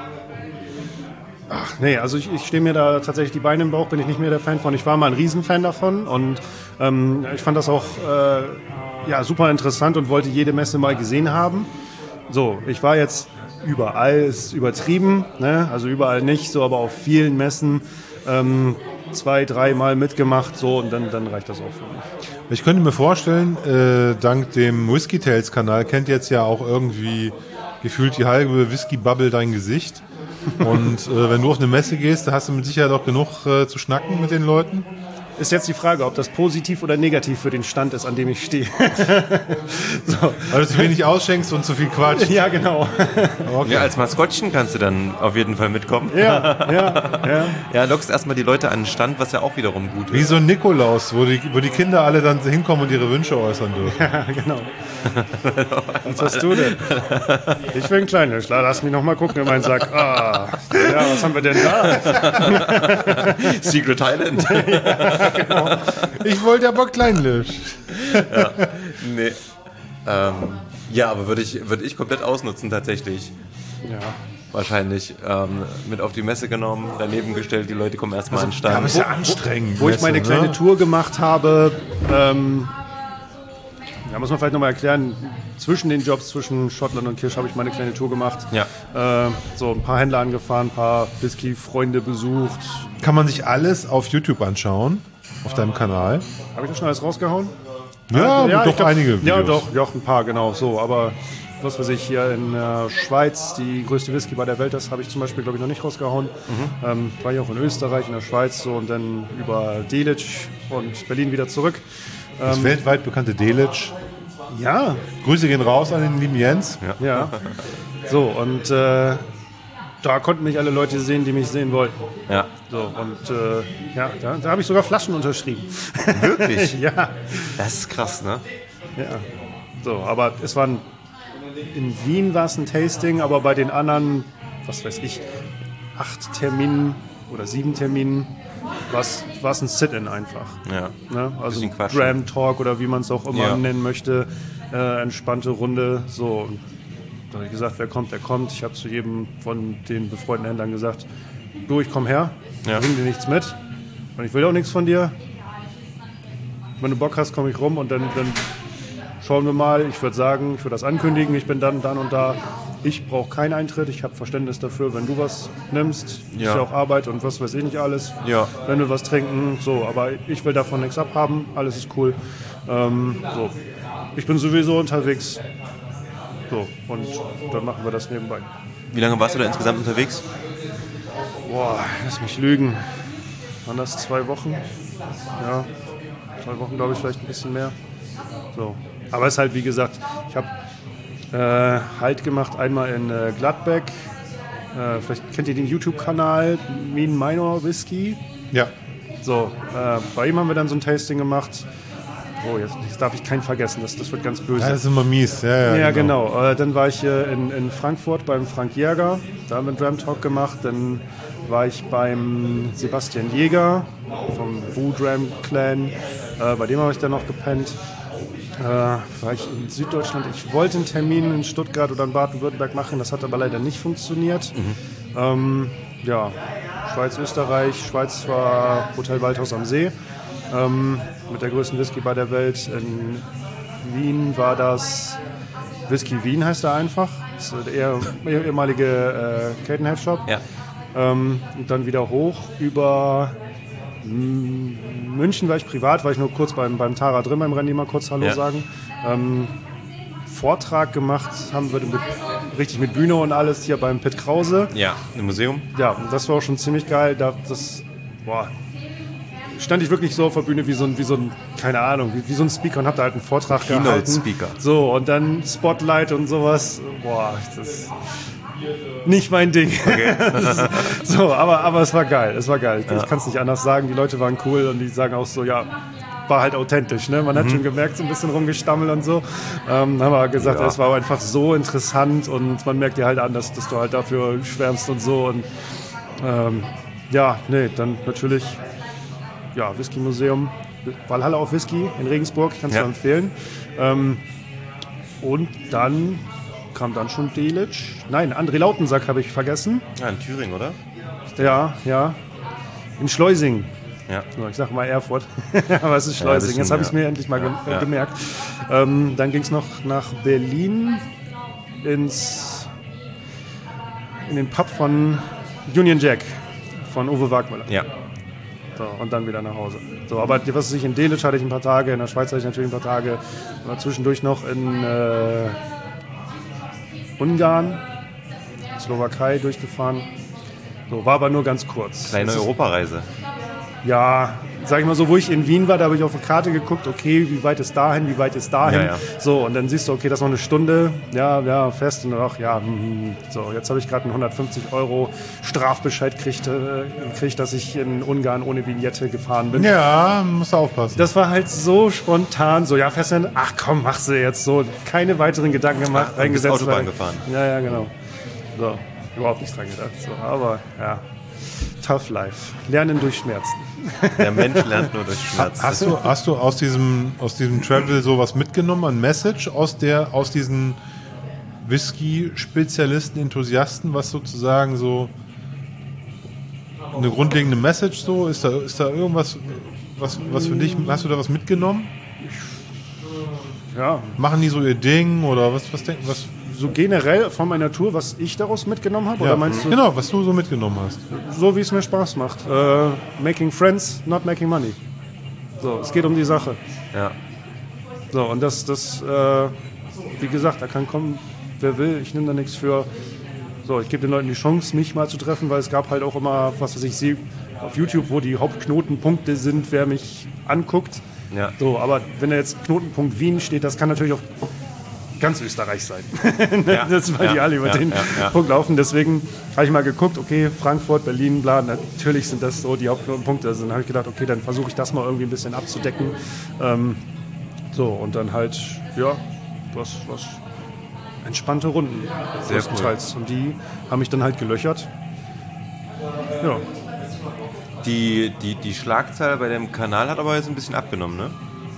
Ach, nee, also ich, ich stehe mir da tatsächlich die Beine im Bauch, bin ich nicht mehr der Fan von. Ich war mal ein Riesenfan davon und ähm, ich fand das auch äh, ja, super interessant und wollte jede Messe mal gesehen haben. So, ich war jetzt überall, ist übertrieben, ne? Also überall nicht, so, aber auf vielen Messen ähm, zwei, dreimal mitgemacht, so, und dann, dann reicht das auch für mich. Ich könnte mir vorstellen, äh, dank dem Whisky Tales Kanal kennt jetzt ja auch irgendwie gefühlt die halbe Whisky Bubble dein Gesicht. Und äh, wenn du auf eine Messe gehst, da hast du mit Sicherheit auch genug äh, zu schnacken mit den Leuten. Ist jetzt die Frage, ob das positiv oder negativ für den Stand ist, an dem ich stehe. So. Weil du zu wenig ausschenkst und zu viel Quatsch. Ja, genau. Okay. Ja, als Maskottchen kannst du dann auf jeden Fall mitkommen. Ja, ja, ja. Ja, lockst erstmal die Leute an den Stand, was ja auch wiederum gut ist. Wie so ein Nikolaus, wo die, wo die Kinder alle dann hinkommen und ihre Wünsche äußern dürfen. Ja, genau. Was hast du denn? Ich bin ein Kleinlöschler, lass mich noch mal gucken in meinen Sack. Ah, ja, was haben wir denn da? Secret Island. Ja, genau. Ich wollte aber Kleinlösch. Ja, nee. Ähm, ja, aber würde ich, würd ich komplett ausnutzen tatsächlich. Ja. Wahrscheinlich ähm, mit auf die Messe genommen, daneben gestellt, die Leute kommen erstmal also, an den Stand. Ja, aber ist ja anstrengend. Wo, wo ich meine kleine ne? Tour gemacht habe, ähm, ja, muss man vielleicht nochmal erklären, zwischen den Jobs, zwischen Schottland und Kirsch habe ich meine kleine Tour gemacht. Ja. Äh, so ein paar Händler angefahren, ein paar Whisky-Freunde besucht. Kann man sich alles auf YouTube anschauen, auf deinem Kanal? Habe ich das schon alles rausgehauen? Ja, ja doch glaub, einige Videos. Ja, doch, ja, ein paar, genau, so, aber was weiß ich, hier in der Schweiz, die größte Whisky-Bar der Welt, das habe ich zum Beispiel, glaube ich, noch nicht rausgehauen. Mhm. Ähm, war ja auch in Österreich, in der Schweiz, so, und dann über Delitzsch und Berlin wieder zurück. Das ähm, weltweit bekannte Delitzsch. Ja. Grüße gehen raus an den lieben Jens. Ja. Ja. So, und äh, da konnten mich alle Leute sehen, die mich sehen wollten. Ja. So, und äh, ja, da, da habe ich sogar Flaschen unterschrieben. Wirklich? Ja. Das ist krass, ne? Ja. So, aber es war ein, in Wien war es ein Tasting, aber bei den anderen, was weiß ich, acht Terminen oder sieben Terminen war es ein Sit-In einfach. Ja. Ne? Also Bisschen quatschen. Dram Talk oder wie man es auch immer Ja. nennen möchte. Äh, entspannte Runde. So, und da habe ich gesagt, wer kommt, der kommt. Ich habe zu jedem von den befreundeten Händlern gesagt, du, ich komm her, Ja. bring dir nichts mit und ich will auch nichts von dir. Wenn du Bock hast, komme ich rum und dann, dann schauen wir mal. Ich würde sagen, ich würde das ankündigen, ich bin dann, dann und da. Ich brauche keinen Eintritt, ich habe Verständnis dafür, wenn du was nimmst. Ja. Ist ja auch Arbeit und was weiß ich nicht alles. Ja. Wenn wir was trinken, so, aber ich will davon nichts abhaben, alles ist cool. Ähm, so. Ich bin sowieso unterwegs. So, und dann machen wir das nebenbei. Wie lange warst du da insgesamt unterwegs? Boah, lass mich lügen. Waren das zwei Wochen? Ja, zwei Wochen glaube ich, vielleicht ein bisschen mehr. So. Aber es ist halt, wie gesagt, ich habe äh, Halt gemacht, einmal in äh, Gladbeck. Äh, vielleicht kennt ihr den YouTube-Kanal Mean Minor Whisky. Ja. So, äh, bei ihm haben wir dann so ein Tasting gemacht. Oh, jetzt, jetzt darf ich keinen vergessen, das, das wird ganz böse. Ja, das ist immer mies. Ja, ja, Ja, genau. Äh, dann war ich äh, in, in Frankfurt beim Frank Jäger. Da haben wir einen Dram Talk gemacht. Dann war ich beim Sebastian Jäger vom Wu Dram Clan. Äh, bei dem habe ich dann noch gepennt. Äh, war ich in Süddeutschland. Ich wollte einen Termin in Stuttgart oder in Baden-Württemberg machen. Das hat aber leider nicht funktioniert. Mhm. Ähm, ja, Schweiz, Österreich. Schweiz war Hotel Waldhaus am See. Ähm, mit der größten Whisky-Bar der Welt. In Wien war das Whisky Wien, heißt er einfach. Das ist der eher- ehemalige äh, Cadenhead-Shop. Ja. Ähm, und dann wieder hoch über M- München war ich privat, war ich nur kurz beim, beim Tara drin, beim Rennen, mal kurz Hallo Ja. sagen. Ähm, Vortrag gemacht haben wir mit, richtig mit Bühne und alles hier beim Pitt Krause. Ja, im Museum. Ja, und das war auch schon ziemlich geil. Da, das, boah, stand ich wirklich so auf der Bühne wie so ein, wie so ein keine Ahnung, wie, wie so ein Speaker und hab da halt einen Vortrag gehalten. Keynote-Speaker. So, und dann Spotlight und sowas. Boah, das ist nicht mein Ding. Okay. So, aber, aber es war geil, es war geil. Ich kann es nicht anders sagen. Die Leute waren cool und die sagen auch so, ja, war halt authentisch. Ne? Man hat Mhm. schon gemerkt, so ein bisschen rumgestammelt und so. Ähm, haben wir gesagt, Ja. es war einfach so interessant und man merkt dir halt an, dass, dass du halt dafür schwärmst und so. Und ähm, ja, nee, dann natürlich, ja, Whisky-Museum, Valhalla auf Whisky in Regensburg, kannst Ja. du empfehlen. Ähm, und dann kam dann schon Delitzsch. Nein, André Lautensack habe ich vergessen. Ja, in Thüringen, oder? Ja, ja. In Schleusing. Ja. So, ich sage mal Erfurt, aber es ist Ja, Schleusing. bisschen, Jetzt habe ich es ja. mir endlich mal ge äh, Ja. gemerkt. Ähm, dann ging es noch nach Berlin ins in den Pub von Union Jack von Uwe Wagmüller. Ja. So, und dann wieder nach Hause. So, aber was weiß ich, in Delitzsch hatte ich ein paar Tage, in der Schweiz hatte ich natürlich ein paar Tage, war zwischendurch noch in äh, Ungarn, Slowakei durchgefahren. So, war aber nur ganz kurz. Kleine Das ist- Europareise. Ja, sag ich mal so, wo ich in Wien war, da habe ich auf die Karte geguckt, okay, wie weit ist dahin, wie weit ist dahin. Ja, ja. So, und dann siehst du, okay, das ist noch eine Stunde, ja, ja, fest und ach ja, hm, hm. So, jetzt habe ich gerade einen hundertfünfzig Euro Strafbescheid gekriegt, äh, gekriegt, dass ich in Ungarn ohne Vignette gefahren bin. Ja, musst du aufpassen. Das war halt so spontan, so, ja, fest, ach komm, machst du jetzt so, keine weiteren Gedanken gemacht, Ach, und bist Autobahn weil- gefahren. Ja, ja, genau. So, überhaupt nicht dran gedacht, so, aber ja, tough life, lernen durch Schmerzen. Der Mensch lernt nur durch Schmerz. Hast du, hast du aus diesem, aus diesem Travel sowas mitgenommen, ein Message aus, der, aus diesen Whisky-Spezialisten, Enthusiasten, was sozusagen so eine grundlegende Message so? Ist da, ist da irgendwas, was, was für dich, hast du da was mitgenommen? Ja, Machen die so ihr Ding oder was, was denken, was? so generell von meiner Tour, was ich daraus mitgenommen habe? Oder meinst du, Genau, was du so mitgenommen hast. so wie es mir Spaß macht? Äh, making friends, not making money. So, es geht um die Sache. Ja. So, und das, das äh, wie gesagt, da kann kommen, wer will, ich nehme da nichts für. So, ich gebe den Leuten die Chance, mich mal zu treffen, weil es gab halt auch immer, was weiß ich, sehe auf YouTube, wo die Hauptknotenpunkte sind, wer mich anguckt. Ja. So, aber wenn da jetzt Knotenpunkt Wien steht, das kann natürlich auch ganz Österreich sein. Ja, das, weil ja, die alle über ja, den ja, ja. Punkt laufen. Deswegen habe ich mal geguckt, okay, Frankfurt, Berlin, bla, natürlich sind das so die Hauptpunkte. Also dann habe ich gedacht, okay, dann versuche ich das mal irgendwie ein bisschen abzudecken. Ähm, so, und dann halt, ja, was, was entspannte Runden. Sehr größtenteils. Und die haben mich dann halt gelöchert. Ja. Die, die, die Schlagzahl bei dem Kanal hat aber jetzt ein bisschen abgenommen, ne?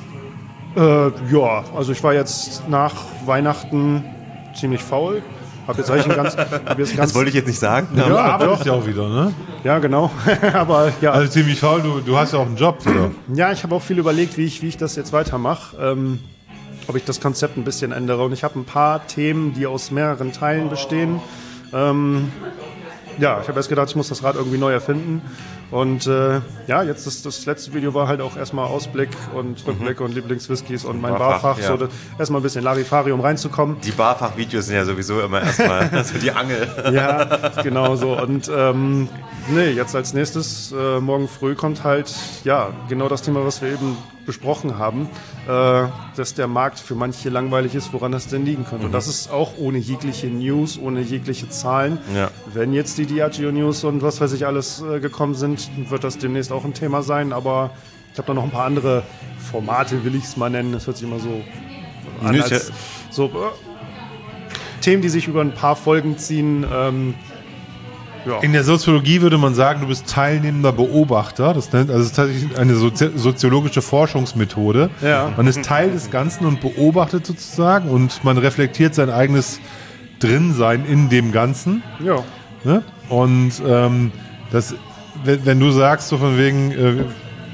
Äh, ja, also ich war jetzt nach Weihnachten ziemlich faul. Hab jetzt eigentlich ein ganz, hab jetzt ganz Das wollte ich jetzt nicht sagen. Du Ja, arbeitest doch. ja auch wieder, ne? Ja, genau. Aber ja, Also ziemlich faul, du, du hast ja auch einen Job, oder? ja, ich habe auch viel überlegt, wie ich, wie ich das jetzt weitermache. Ähm, ob ich das Konzept ein bisschen ändere. Und ich habe ein paar Themen, die aus mehreren Teilen bestehen. Ähm, ja, ich habe erst gedacht, ich muss das Rad irgendwie neu erfinden. Und äh, ja, jetzt das, das letzte Video war halt auch erstmal Ausblick und Rückblick und Lieblingswhiskys und mein Barfach, Barfach. ja. So, das- erstmal ein bisschen Larifari, um reinzukommen. Die Barfach-Videos sind ja sowieso immer erstmal so die Angel. Ja, genau so. Und ähm, nee, jetzt als nächstes, äh, morgen früh kommt halt, ja, genau das Thema, was wir eben besprochen haben, äh, dass der Markt für manche langweilig ist, woran das denn liegen könnte. Und das ist auch ohne jegliche News, ohne jegliche Zahlen. Ja. Wenn jetzt die Diageo News und was weiß ich alles äh, gekommen sind, wird das demnächst auch ein Thema sein. Aber ich habe da noch ein paar andere Formate, will ich es mal nennen. Das hört sich immer so an, Nö, ist als ja- so äh, Themen, die sich über ein paar Folgen ziehen. Ähm, ja. In der Soziologie würde man sagen, du bist teilnehmender Beobachter. Das nennt, also es ist tatsächlich eine Sozi soziologische Forschungsmethode. Ja. Man ist Teil des Ganzen und beobachtet sozusagen und man reflektiert sein eigenes Drinsein in dem Ganzen. ja. Ne? Und ähm, das, wenn, wenn du sagst, so von wegen, äh,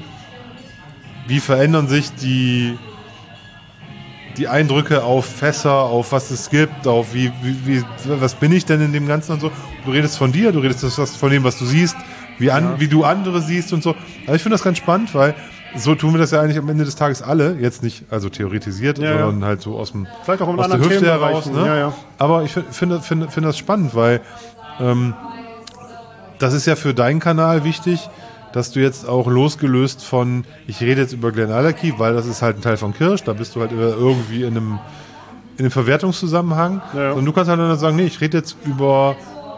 wie verändern sich die, die Eindrücke auf Fässer, auf was es gibt, auf wie, wie, wie was bin ich denn in dem Ganzen und so. Du redest von dir, du redest das von dem, was du siehst, wie, an, wie du andere siehst und so. Also ich finde das ganz spannend, weil so tun wir das ja eigentlich am Ende des Tages alle. Jetzt nicht also theoretisiert, Ja, ja. sondern halt so aus dem Vielleicht auch in aus der anderen Hüfte heraus. Themenbereichen, Ne? ja, ja. Aber ich finde find, find, find das spannend, weil ähm, das ist ja für deinen Kanal wichtig, dass du jetzt auch losgelöst von, ich rede jetzt über Glenallachie, weil das ist halt ein Teil von Kirsch, da bist du halt irgendwie in einem, in einem Verwertungszusammenhang. Ja, ja. Und du kannst halt dann sagen, nee, ich rede jetzt über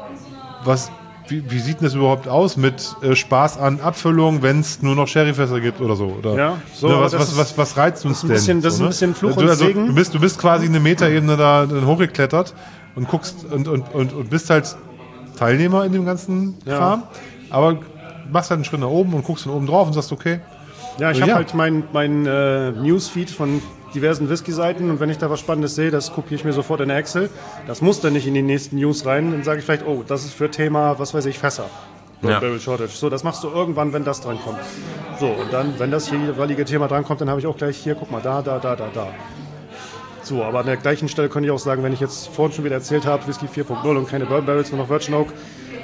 was, wie, wie sieht denn das überhaupt aus mit äh, Spaß an Abfüllung, wenn es nur noch Sherryfässer gibt oder so? Oder, Ja, so, ne, aber was, das was, ist- was, was reizt uns ist ein denn? bisschen- das ist so, ein ne? bisschen Fluch du, und also, Segen. Du bist, du bist quasi eine Metaebene da dann hochgeklettert und guckst und, und, und, und bist halt Teilnehmer in dem ganzen Ja. Kram, aber machst halt einen Schritt nach oben und guckst von oben drauf und sagst, okay, Ja, ich Äh, habe ja. halt mein, mein äh, Newsfeed von diversen Whisky-Seiten und wenn ich da was Spannendes sehe, das kopiere ich mir sofort in Excel. Das muss dann nicht in die nächsten News rein. Dann sage ich vielleicht, oh, das ist für Thema, was weiß ich, Fässer. Ja. Barrel Shortage. So, das machst du irgendwann, wenn das dran kommt. So, und dann, wenn das jeweilige Thema dran kommt, dann habe ich auch gleich hier, guck mal, da, da, da, da, da. So, aber an der gleichen Stelle könnte ich auch sagen, wenn ich jetzt vorhin schon wieder erzählt habe, Whisky vier Punkt null und keine Bourbon Barrels, nur noch Virgin Oak,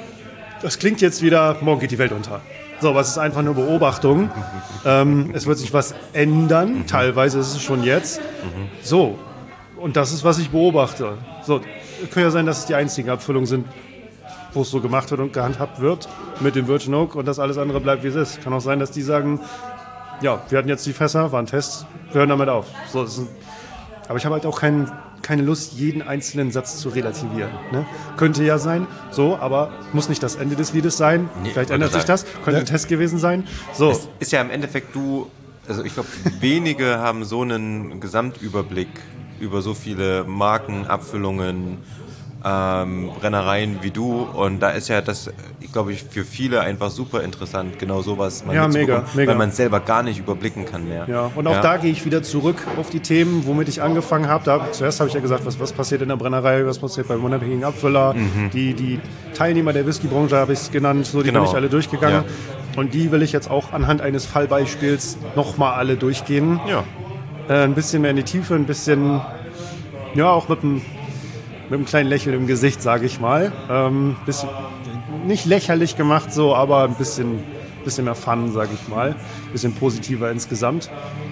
das klingt jetzt wieder, morgen geht die Welt unter. So, aber es ist einfach nur Beobachtung. ähm, es wird sich was ändern, teilweise ist es schon jetzt. So, und das ist, was ich beobachte. So, könnte ja sein, dass es die einzigen Abfüllungen sind, wo es so gemacht wird und gehandhabt wird mit dem Virgin Oak und das alles andere bleibt, wie es ist. Kann auch sein, dass die sagen, ja, wir hatten jetzt die Fässer, waren Tests, wir hören damit auf. So, das ist ein, aber ich habe halt auch keinen, keine Lust, jeden einzelnen Satz zu relativieren. Ne? Könnte ja sein, so, aber muss nicht das Ende des Liedes sein. Nee, Vielleicht wollte ändert sich sagen. das, könnte ein Test gewesen sein. So, Es ist ja im Endeffekt du, also ich glaube, wenige haben so einen Gesamtüberblick über so viele Marken, Abfüllungen, ähm, Brennereien wie du und da ist ja das, glaube ich, für viele einfach super interessant, genau sowas mal Ja, mitzubekommen, mega, mega. weil man es selber gar nicht überblicken kann mehr. ja, und auch da gehe ich wieder zurück auf die Themen, womit ich angefangen habe. Da, zuerst habe ich ja gesagt, was, was passiert in der Brennerei, was passiert beim unabhängigen Abfüller. Die, die Teilnehmer der Whiskybranche habe ich es genannt, so, die Genau. bin ich alle durchgegangen. Ja. Und die will ich jetzt auch anhand eines Fallbeispiels nochmal alle durchgehen. Ja. Äh, ein bisschen mehr in die Tiefe, ein bisschen, ja, auch mit einem, mit einem kleinen Lächeln im Gesicht, sage ich mal. Ähm, bisschen, nicht lächerlich gemacht so, aber ein bisschen, bisschen mehr Fun, sage ich mal. Bisschen positiver insgesamt.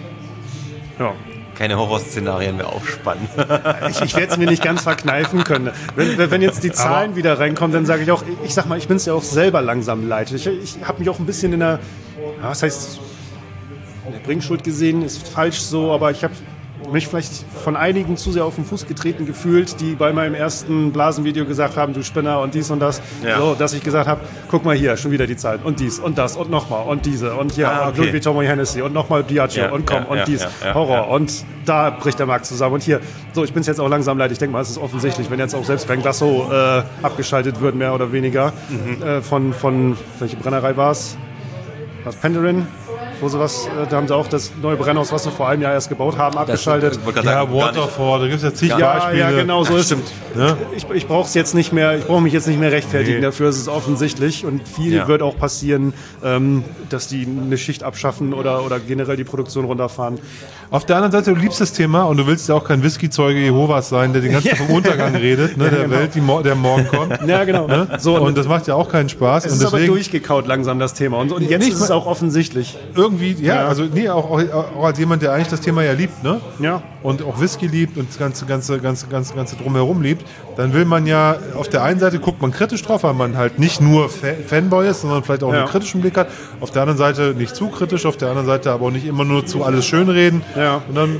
Ja. Keine Horrorszenarien mehr aufspannen. Ich, ich werde es mir nicht ganz verkneifen können. Wenn, wenn jetzt die Zahlen wieder reinkommen, dann sage ich auch, ich sag mal, ich bin es ja auch selber langsam leid. Ich, ich habe mich auch ein bisschen in der, ja, was heißt, in der Bringschuld gesehen, ist falsch so, aber ich habe mich vielleicht von einigen zu sehr auf den Fuß getreten gefühlt, die bei meinem ersten Blasenvideo gesagt haben, du Spinner und dies und das, Ja. so, dass ich gesagt habe, guck mal hier, schon wieder die Zeit und dies und das und nochmal und diese und hier Ah, und okay. Ludwig Thomas Hennessy und nochmal Diageo Ja, und komm ja, und ja, dies, ja, ja, Horror ja. und da bricht der Markt zusammen und hier, so, ich bin es jetzt auch langsam leid, ich denke mal, es ist offensichtlich, wenn jetzt auch selbst beim Glasso äh, abgeschaltet wird, mehr oder weniger, Mhm. äh, von, von, welche Brennerei war es? Was, Penderin? Wo sie was, äh, da haben sie auch das neue Brennhaus, was sie vor einem Jahr erst gebaut haben, abgeschaltet. Ich wollte gerade Ja, sagen, gar nicht. Waterford, da gibt es ja zig Ja, Beispiele. ja, genau so ist es. Ja? Ich, ich brauche es jetzt nicht mehr, ich brauche mich jetzt nicht mehr rechtfertigen Nee. dafür, es ist offensichtlich und viel Ja. wird auch passieren, ähm, dass die eine Schicht abschaffen oder, oder generell die Produktion runterfahren. Auf der anderen Seite, du liebst das Thema und du willst ja auch kein Whisky-Zeuge Jehovas sein, der den ganzen Tag vom Untergang redet, ne, der genau. Welt, die mo der morgen kommt. Ja, genau. Ne? So, und das macht ja auch keinen Spaß. es und ist aber deswegen durchgekaut langsam, das Thema. Und, und jetzt Nicht ist es mal- auch offensichtlich. irgendwie, ja, Ja. also nee, auch, auch, auch als jemand, der eigentlich das Thema ja liebt, ne? Ja. Und auch Whisky liebt und das ganze, ganze, ganze, ganze, ganze drumherum liebt, dann will man ja, auf der einen Seite guckt man kritisch drauf, weil man halt nicht nur Fa Fanboy ist, sondern vielleicht auch Ja. einen kritischen Blick hat. Auf der anderen Seite nicht zu kritisch, auf der anderen Seite aber auch nicht immer nur zu alles schönreden. Ja. Und dann,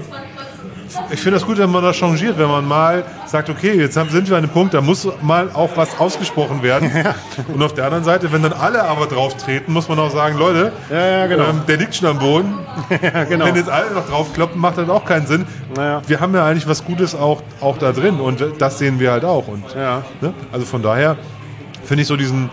ich finde das gut, wenn man das changiert, wenn man mal sagt, okay, jetzt haben, sind wir an einem Punkt, da muss mal auch was ausgesprochen werden. Und auf der anderen Seite, wenn dann alle aber drauf treten, muss man auch sagen, Leute, Ja, ja, genau. ähm, der liegt schon am Boden. Ja, genau. Wenn jetzt alle noch draufkloppen, macht das auch keinen Sinn. Naja. Wir haben ja eigentlich was Gutes auch, auch da drin und das sehen wir halt auch. Und, Ja. ne? Also von daher finde ich so diesen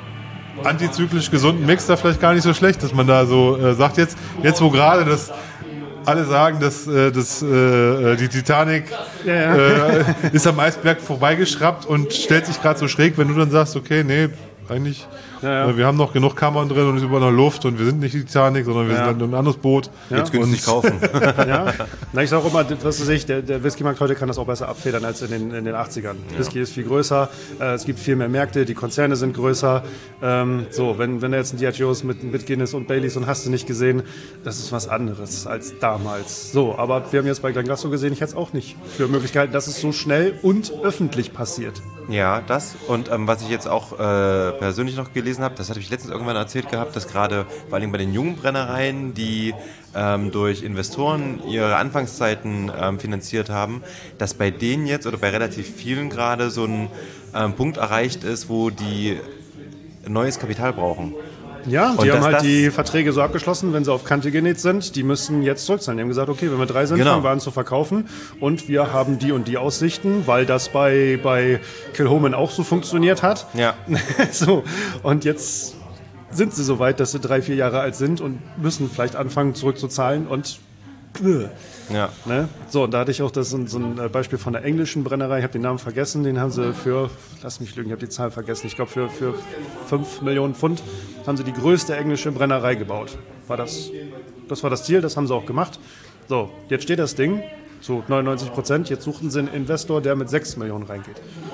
antizyklisch gesunden Mix da vielleicht gar nicht so schlecht, dass man da so äh, sagt, jetzt, jetzt wo gerade das alle sagen, dass, äh, dass äh, die Titanic Ja, ja. äh, ist am Eisberg vorbeigeschraubt und stellt sich gerade so schräg, wenn du dann sagst, okay, nee, eigentlich, Ja, ja. äh, wir haben noch genug Kammern drin und es ist über noch Luft und wir sind nicht die Titanic, sondern wir Ja. sind ein anderes Boot. Jetzt günstig kaufen. Ja. Na, ich sage immer, das- was weiß ich, der, der Whisky-Markt heute kann das auch besser abfedern als in den, in den achtzigern. Whisky ist viel größer, äh, es gibt viel mehr Märkte, die Konzerne sind größer. Ähm, so, wenn, wenn da jetzt ein Diageo's mit, mit Guinness und Baileys und hast du nicht gesehen, das ist was anderes als damals. So, aber wir haben jetzt bei Glenglasso gesehen, ich hätte es auch nicht für möglich gehalten, dass es so schnell und öffentlich passiert. Ja, das. Und ähm, was ich jetzt auch äh, persönlich noch gelesen habe, das hatte ich letztens irgendwann erzählt gehabt, dass gerade vor allem bei den jungen Brennereien, die ähm, durch Investoren ihre Anfangszeiten ähm, finanziert haben, dass bei denen jetzt oder bei relativ vielen gerade so ein ähm, Punkt erreicht ist, wo die neues Kapital brauchen. Ja, Und die haben dass halt das- die Verträge so abgeschlossen, wenn sie auf Kante genäht sind, die müssen jetzt zurückzahlen. Die haben gesagt, okay, wenn wir drei sind, Genau. fangen wir an zu verkaufen und wir haben die und die Aussichten, weil das bei, bei Kilhoman auch so funktioniert hat. Ja. So, und jetzt sind sie so weit, dass sie drei, vier Jahre alt sind und müssen vielleicht anfangen zurückzuzahlen und Ja. Ne? So, und da hatte ich auch das, so ein- so ein Beispiel von der englischen Brennerei, ich habe den Namen vergessen, den haben sie für, lass mich lügen, ich habe die Zahl vergessen, ich glaube für, für fünf Millionen Pfund haben sie die größte englische Brennerei gebaut. War das, das war das Ziel, das haben sie auch gemacht. So, jetzt steht das Ding zu neunundneunzig Prozent, jetzt suchen sie einen Investor, der mit sechs Millionen reingeht.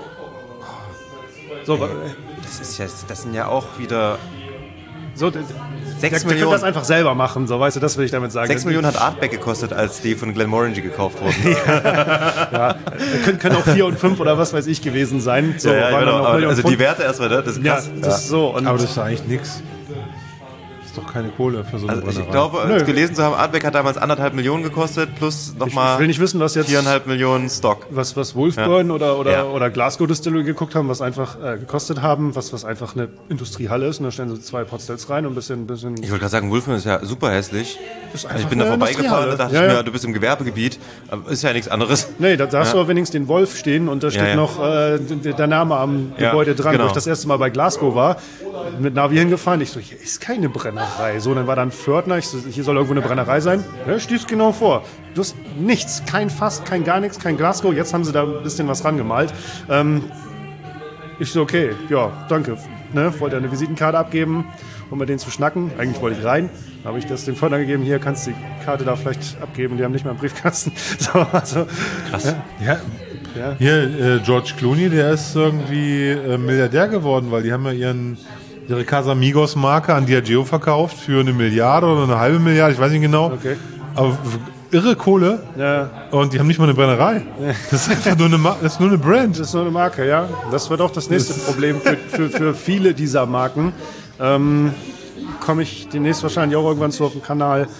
So, wa- Das ist ja, das sind ja auch wieder so der, sechs der, der könnte Millionen. das einfach selber machen, so, weißt du, das will ich damit sagen. Sechs Millionen hat Artback gekostet, als die von Glenmorangie gekauft wurden. Können, können auch vier und fünf oder was weiß ich gewesen sein. So, ja, ja, weil genau. dann noch Aber, Millionen also Pfund- die Werte erstmal, ne? Das ist Ja, krass. das ist so. Und Aber das ist ja eigentlich nichts. Das ist doch keine Kohle für so eine Also ich Brennerei. glaube, Nö. gelesen zu haben, Artback hat damals anderthalb Millionen gekostet, plus ich, nochmal ich will nicht wissen, was jetzt viereinhalb Millionen Stock. was, was Wolfburn oder, oder, Ja. oder Glasgow Distillery geguckt haben, was einfach äh, gekostet haben, was, was einfach eine Industriehalle ist. Und da stellen sie zwei Potstells rein und ein bisschen. bisschen Ich wollte gerade sagen, Wolfman ist ja super hässlich. ist Also ich bin da eine vorbeigefahren Industriehalle. und dachte ja, ich ja. mir, du bist im Gewerbegebiet, aber ist ja nichts anderes. Nee, da, da hast du aber wenigstens den Wolf stehen und da steht ja. noch äh, der der Name am Ja, Gebäude dran. genau. Wo ich das erste Mal bei Glasgow war, mit Navi hingefahren. Ich so, hier ist keine Brennerei. So, dann war da ein Pförtner. Ich so, hier soll irgendwo eine Brennerei sein. Ja, stehst genau vor. Du hast nichts, kein Fass, kein gar nichts, kein Glasgow. Jetzt haben sie da ein bisschen was rangemalt. Ähm, ich so, okay, ja, danke. Ne, wollte eine Visitenkarte abgeben, um mit denen zu schnacken. Eigentlich wollte ich rein. Dann habe ich das dem Pförtner gegeben. Hier, kannst du die Karte da vielleicht abgeben. Die haben nicht mal einen Briefkasten. So, also, Krass. Ja, ja. hier, äh, George Clooney, der ist irgendwie äh, Milliardär geworden, weil die haben ja ihren, ihre Casamigos-Marke an Diageo verkauft für eine Milliarde oder eine halbe Milliarde, ich weiß nicht genau. Okay. Aber f- irre Kohle Ja. und die haben nicht mal eine Brennerei. Das ist einfach nur eine, Ma das ist nur eine Brand. Das ist nur eine Marke, ja. Das wird auch das nächste Problem für, für, für viele dieser Marken. Ähm, komme ich demnächst wahrscheinlich auch irgendwann zu auf dem Kanal.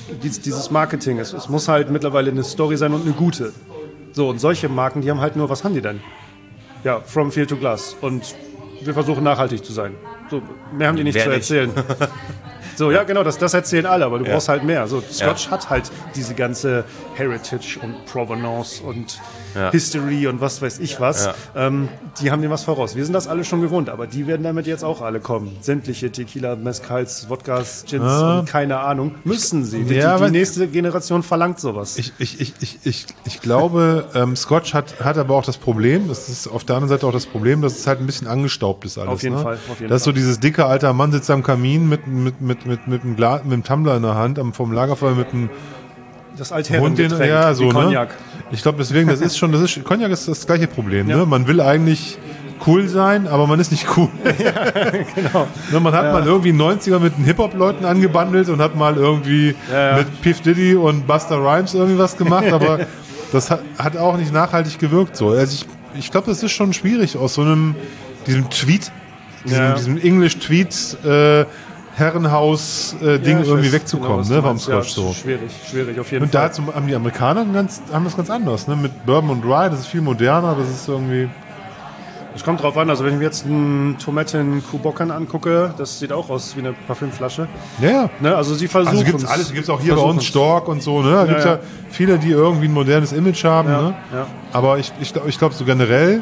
dies, dieses Marketing. Es, es muss halt mittlerweile eine Story sein und eine gute. So, und solche Marken, die haben halt nur, was haben die denn? Ja, From Field to Glass. Und wir versuchen nachhaltig zu sein. So, mehr haben die nicht Wer zu nicht? erzählen. So, ja, genau, das, das erzählen alle, aber du Ja. brauchst halt mehr. So, Scotch Ja. hat halt diese ganze Heritage und Provenance und Ja. History und was weiß ich was. Ja. Ähm, die haben dem was voraus. Wir sind das alle schon gewohnt, aber die werden damit jetzt auch alle kommen. Sämtliche Tequila, Mezcals, Wodkas, Gins Ah. und keine Ahnung. Müssen sie. Die, Ja, die aber- nächste Generation verlangt sowas. Ich, ich, ich, ich, ich, ich glaube, ähm, Scotch hat, hat aber auch das Problem, das ist auf der anderen Seite auch das Problem, dass es halt ein bisschen angestaubt ist alles. Auf jeden ne? Fall, auf jeden Das ist so Fall. dieses dicke alter Mann sitzt am Kamin mit, mit, mit, mit, mit, einem, Glas, mit einem Tumbler in der Hand, am, vom Lagerfeuer mit einem Das Hund, Altherrengetränk, den, ja, so, wie ne? Cognac. Ich glaube deswegen, das ist schon, das ist, Cognac ist das gleiche Problem, Ja. ne? Man will eigentlich cool sein, aber man ist nicht cool. Genau. Ne, man hat mal irgendwie neunziger mit den Hip-Hop-Leuten angebandelt und hat mal irgendwie Ja, ja. mit Puff Diddy und Busta Rhymes irgendwie was gemacht, aber das hat, hat auch nicht nachhaltig gewirkt so. Also ich, ich glaube, das ist schon schwierig aus so einem, diesem Tweet, diesem, Ja. diesem English-Tweet, äh, Herrenhaus-Ding Ja, ich irgendwie weiß wegzukommen, genau, was ne, du vom meinst. Ja, Scotch so. Schwierig, schwierig, auf jeden Und da Fall. hat's- haben die Amerikaner ganz, haben das ganz anders, ne? Mit Bourbon und Rye, das ist viel moderner, das ist irgendwie. Es kommt drauf an, also wenn ich mir jetzt einen Tomaten-Kubokan angucke, das sieht auch aus wie eine Parfümflasche. Ja, ja. Ne? Also sie versuchen Also gibt's alles, gibt's auch hier bei uns Stork und so, ne? Da gibt's ja. ja viele, die irgendwie ein modernes Image haben, Ja, ne? ja. Aber ich, ich, glaub- ich glaube so generell,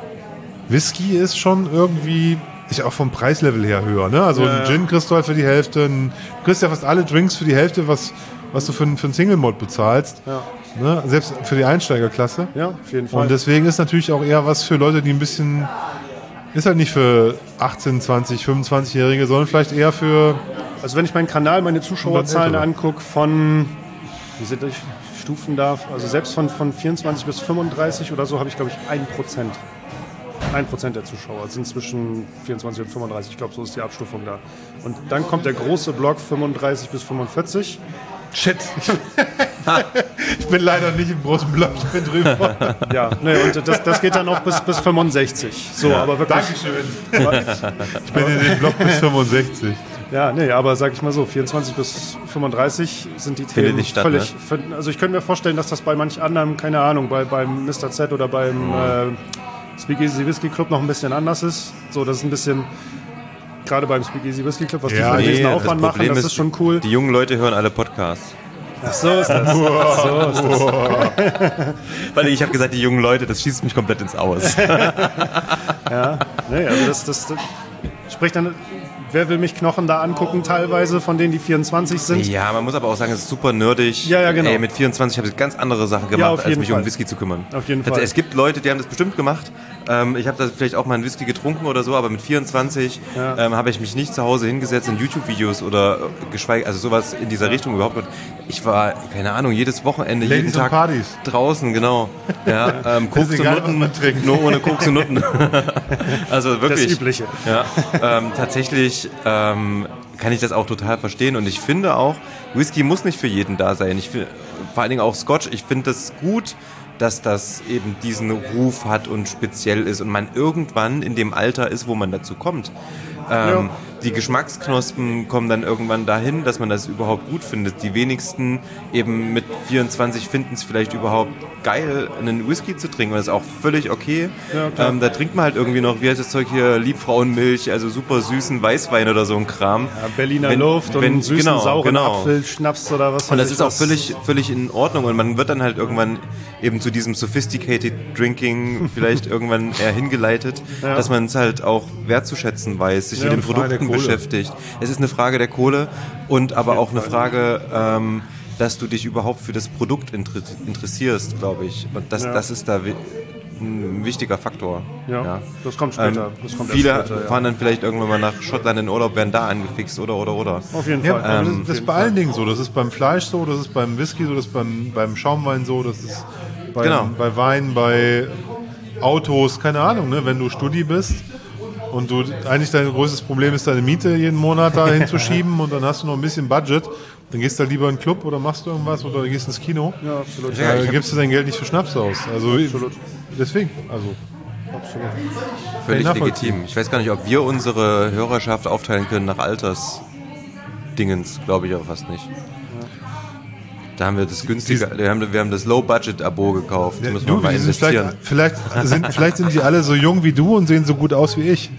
Whisky ist schon irgendwie, ist ja auch vom Preislevel her höher, ne? Also Ja, ein ja. Gin kriegst du halt für die Hälfte, ein, du kriegst ja fast alle Drinks für die Hälfte, was, was du für, ein- für einen Single Malt bezahlst, Ja. ne? Selbst für die Einsteigerklasse. Ja, auf jeden Fall. Und deswegen ist natürlich auch eher was für Leute, die ein bisschen, ist halt nicht für achtzehn, zwanzig, fünfundzwanzigjährige, sondern vielleicht eher für, Also wenn ich meinen Kanal, meine Zuschauerzahlen Ältere. angucke von, wie sind die Stufen da, also selbst von, von vierundzwanzig bis fünfunddreißig oder so habe ich glaube ich ein Prozent. ein Prozent der Zuschauer sind zwischen vierundzwanzig und fünfunddreißig, ich glaube so ist die Abstufung da. Und dann kommt der große Block fünfunddreißig bis fünfundvierzig. shit. Ich bin leider nicht im großen Block, ich bin drüber. Ja, ne, und das, das geht dann auch bis, bis fünfundsechzig. So, aber wirklich. Dankeschön. Ich bin in den Block bis fünfundsechzig. Ja, nee, aber sag ich mal so, vierundzwanzig bis fünfunddreißig sind die Findet Themen nicht statt, völlig. find- Also ich könnte mir vorstellen, dass das bei manch anderem, keine Ahnung, bei, beim Mister Z oder beim äh, Speakeasy Whisky Club noch ein bisschen anders ist. So, das ist ein bisschen, gerade beim Speakeasy Whisky Club, was die Ja, für einen nee, riesen das Aufwand machen, Problem das ist schon cool. Die jungen Leute hören alle Podcasts. Ach, so ist das. Ach, so ist das. Weil ich habe gesagt, die jungen Leute, das schießt mich komplett ins Aus. Nee, also das, das, das spricht dann, wer will mich Knochen da angucken teilweise, von denen die vierundzwanzig sind. Ja, man muss aber auch sagen, es ist super nerdig. Ja, ja, genau. Ey, mit vierundzwanzig habe ich ganz andere Sachen gemacht, auf als jeden mich Fall. um Whisky zu kümmern. Auf jeden Also, Fall. Es gibt Leute, die haben das bestimmt gemacht. Ähm, ich habe da vielleicht auch mal einen Whisky getrunken oder so, aber mit vierundzwanzig Ja. ähm, habe ich mich nicht zu Hause hingesetzt in YouTube-Videos oder äh, geschweige, also sowas in dieser Richtung überhaupt nicht. Ich war, keine Ahnung, jedes Wochenende, Ladies jeden und Tag Partys. draußen, genau. Ja, ähm, Koks und egal, was Nutten, man trinkt. nur ohne Koks und Nutten. Also wirklich. Das Übliche. Ja, ähm, tatsächlich ähm, kann ich das auch total verstehen und ich finde auch, Whisky muss nicht für jeden da sein. Ich find, vor allen Dingen auch Scotch, ich finde das gut, dass das eben diesen Ruf hat und speziell ist und man irgendwann in dem Alter ist, wo man dazu kommt. Ähm, die Geschmacksknospen kommen dann irgendwann dahin, dass man das überhaupt gut findet. Die wenigsten eben mit vierundzwanzig finden es vielleicht überhaupt geil, einen Whisky zu trinken. Und das ist auch völlig okay. Ja, klar. ähm, da trinkt man halt irgendwie noch, wie heißt das Zeug hier, Liebfrauenmilch, also super süßen Weißwein oder so ein Kram. Ja, Berliner Wenn- Luft und wenn- süßen, genau, sauren genau. Apfel, Schnaps oder was Und weiß das ich ist auch was. völlig, völlig in Ordnung und man wird dann halt irgendwann eben zu diesem sophisticated Drinking vielleicht irgendwann eher hingeleitet, Ja. dass man es halt auch wertzuschätzen weiß, sich Ja, mit den eine Frage der Produkten Kohle. beschäftigt. Es ist eine Frage der Kohle und aber auch eine Frage, ähm, dass du dich überhaupt für das Produkt inter- interessierst, glaube ich. Und das, Ja. das ist da wi- ein wichtiger Faktor. Ja, das kommt später. Ähm, Das kommt viele erst später, ja. fahren dann vielleicht irgendwann mal nach Schottland in Urlaub, werden da angefixt oder oder oder. Auf jeden Ja, Fall. aber Ähm, das, das ist bei allen Dingen so. Das ist beim Fleisch so, das ist beim Whisky so, das ist beim, beim Schaumwein so, das ist beim, Genau. bei Wein, bei Autos, keine Ahnung, ne? Wenn du Studi bist und du eigentlich dein größtes Problem ist, deine Miete jeden Monat da hinzuschieben und dann hast du noch ein bisschen Budget, dann gehst du halt lieber in den Club oder machst du irgendwas oder gehst ins Kino. Ja, absolut. Ja, Da ich hab- gibst du dein Geld nicht für Schnaps aus. Also Absolut. deswegen, also absolut. Völlig Kann ich nachvollziehen. legitim. Ich weiß gar nicht, ob wir unsere Hörerschaft aufteilen können nach Altersdingens, glaube ich aber fast nicht. Da haben wir das günstige, wir haben, wir haben das Low-Budget-Abo gekauft. Da müssen wir Du, mal die sind investieren. vielleicht, vielleicht, sind, vielleicht sind die alle so jung wie du und sehen so gut aus wie ich.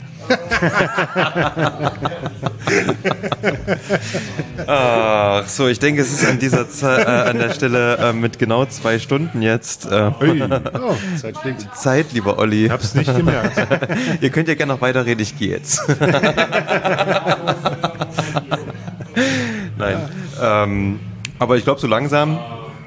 Ach so, ich denke, es ist an dieser Ze äh, an der Stelle äh, mit genau zwei Stunden jetzt äh, Ui, Oh, Zeit fliegt. Zeit, lieber Olli. ich hab's nicht gemerkt. Ihr könnt ja gerne noch weiterreden, ich gehe jetzt. Nein. Ähm, aber ich glaube, so langsam.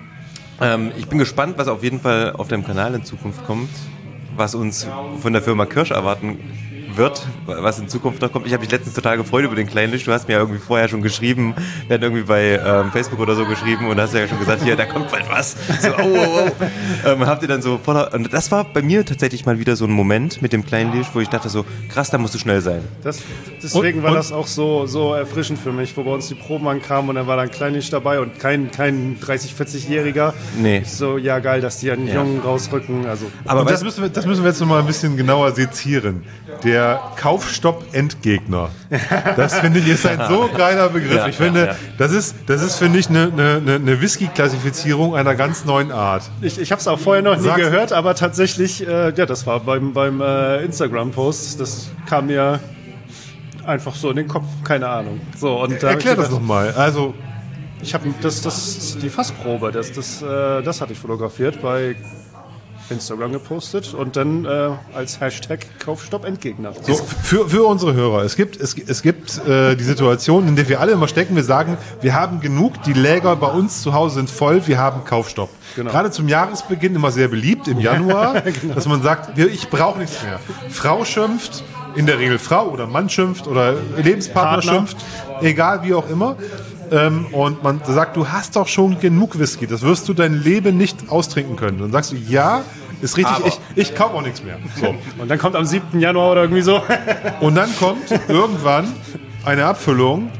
Ähm, ich bin gespannt, was auf jeden Fall auf deinem Kanal in Zukunft kommt, was uns von der Firma Kirsch erwarten wird, was in Zukunft noch kommt. Ich habe mich letztens total gefreut über den kleinen Licht. Du hast mir ja irgendwie vorher schon geschrieben, wir hatten irgendwie bei ähm, Facebook oder so geschrieben und hast ja schon gesagt, hier, da kommt bald was. So, oh, oh, oh. Ähm, habt ihr dann so voller... Und das war bei mir tatsächlich mal wieder so ein Moment mit dem kleinen Licht, wo ich dachte so, krass, da musst du schnell sein. Das, deswegen Und- war und- das auch so, so erfrischend für mich, wo bei uns die Proben ankamen und dann war da ein Kleinlicht dabei und kein, kein dreißig-, vierzig-Jähriger. Nee. Ich so, ja geil, dass die einen Ja. Jungen rausrücken. Also, Aber Und das weißt, müssen, wir, das müssen wir jetzt noch mal ein bisschen genauer sezieren. Der Kaufstopp-Endgegner. Das finde ich ist ein so geiler Begriff. Ja, ich finde, ja, ja. das ist, das ist finde ich eine, eine, eine Whisky-Klassifizierung einer ganz neuen Art. ich ich habe es auch vorher noch nie Sag's- gehört, aber tatsächlich, äh, ja, das war beim, beim äh, Instagram-Post, das kam mir einfach so in den Kopf, keine Ahnung. So, und da hab ich Erklär das gedacht, nochmal. Also, Ich habe das, das, die Fassprobe, das, das, äh, das hatte ich fotografiert, bei Instagram gepostet und dann äh, als Hashtag Kaufstopp-Endgegner. so, für, für unsere Hörer. Es gibt, es, es gibt äh, die Situation, in der wir alle immer stecken. Wir sagen, wir haben genug, die Läger bei uns zu Hause sind voll, wir haben Kaufstopp. Genau. Gerade zum Jahresbeginn immer sehr beliebt, im Januar, dass man sagt, wir- ich brauche nichts mehr. Frau schimpft, in der Regel Frau oder Mann schimpft oder Lebenspartner Partner. schimpft, egal wie auch immer. Ähm, und man sagt, du hast doch schon genug Whisky, das wirst du dein Leben nicht austrinken können. Dann sagst du, ja, ist richtig, Aber- ich, ich kaufe auch nichts mehr. So. Und dann kommt am siebten Januar oder irgendwie so. Und dann kommt irgendwann eine Abfüllung.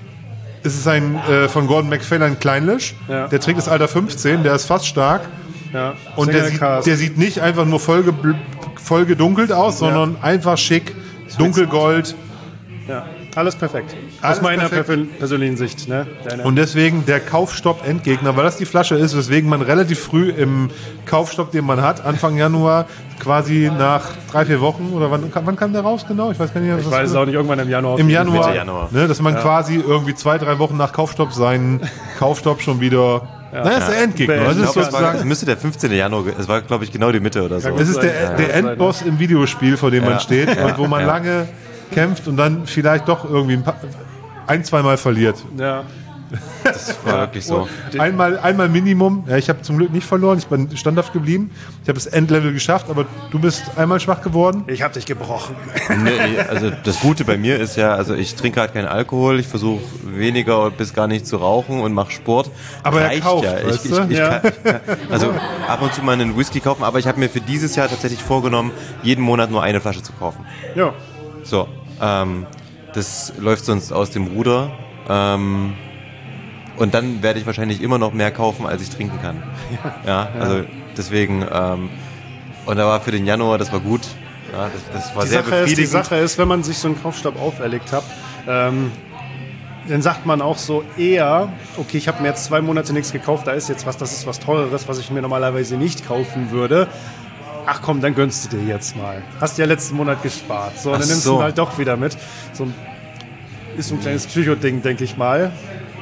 Es ist ein äh, von Gordon MacPhail ein Kleinlisch. Ja. Der trägt das Alter fünfzehn, der ist fast stark. Ja, Und der sieht, der sieht nicht einfach nur voll, gebl- voll gedunkelt aus, sondern einfach schick, dunkelgold. ja, alles perfekt. Alles Aus meiner perfekt. perfe- persönlichen Sicht. Ne? Deine. Und deswegen der Kaufstopp-Endgegner, weil das die Flasche ist, weswegen man relativ früh im Kaufstopp, den man hat, Anfang Januar, quasi nach drei, vier Wochen, oder wann, wann kam der raus genau? Ich weiß gar nicht. ich weiß es auch nicht, irgendwann im Januar. Im Januar, Mitte Januar. Ne, dass man quasi irgendwie zwei, drei Wochen nach Kaufstopp seinen Kaufstopp schon wieder. Ja. Das ist der Endgegner. Das ich ist glaube, es, war- es sozusagen. müsste der fünfzehnte Januar, ge- es war, glaube ich, genau die Mitte oder so. Ja, Es ist der, Ja. der Endboss im Videospiel, vor dem Ja. man steht und wo man Ja. lange kämpft und dann vielleicht doch irgendwie ein, paar, ein zweimal verliert. Ja. Das war wirklich so. Einmal, einmal Minimum. Ja, ich habe zum Glück nicht verloren, ich bin standhaft geblieben. Ich habe das Endlevel geschafft, aber du bist einmal schwach geworden. Ich hab dich gebrochen. Nee, also das Gute bei mir ist ja, also ich trinke halt keinen Alkohol, ich versuche weniger bis gar nicht zu rauchen und mache Sport. Aber er Reicht kauft, ja. weißt Ich, du? ich, ich Ja. kann, ich kann, also ab und zu mal einen Whisky kaufen, aber ich habe mir für dieses Jahr tatsächlich vorgenommen, jeden Monat nur eine Flasche zu kaufen. Ja. So, ähm, das läuft sonst aus dem Ruder. Ähm, und dann werde ich wahrscheinlich immer noch mehr kaufen, als ich trinken kann. Ja, also deswegen, ähm, und da war für den Januar, das war gut. Ja, das, das war Die sehr Sache, ist, die befriedigend. Sache ist, wenn man sich so einen Kaufstopp auferlegt hat, ähm, dann sagt man auch so eher, okay, ich habe mir jetzt zwei Monate nichts gekauft, da ist jetzt was, das ist was Teureres, was ich mir normalerweise nicht kaufen würde. Ach komm, dann gönnst du dir jetzt mal. Hast ja letzten Monat gespart. So, und Ach dann nimmst so. du ihn halt doch wieder mit. So ein, ist so ein kleines Psycho-Ding, denke ich mal.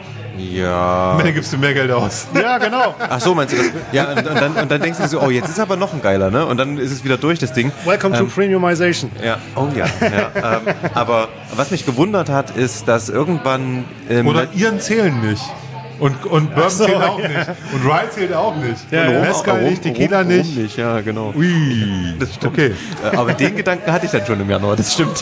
Ja. Dann gibst du mehr Geld aus. Ja, genau. Ach so, meinst du das? Ja, und, und, dann, und dann denkst du so, oh, jetzt ist aber noch ein geiler, ne? Und dann ist es wieder durch, das Ding. Welcome to Premiumization. Ja, oh ja. ja ähm, aber was mich gewundert hat, ist, dass irgendwann... Ähm, Oder Iren zählen nicht. Und, und Bourbon so, zählt auch ja. nicht. Und Rye zählt auch nicht. Ja, und ja. Mezcal nicht, Tequila Rum- nicht. Rum nicht. Ja, genau. Ui, okay. Äh, Aber den Gedanken hatte ich dann schon im Januar, das stimmt.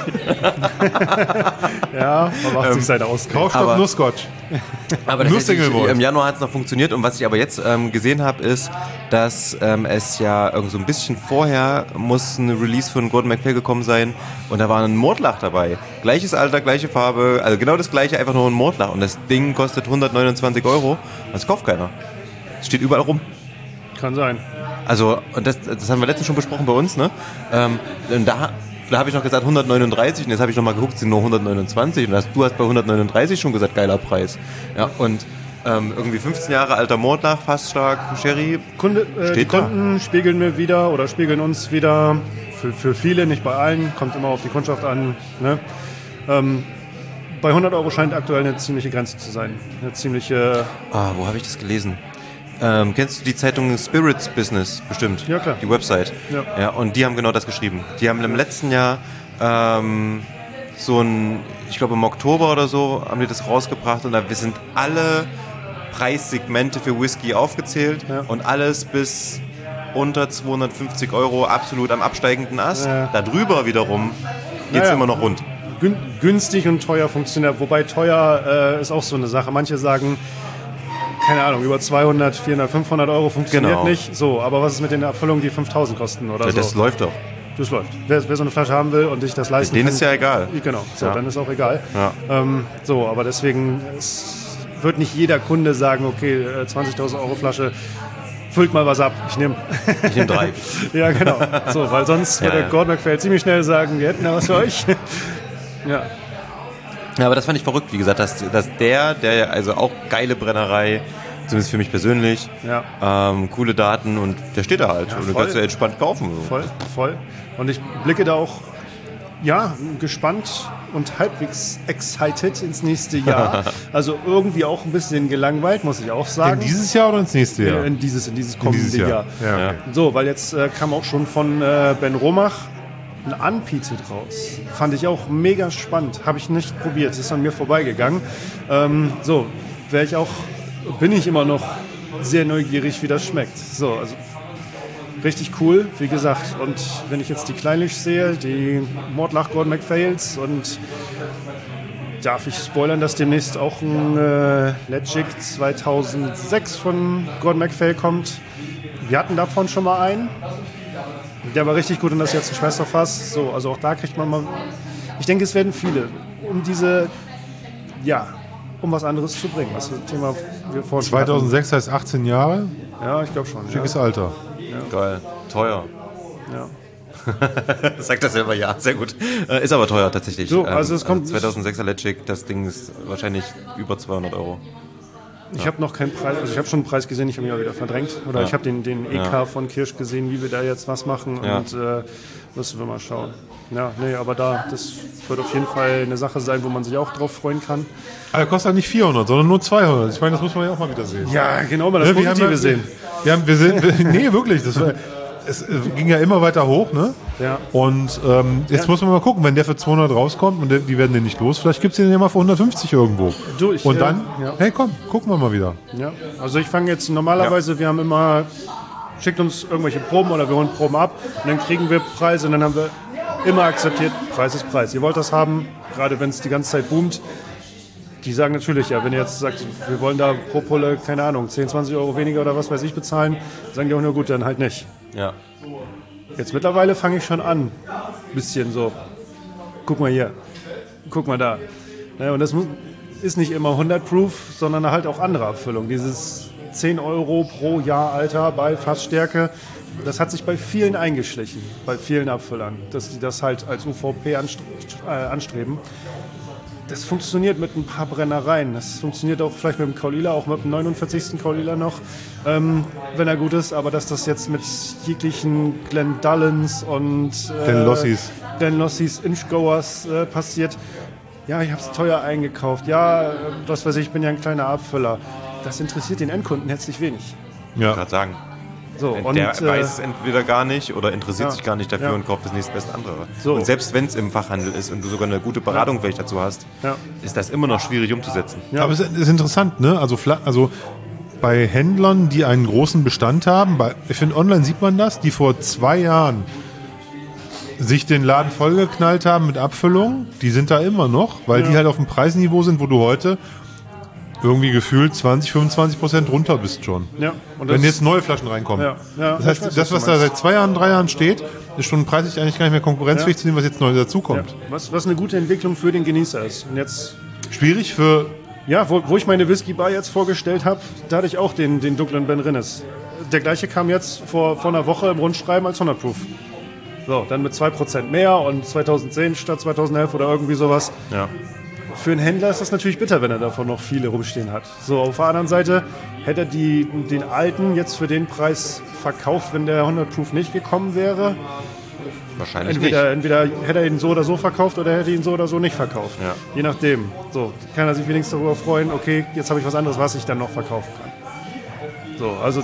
Ja, man macht sich seine Ausgaben. Kaufstopp Aber- nur Scotch. Aber Nur tatsächlich, Single Malt. im Januar hat es noch funktioniert und was ich aber jetzt ähm, gesehen habe, ist, dass ähm, es ja irgend so ein bisschen vorher muss ein Release von Gordon MacPhail gekommen sein und da war ein Mordlach dabei. Gleiches Alter, gleiche Farbe, also genau das gleiche, einfach nur ein Mordlach und das Ding kostet hundertneunundzwanzig Euro. Das kauft keiner. Es steht überall rum. Kann sein. Also, und das, das haben wir letztens schon besprochen bei uns, ne? Ähm, und da, da habe ich noch gesagt hundertneununddreißig und jetzt habe ich noch mal geguckt, sind nur hundertneunundzwanzig und das, du hast bei hundertneununddreißig schon gesagt, geiler Preis. Ja, und Ähm, irgendwie fünfzehn Jahre alter Mordlach, fast stark, Sherry. Kunde, äh, die Steht da. Kunden spiegeln mir wieder oder spiegeln uns wieder, für, für viele, nicht bei allen, kommt immer auf die Kundschaft an. Ne? Ähm, bei hundert Euro scheint aktuell eine ziemliche Grenze zu sein. Eine ziemliche, Ah, wo habe ich das gelesen? Ähm, kennst du die Zeitung Spirits Business bestimmt? Ja, klar. Die Website. Ja. Ja, und die haben genau das geschrieben. Die haben im letzten Jahr ähm, so ein, ich glaube im Oktober oder so, haben die das rausgebracht und da sind alle Preissegmente für Whisky aufgezählt Ja. und alles bis unter zweihundertfünfzig Euro absolut am absteigenden Ast. Ja. Darüber wiederum geht es Ja, ja. immer noch rund. gün, günstig und teuer funktioniert. Wobei teuer äh, ist auch so eine Sache. Manche sagen, keine Ahnung, über zweihundert, vierhundert, fünfhundert Euro funktioniert Genau. nicht. So, aber was ist mit den Abfüllungen, die fünftausend kosten oder Ja, so? das läuft doch. Das läuft. Wer, wer so eine Flasche haben will und sich das leisten Denen kann. ist ja egal. Genau, so, Ja. dann ist auch egal. Ja. Ähm, so, aber deswegen es wird nicht jeder Kunde sagen, okay, äh, zwanzigtausend Euro Flasche, füllt mal was ab, ich nehme. Ich nehme drei. Ja, genau. So, weil sonst Ja, würde ja. Gordon MacPhail ziemlich schnell sagen, wir hätten da was für euch. Ja, Ja, aber das fand ich verrückt, wie gesagt, dass, dass der, der also auch geile Brennerei, zumindest für mich persönlich, ja, ähm, coole Daten und der steht da halt. Ja, und du voll. kannst ja entspannt kaufen. voll, voll. Und ich blicke da auch, ja, gespannt und halbwegs excited ins nächste Jahr. Also irgendwie auch ein bisschen gelangweilt, muss ich auch In sagen. dieses Jahr oder ins nächste Jahr? In dieses, in dieses In kommende dieses Jahr. Jahr. Ja, okay. So, weil jetzt äh, kam auch schon von äh, Ben Romach ein Unpeated raus. Fand ich auch mega spannend. Habe ich nicht probiert. Ist an mir vorbeigegangen. Ähm, so, wäre ich auch, bin ich immer noch sehr neugierig, wie das schmeckt. So, also richtig cool, wie gesagt. Und wenn ich jetzt die Kleinlich sehe, die Mordlach Gordon MacPhails und darf ich spoilern, dass demnächst auch ein äh, Legic zweitausendsechs von Gordon MacPhail kommt. Wir hatten davon schon mal einen. Der war richtig gut und das ist jetzt ein Schwesterfass. So, also auch da kriegt man mal. Ich denke, es werden viele, um diese, ja, um was anderes zu bringen. Das Thema wir vorhin schon zweitausendsechs heißt achtzehn Jahre, hatten. Ja, ich glaube schon. schickes Ja. Alter. Geil. Teuer. Ja. Sagt das selber, ja, sehr gut. Äh, ist aber teuer tatsächlich. So, also es kommt- zweitausendsechser Legic, das Ding ist wahrscheinlich über zweihundert Euro. Ich habe noch keinen Preis, also ich habe schon einen Preis gesehen, ich habe ihn ja wieder verdrängt. Oder Ja. ich habe den, den E K Ja. von Kirsch gesehen, wie wir da jetzt was machen. Ja. Und äh, müssen wir mal schauen. Ja, nee, aber da, das wird auf jeden Fall eine Sache sein, wo man sich auch drauf freuen kann. Aber er kostet halt nicht vierhundert, sondern nur zweihundert. Ich meine, das muss man ja auch mal wieder sehen. Ja, genau, mal das Ne, wir haben Positive ja- sehen. Wir haben, wir sind, wir, nee, wirklich. Das war, es äh, ging ja immer weiter hoch, ne? Ja. Und ähm, jetzt Ja. muss man mal gucken, wenn der für zweihundert rauskommt und der, die werden den nicht los, vielleicht gibt es den ja mal für hundertfünfzig irgendwo. Du, ich, und äh, dann, ja. hey komm, gucken wir mal wieder. Ja, also ich fange jetzt normalerweise, wir haben immer, schickt uns irgendwelche Proben oder wir holen Proben ab und dann kriegen wir Preise und dann haben wir immer akzeptiert, Preis ist Preis. Ihr wollt das haben, gerade wenn es die ganze Zeit boomt. Die sagen natürlich, ja, wenn ihr jetzt sagt, wir wollen da pro Pulle, keine Ahnung, zehn, zwanzig Euro weniger oder was weiß ich bezahlen, sagen die auch nur gut, dann halt nicht. Ja. Jetzt mittlerweile fange ich schon an, bisschen so, guck mal hier, guck mal da. Ne, und das muss, ist nicht immer hundert Proof, sondern halt auch andere Abfüllung. Dieses zehn Euro pro Jahr Alter bei Fassstärke, das hat sich bei vielen eingeschlichen, bei vielen Abfüllern, dass die das halt als U V P anstre äh, anstreben. Das funktioniert mit ein paar Brennereien. Das funktioniert auch vielleicht mit dem Kaulila, auch mit dem neunundvierzigsten Kaulila noch, ähm, wenn er gut ist. Aber dass das jetzt mit jeglichen Glendullans und äh, Glenlossis. Glenlossis, Inchgoers äh, passiert. Ja, ich habe es teuer eingekauft. Ja, äh, was weiß ich, ich bin ja ein kleiner Abfüller. Das interessiert den Endkunden herzlich wenig. Ja. Gerade sagen. So, und, der äh, weiß es entweder gar nicht oder interessiert ja, sich gar nicht dafür ja. und kauft das nächstbeste andere. So. Und selbst wenn es im Fachhandel ist und du sogar eine gute Beratung vielleicht dazu hast, Ja. ist das immer noch schwierig umzusetzen. Ja. Aber es ist interessant, ne? Also, Fla- also bei Händlern, die einen großen Bestand haben, bei, ich finde, online sieht man das, die vor zwei Jahren sich den Laden vollgeknallt haben mit Abfüllung, die sind da immer noch, weil Ja. die halt auf dem Preisniveau sind, wo du heute irgendwie gefühlt zwanzig, fünfundzwanzig Prozent runter bist schon. Ja, und Wenn das- jetzt neue Flaschen reinkommen. Ja, ja, das ich heißt, weiß, das, was was du da meinst. seit zwei Jahren, drei Jahren steht, ist schon preislich eigentlich gar nicht mehr konkurrenzfähig Ja. zu dem, was jetzt neu ja, dazukommt. was, was eine gute Entwicklung für den Genießer ist. Und jetzt Schwierig für. Ja, wo, wo ich meine Whisky Bar jetzt vorgestellt habe, da hatte ich auch den, den dunklen Ben Rinnes. Der gleiche kam jetzt vor, vor einer Woche im Rundschreiben als hundert Proof. So, dann mit zwei Prozent mehr und zweitausendzehn statt zweitausendelf oder irgendwie sowas. Ja. für einen Händler ist das natürlich bitter, wenn er davon noch viele rumstehen hat. So, auf der anderen Seite hätte er die, den alten jetzt für den Preis verkauft, wenn der hundert Proof nicht gekommen wäre. Wahrscheinlich Entweder, nicht. entweder hätte er ihn so oder so verkauft oder hätte er ihn so oder so nicht verkauft. Ja. Je nachdem. So, kann er sich wenigstens darüber freuen, okay, jetzt habe ich was anderes, was ich dann noch verkaufen kann. So, also,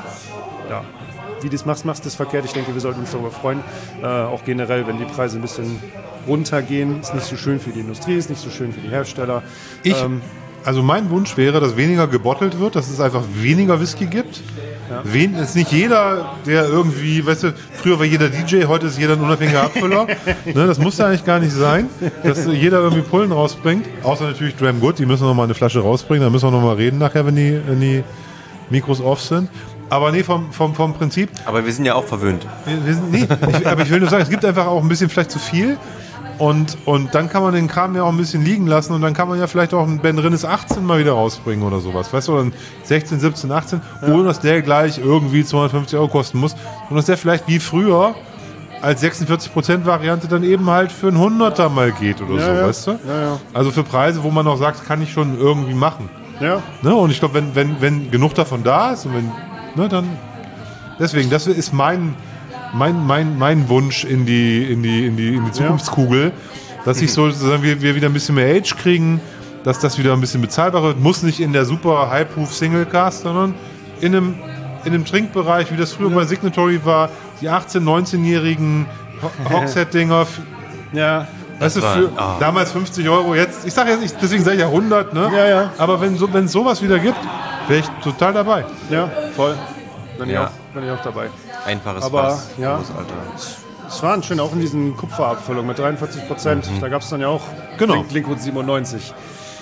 ja. Wie du es machst, machst du es verkehrt. Ich denke, wir sollten uns darüber freuen. Äh, auch generell, wenn die Preise ein bisschen runtergehen. Ist nicht so schön für die Industrie, ist nicht so schön für die Hersteller. Ich, Ähm, also mein Wunsch wäre, dass weniger gebottelt wird, dass es einfach weniger Whisky gibt. Ja. Wen, ist nicht jeder, der irgendwie, weißt du, früher war jeder D J, heute ist jeder ein unabhängiger Abfüller. Ne, das muss ja eigentlich gar nicht sein, dass jeder irgendwie Pullen rausbringt. Außer natürlich Dram Good, die müssen noch mal eine Flasche rausbringen, da müssen wir noch mal reden nachher, wenn die, wenn die Mikros off sind. Aber nee, vom, vom, vom Prinzip, Aber wir sind ja auch verwöhnt. wir, wir sind, nee, ich, aber ich will nur sagen, es gibt einfach auch ein bisschen vielleicht zu viel. Und, und dann kann man den Kram ja auch ein bisschen liegen lassen und dann kann man ja vielleicht auch einen Ben Rinnes achtzehn mal wieder rausbringen oder sowas. Weißt du, oder einen sechzehn, siebzehn, achtzehn, ja. Ohne dass der gleich irgendwie zweihundertfünfzig Euro kosten muss. Und dass der vielleicht wie früher als sechsundvierzig Prozent Variante dann eben halt für einen Hunderter mal geht oder Ja, so, ja. weißt du? Ja, ja. Also für Preise, wo man auch sagt, kann ich schon irgendwie machen. ja. Ne? Und ich glaube, wenn, wenn, wenn genug davon da ist und wenn, ne, dann deswegen, das ist mein, mein, mein, mein Wunsch in die, in die, in die, in die Zukunftskugel, dass ich so, sozusagen wir, wir wieder ein bisschen mehr Age kriegen, dass das wieder ein bisschen bezahlbar wird. Muss nicht in der super High-Proof Single Cast, sondern in einem, in einem Trinkbereich, wie das früher bei Signatory war, die achtzehn-, neunzehnjährigen Hogshead-Dinger. ja. Weißt du, war- für ah. damals fünfzig Euro, jetzt, ich sage jetzt nicht, deswegen sage ich ja hundert, ne? Ja, ja. Aber wenn so, wenn es sowas wieder gibt, wäre ich total dabei. Ja, voll. Bin, ich, Ja. auch, bin ich auch dabei. Einfaches Aber, Fass. ja. Großes Alter. Es waren schön, auch in diesen Kupferabfüllungen mit dreiundvierzig Prozent. Da gab es dann ja auch Genau. Link- Linkwood siebenundneunzig.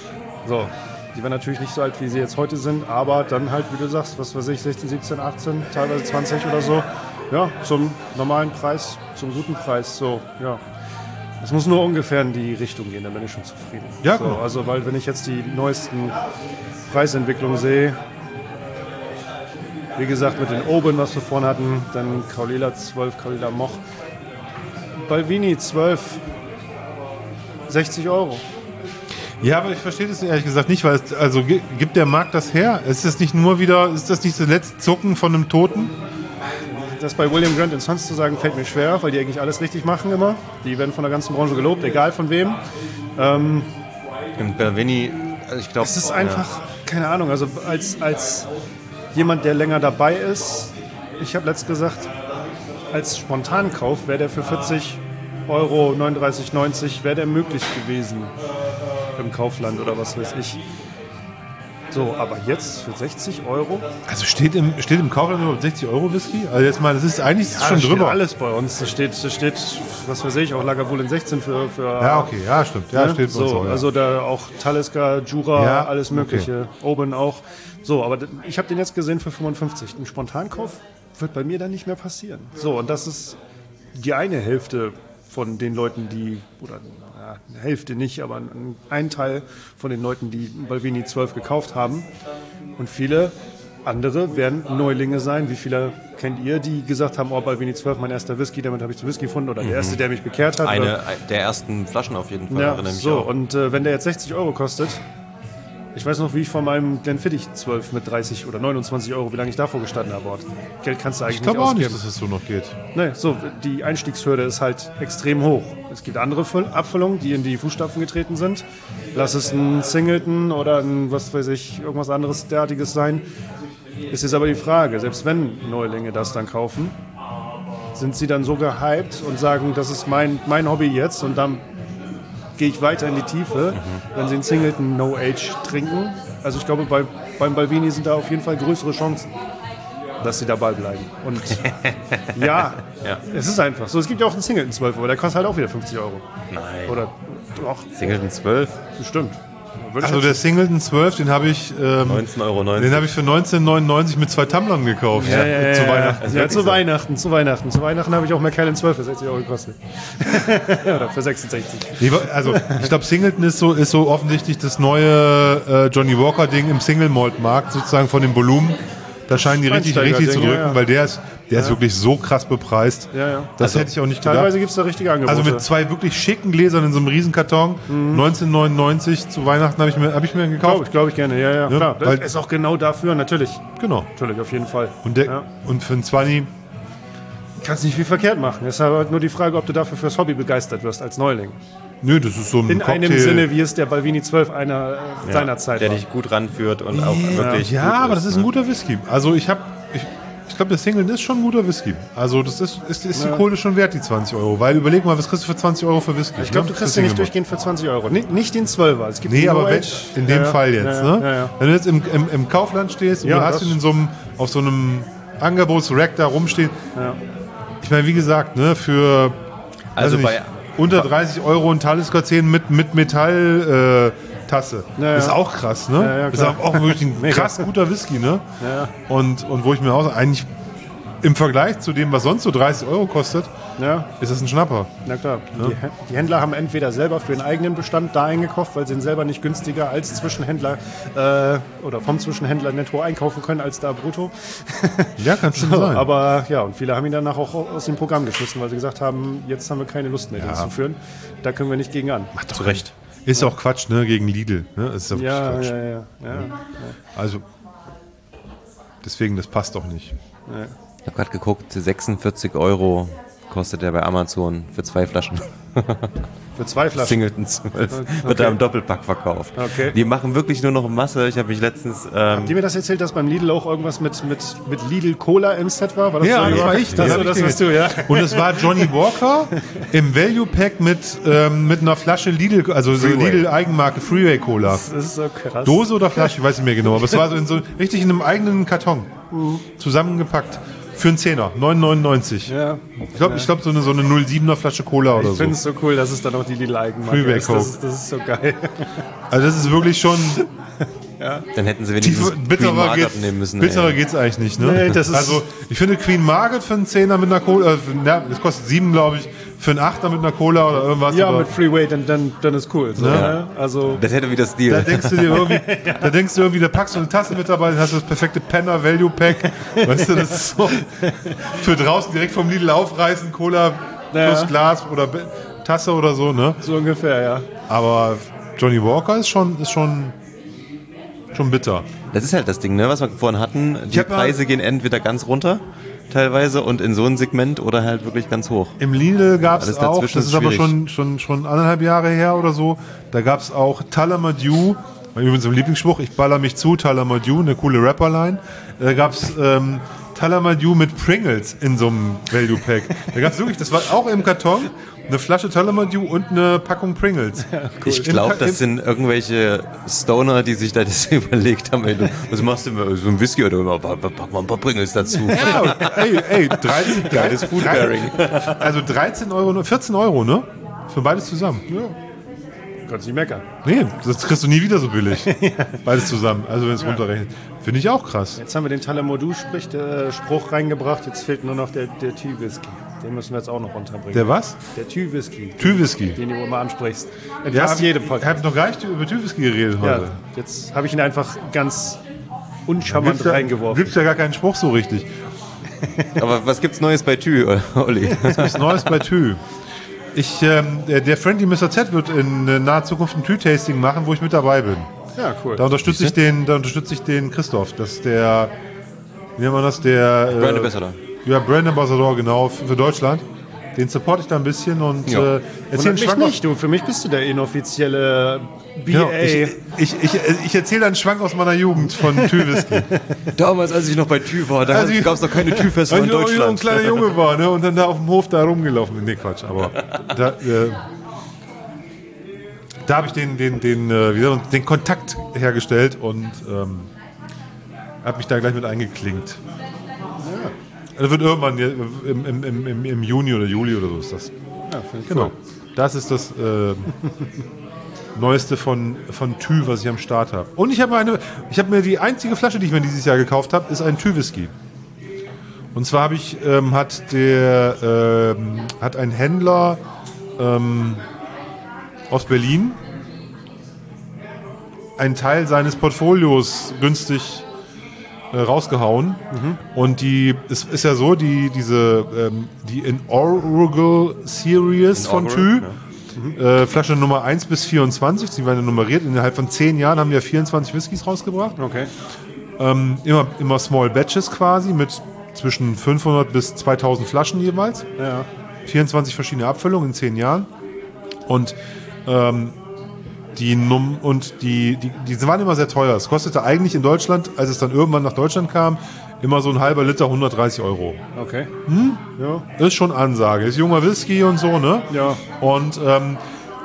So, die waren natürlich nicht so alt, wie sie jetzt heute sind, aber dann halt, wie du sagst, was weiß ich, sechzehn, siebzehn, achtzehn, teilweise zwanzig oder so. Ja, zum normalen Preis, zum guten Preis. So, ja. Es muss nur ungefähr in die Richtung gehen, dann bin ich schon zufrieden. Ja, so, genau. also, weil wenn ich jetzt die neuesten Preisentwicklungen sehe, wie gesagt, mit den Oben, was wir vorhin hatten, dann Kaulila zwölf, Kaulila Moch, Balvini zwölf, sechzig Euro. Ja, aber ich verstehe das ehrlich gesagt nicht, weil es, also gi- gibt der Markt das her? Ist das nicht nur wieder, ist das nicht das letzte Zucken von einem Toten? Das bei William Grant Sons zu sagen, fällt mir schwer, weil die eigentlich alles richtig machen immer. Die werden von der ganzen Branche gelobt, egal von wem. Und Balvenie, also ich glaube. Es ist einfach, keine Ahnung, also als, als jemand, der länger dabei ist, ich habe letzt gesagt, als Spontankauf wäre der für vierzig Euro, neununddreißig neunzig, wäre der möglich gewesen im Kaufland oder was weiß ich. So, aber jetzt für sechzig Euro? Also steht im, steht im Kaufland überhaupt sechzig Euro Whisky? Also jetzt mal, das ist eigentlich ist es schon da steht drüber. alles bei uns. Da steht, da steht, was weiß ich, auch Lagavulin sechzehn für, für Ja, okay, ja, stimmt. Ja, ne? steht bei uns so, auch, ja. also da auch Talisker, Jura, Ja, alles mögliche, Oben auch. So, aber d- ich habe den jetzt gesehen für fünfundfünfzig. Ein Spontankauf wird bei mir dann nicht mehr passieren. So, und das ist die eine Hälfte von den Leuten, die, oder ja, eine Hälfte nicht, aber ein, ein Teil von den Leuten, die Balvenie zwölf gekauft haben. Und viele andere werden Neulinge sein. Wie viele kennt ihr, die gesagt haben, oh, Balvenie zwölf, mein erster Whisky, damit habe ich zu Whisky gefunden, oder der erste, der mich bekehrt hat. Eine oder, der ersten Flaschen auf jeden Fall, ja, erinnere mich so, auch. und äh, wenn der jetzt sechzig Euro kostet, ich weiß noch, wie ich von meinem Glenfiddich zwölf mit dreißig oder neunundzwanzig Euro, wie lange ich davor gestanden habe. Geld kannst du eigentlich Ich glaube nicht auch nicht, ausgeben. dass es so noch geht. Nee, so, die Einstiegshürde ist halt extrem hoch. Es gibt andere Füll- Abfüllungen, die in die Fußstapfen getreten sind. Lass es ein Singleton oder ein, was weiß ich, irgendwas anderes derartiges sein. Es ist aber die Frage, selbst wenn Neulinge das dann kaufen, sind sie dann so gehypt und sagen, das ist mein, mein Hobby jetzt und dann gehe ich weiter in die Tiefe, wenn sie einen Singleton No Age trinken. Also ich glaube, bei, beim Balvenie sind da auf jeden Fall größere Chancen, dass sie dabei bleiben. Und ja, Ja. es ist einfach so. Es gibt ja auch einen Singleton zwölf, aber der kostet halt auch wieder fünfzig Euro. Nein. Oder doch, Singleton zwölf, bestimmt. Würde ich Also jetzt- der Singleton zwölf, den habe ich, ähm, neunzehn Euro neunzig. den habe ich für neunzehnhundertneunundneunzig mit zwei Tumblern gekauft. ja, ja, ja, Zu ja. Weihnachten. Ja, wirklich zu so. Weihnachten, zu Weihnachten. Zu Weihnachten habe ich auch Macallan zwölf für sechzig Euro gekostet. Oder für sechsundsechzig. Nee, also ich glaube, Singleton ist so, ist so offensichtlich das neue äh, Johnny Walker-Ding im Single-Malt-Markt, sozusagen von dem Volumen. da scheinen die richtig, richtig zu Einsteigerding, drücken, ja, ja. weil der ist, der ist wirklich so krass bepreist. Ja, ja. Das hätte ich auch nicht gedacht. Teilweise gibt es da richtige Angebote. Also mit zwei wirklich schicken Gläsern in so einem Riesenkarton, Mhm. neunzehnhundertneunundneunzig zu Weihnachten habe ich mir, hab ich mir Glaube gekauft. ich, glaube ich gerne, ja, ja. Ja, Klar, weil- das ist auch genau dafür, natürlich. Genau. Natürlich, auf jeden Fall. Und, der, ja. und für einen zwanzig, Kannst nicht viel verkehrt machen. Es ist halt nur die Frage, ob du dafür fürs Hobby begeistert wirst als Neuling. nö, das ist so ein In Cocktail. einem Sinne, wie es der Balvini zwölf einer äh, seiner Zeit der war. dich gut ranführt und auch wirklich Ja, gut aber das ist ein ne? guter Whisky. Also ich habe, ich, ich glaube, der Single ist schon ein guter Whisky. Also das ist, ist, ist die Ja. Kohle schon wert, die zwanzig Euro. Weil überleg mal, was kriegst du für zwanzig Euro für Whisky? Ich glaube, ne? du kriegst Für den nicht Single durchgehend für zwanzig Euro. Nicht, nicht den zwölfer. Es gibt Nee, den aber No wenn, Age. in dem Ja, Fall jetzt, ja, ne? Ja, ja. Wenn du jetzt im, im, im Kaufland stehst und Ja, du hast das- ihn in so einem, auf so einem Angebotsrack da rumstehen. Ja. Ich meine, wie gesagt, ne, für Also weiß bei nicht, unter dreißig Euro ein Talisker zehn mit, mit Metall äh, Tasse. Ja, ja. Ist auch krass, ne? Ja, ja, ist klar. auch wirklich ein Mega. krass guter Whisky, ne? Ja. Und, und wo ich mir auch eigentlich im Vergleich zu dem, was sonst so dreißig Euro kostet, Ja, ist das ein Schnapper. na klar. Die, Hä- die Händler haben entweder selber für den eigenen Bestand da eingekauft, weil sie ihn selber nicht günstiger als Zwischenhändler äh, oder vom Zwischenhändler netto einkaufen können als da brutto. Ja, kann schon So, sein. aber ja, und viele haben ihn danach auch aus dem Programm geschmissen, weil sie gesagt haben, jetzt haben wir keine Lust mehr, den zu führen. Da können wir nicht gegen an. Zu Recht. Ist auch Quatsch, ne? Gegen Lidl. Ne? Ist ja, Ja, Quatsch. ja, ja, ja. Also, deswegen, das passt doch nicht. Ich habe gerade geguckt, sechsundvierzig Euro kostet der bei Amazon für zwei Flaschen. Für zwei Flaschen. Singleton zwölf. Wird da im Doppelpack verkauft. Okay. Die machen wirklich nur noch Masse. Ich habe mich letztens... Ähm, Habt ihr mir das erzählt, dass beim Lidl auch irgendwas mit, mit, mit Lidl Cola im Set war? war das Ja, so? das war ich. Das, Ja, das, das richtig. warst du, ja. Und es war Johnny Walker im Value Pack mit, ähm, mit einer Flasche Lidl, also so Freeway. Lidl Eigenmarke Freeway Cola. Das ist so krass. Dose oder Flasche, ich weiß nicht mehr genau, aber es war so, in so richtig in einem eigenen Karton zusammengepackt. Für einen Zehner, neun neunundneunzig. Ja. Ich glaube, ich glaub, so eine, so eine null siebener Flasche Cola oder Ich so. finde es so cool, dass es dann auch die Lidl Eigenmarke Freeway ist. Coke. Das, ist. das ist so geil. Also das ist wirklich schon, dann hätten sie wenigstens Queen bitterer Margaret geht's, nehmen müssen. bitterer ey. geht's eigentlich nicht. Ne? Nee, das ist- also ich finde Queen Margaret für einen Zehner mit einer Cola, äh, für, na, das kostet sieben, glaube ich, für einen Achter mit einer Cola oder irgendwas. Ja, aber mit Freeway, dann, dann, dann ist cool. So, ne? Also, Das hätte wieder Stil. da denkst du dir irgendwie, da denkst du irgendwie, da packst du eine Tasse mit dabei, dann hast du das perfekte Penner Value Pack. Weißt du, das ist so für draußen direkt vom Lidl aufreißen, Cola Ja. plus Glas oder Be- Tasse oder so, ne? so ungefähr, ja. Aber Johnny Walker ist schon, ist schon, schon bitter. Das ist halt das Ding, ne, was wir vorhin hatten. Die hab mal- Preise gehen entweder ganz runter, teilweise, und in so ein Segment oder halt wirklich ganz hoch. Im Lidl gab es Alles auch, dazwischen das ist ist aber schwierig. schon, schon, schon anderthalb Jahre her oder so, da gab es auch Talamadieu, mein übrigens ein Lieblingsspruch, ich baller mich zu, Talamadieu, eine coole Rapperline. Da gab es ähm, Talamadieu mit Pringles in so einem Value Pack. Da gab es wirklich, das war auch im Karton, eine Flasche Talamadieu und eine Packung Pringles. Ich Im glaube, Ka- im- das sind irgendwelche Stoner, die sich da das überlegt haben. Ey, du, was machst du denn? So ein Whisky oder immer? Pack pack mal ein paar Pringles dazu. Ja, ey, ey, dreizehn, Geiles Food Pairing. Also dreizehn Euro, vierzehn Euro, ne? Für beides zusammen. Kannst nicht meckern. Nee, das kriegst du nie wieder so billig. Beides zusammen, also wenn es runterrechnet. Finde ich auch krass. Jetzt haben wir den Talamodou-Spruch reingebracht, jetzt fehlt nur noch der, der Tü-Whisky. Den müssen wir jetzt auch noch runterbringen. Der was? Der Tü-Whisky. Tü-Whisky. Den du immer ansprichst. In Ja, fast jedem Ich Podcast. habe noch gar nicht über Tü-Whisky geredet Ja, heute. jetzt habe ich ihn einfach ganz uncharmant Gibt's ja, reingeworfen. gibt's ja gar keinen Spruch so richtig. Aber was gibt's Neues bei Tü, Olli? Was Neues bei Tü. Ich, ähm, der, der Friendly Mister Z wird in äh, naher Zukunft ein Tü-Tasting machen, wo ich mit dabei bin. Ja, cool. Da unterstütze ich den, da unterstütze ich den Christoph. Das ist der, wie nennt man das, der äh, Brand Ambassador. Ja, Brand Ambassador, genau, für für Deutschland. Den supporte ich da ein bisschen und Ja. äh, erzähle Wundert einen mich Schwank nicht, du. Für mich bist du der inoffizielle B A. Genau, ich ich, ich, ich erzähle einen Schwank aus meiner Jugend von Tü-Whisky. Damals, als ich noch bei Tü war, da Also ich- gab's noch keine Tü-Feste Weil in ich noch ein Deutschland. kleiner Junge war, ne? Und dann da auf dem Hof da rumgelaufen bin. Nee, Quatsch, aber da, äh, da habe ich den, den, den, äh, wie sagt man, den Kontakt hergestellt und ähm, habe mich da gleich mit eingeklinkt. Das wird irgendwann ja, im, im, im, im, im Juni oder Juli oder so ist das. Ja, finde ich Genau. cool. Das ist das äh, Neueste von, von Tü, was ich am Start habe. Und ich habe eine, ich habe mir die einzige Flasche, die ich mir dieses Jahr gekauft habe, ist ein Tü-Whisky. Und zwar habe ich, ähm, hat der, ähm, hat ein Händler ähm, aus Berlin einen Teil seines Portfolios günstig äh, rausgehauen. Mhm. Und die es ist ja so, die diese ähm, die Inaugural Series von Thü, ja. äh, Flasche Nummer eins bis vierundzwanzig, die werden nummeriert. Innerhalb von zehn Jahren haben wir vierundzwanzig Whiskys rausgebracht. Okay. Ähm, immer, immer Small Batches quasi mit zwischen fünfhundert bis zweitausend Flaschen jeweils. Ja. vierundzwanzig verschiedene Abfüllungen in zehn Jahren. Und ähm, die Num und die, die, die waren immer sehr teuer. Es kostete eigentlich in Deutschland, als es dann irgendwann nach Deutschland kam, immer so ein halber Liter hundertdreißig Euro. Okay. Hm? Ja. Ist schon Ansage. Ist junger Whisky und so, ne? Ja. Und ähm,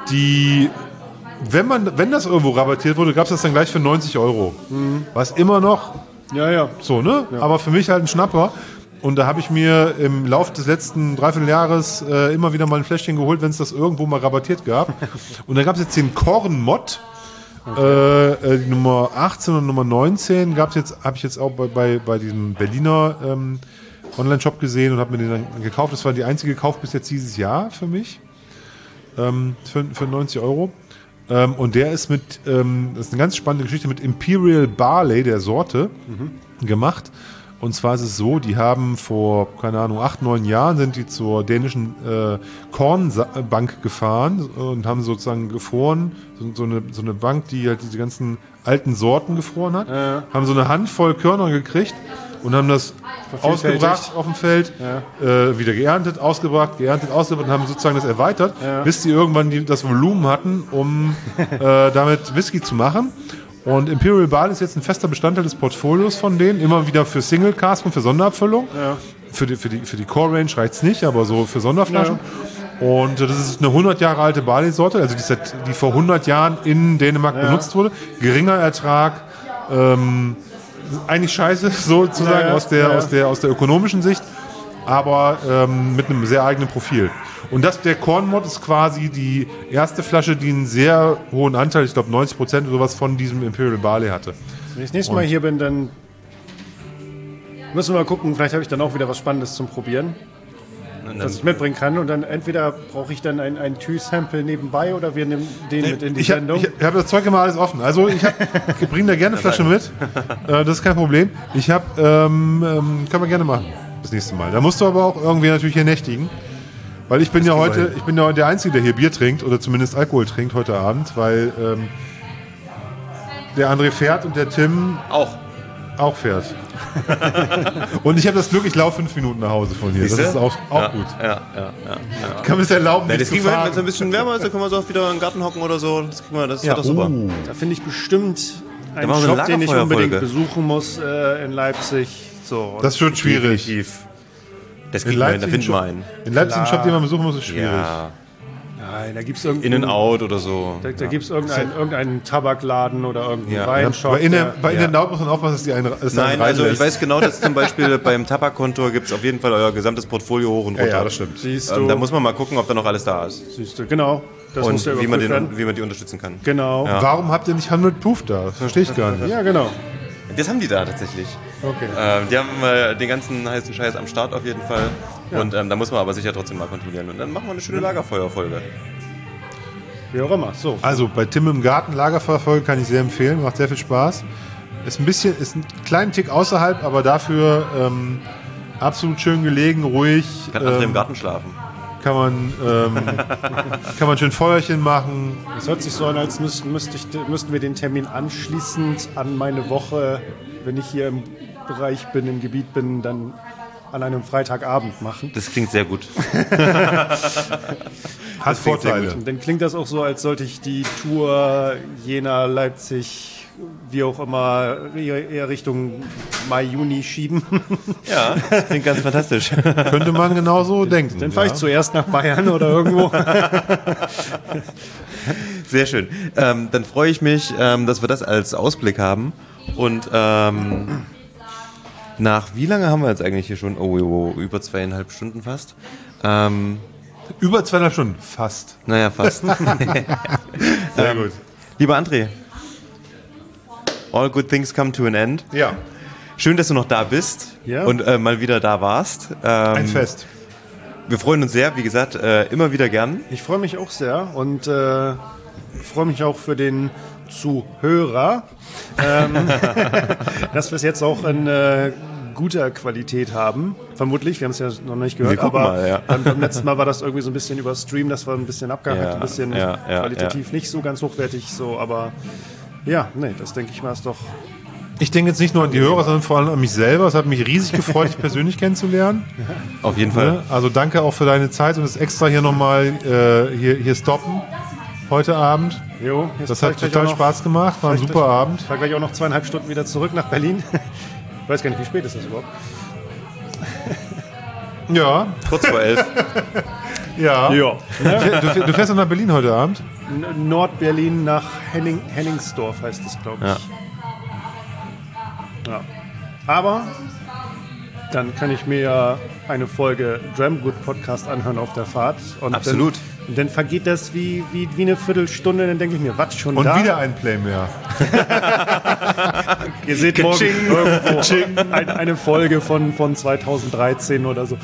die, wenn man, wenn das irgendwo rabattiert wurde, gab es das dann gleich für neunzig Euro. Mhm. Was immer noch Ja, ja. so, ne? Ja. Aber für mich halt ein Schnapper. Und da habe ich mir im Laufe des letzten Dreivierteljahres äh, immer wieder mal ein Fläschchen geholt, wenn es das irgendwo mal rabattiert gab. Und dann gab es jetzt den Korn-Mod. Okay. Äh, äh, die Nummer achtzehn und Nummer neunzehn gab's jetzt, habe ich jetzt auch bei, bei, bei diesem Berliner ähm, Online-Shop gesehen und habe mir den dann gekauft. Das war die einzige Kauf bis jetzt dieses Jahr für mich. Ähm, für, für neunzig Euro. Ähm, und der ist mit, ähm, das ist eine ganz spannende Geschichte, mit Imperial Barley, der Sorte, mhm. gemacht. Und zwar ist es so, die haben vor, keine Ahnung, acht, neun Jahren sind die zur dänischen äh, Kornbank gefahren und haben sozusagen gefroren, so, so, eine, so eine Bank, die halt diese ganzen alten Sorten gefroren hat, Ja. haben so eine Handvoll Körner gekriegt und haben das ausgebracht auf dem Feld, Ja. äh, wieder geerntet, ausgebracht, geerntet, ausgebracht und haben sozusagen das erweitert, Ja. bis sie irgendwann die, das Volumen hatten, um äh, damit Whisky zu machen. Und Imperial Barley ist jetzt ein fester Bestandteil des Portfolios von denen, immer wieder für Single Cask und für Sonderabfüllung. Ja. Für die, für die, für die Core Range reicht es nicht, aber so für Sonderflaschen. Ja. Und äh, das ist eine hundert Jahre alte Barley-Sorte, also die, seit, die vor hundert Jahren in Dänemark Ja. benutzt wurde. Geringer Ertrag, ähm, eigentlich scheiße sozusagen Ja, ja. aus, der, Ja, ja. aus, der, aus der ökonomischen Sicht, aber ähm, mit einem sehr eigenen Profil. Und das, der Kornmod ist quasi die erste Flasche, die einen sehr hohen Anteil, ich glaube neunzig Prozent oder sowas von diesem Imperial Barley hatte. Wenn ich das nächste Mal hier bin, dann müssen wir mal gucken. Vielleicht habe ich dann auch wieder was Spannendes zum Probieren, was ich mitbringen kann. Und dann entweder brauche ich dann ein, ein Tü-Sample nebenbei oder wir nehmen den mit in die Ich habe Sendung. hab das Zeug immer alles offen. Also ich, hab, ich bringe da gerne eine Flasche mit. Äh, das ist kein Problem. Ich habe, ähm, ähm, können wir gerne machen das nächste Mal. Da musst du aber auch irgendwie natürlich hier nächtigen. Weil ich bin ja heute, ich bin ja der Einzige, der hier Bier trinkt oder zumindest Alkohol trinkt heute Abend, weil ähm, der André fährt und der Tim Auch. auch fährt. Und ich habe das Glück, ich laufe fünf Minuten nach Hause von hier. Das Siehste? ist auch, auch ja, gut. Ja, ja, ja. Ich kann mir das erlauben, Ja, nicht das zu kriegen wir hin, wenn fahren. es ein bisschen wärmer ist, dann können wir so auch wieder im Garten hocken oder so. Das kriegen wir, das Ja, wird doch super. uh. Da finde ich bestimmt einen machen wir eine Shop, den ich Lagerfeuerfolge. unbedingt besuchen muss äh, in Leipzig. So, und Das wird schwierig. Definitiv. Das In kriegen wir hin, da Leipzig, finden wir einen einen. In Leipzig einen Klar. Shop, den man besuchen muss, ist schwierig. Ja. Nein, da gibt es In and out oder so. Da, da gibt es irgendeinen, irgendeinen Tabakladen oder irgendeinen Ja. Weinshop. Bei In, der- bei In Ja. and Out muss man aufpassen, dass die einen, dass der einen Nein, also ich reinlässt. weiß genau, dass zum Beispiel beim Tabakkonto gibt es auf jeden Fall euer gesamtes Portfolio hoch und Ja, runter. ja, das stimmt. Siehst du, Ähm, da muss man mal gucken, ob da noch alles da ist. siehst du, genau. Das muss ja Und wie man, überprüft werden. den, wie man die unterstützen kann. Genau. Ja. Warum habt ihr nicht hundert Proof da? Das verstehe ich gar nicht. Ja, genau. Das haben die da tatsächlich. Okay. Ähm, die haben äh, den ganzen heißen Scheiß am Start auf jeden Fall. Und ähm, da muss man aber sicher trotzdem mal kontrollieren. Und dann machen wir eine schöne Lagerfeuerfolge. Wie auch immer. So. Also bei Tim im Garten Lagerfeuerfolge kann ich sehr empfehlen, macht sehr viel Spaß. Ist ein bisschen, ist ein kleinen Tick außerhalb, aber dafür ähm, absolut schön gelegen, ruhig. Kann andere ähm, im Garten schlafen. Kann man, ähm, kann man schön Feuerchen machen. Es hört sich so an, als müssten, müsste ich, müssten wir den Termin anschließend an meine Woche, wenn ich hier im Bereich bin, im Gebiet bin, dann an einem Freitagabend machen. Das klingt sehr gut. Hat Vorteile. Und dann klingt das auch so, als sollte ich die Tour Jena, Leipzig, wie auch immer, eher eher Richtung Mai, Juni schieben. Ja, das klingt ganz fantastisch. Könnte man genauso denken. Dann fahre ja. ich zuerst nach Bayern oder irgendwo. Sehr schön. Ähm, dann freue ich mich, ähm, dass wir das als Ausblick haben. Und ähm, nach wie lange haben wir jetzt eigentlich hier schon? Oh, oh, oh über zweieinhalb Stunden fast. Ähm, Über zweieinhalb Stunden, fast. naja, fast. Sehr Ähm, gut. Lieber André, all good things come to an end. Ja, Schön, dass du noch da bist Ja. und äh, mal wieder da warst. Ähm, ein Fest. Wir freuen uns sehr, wie gesagt, äh, immer wieder gern. Ich freue mich auch sehr und äh, freue mich auch für den Zuhörer, ähm, dass wir es jetzt auch in äh, guter Qualität haben. Vermutlich, wir haben es ja noch nicht gehört, Wir gucken aber mal, ja. beim, beim letzten Mal war das irgendwie so ein bisschen über Stream, das war ein bisschen abgehackt, Ja, ein bisschen ja, ja, qualitativ ja. nicht so ganz hochwertig, so, aber ja, nee, das denke ich mal ist doch. Ich denke jetzt nicht nur an die Hörer, sondern vor allem an mich selber. Es hat mich riesig gefreut, dich persönlich kennenzulernen. Auf jeden Fall. Ne? Also danke auch für deine Zeit und das extra hier nochmal äh, hier, hier stoppen heute Abend. Jo, jetzt Das fahr hat ich gleich total auch noch- Spaß gemacht, war ein fahr ich super gleich- Abend. Ich fahre gleich auch noch zweieinhalb Stunden wieder zurück nach Berlin. Ich weiß gar nicht, wie spät ist das überhaupt? Ja, Kurz vor elf. ja. Ja. Du, du fährst noch nach Berlin heute Abend? N- Nordberlin nach Henning, Henningsdorf heißt es, glaube ich. Ja. Ja. Aber dann kann ich mir ja eine Folge Dramgood Podcast anhören auf der Fahrt. Und Absolut. Dann, und dann vergeht das wie, wie, wie eine Viertelstunde, dann denke ich mir, was, schon Und da? wieder ein Play mehr. Ihr seht morgen irgendwo ein, eine Folge von, von zweitausenddreizehn oder so.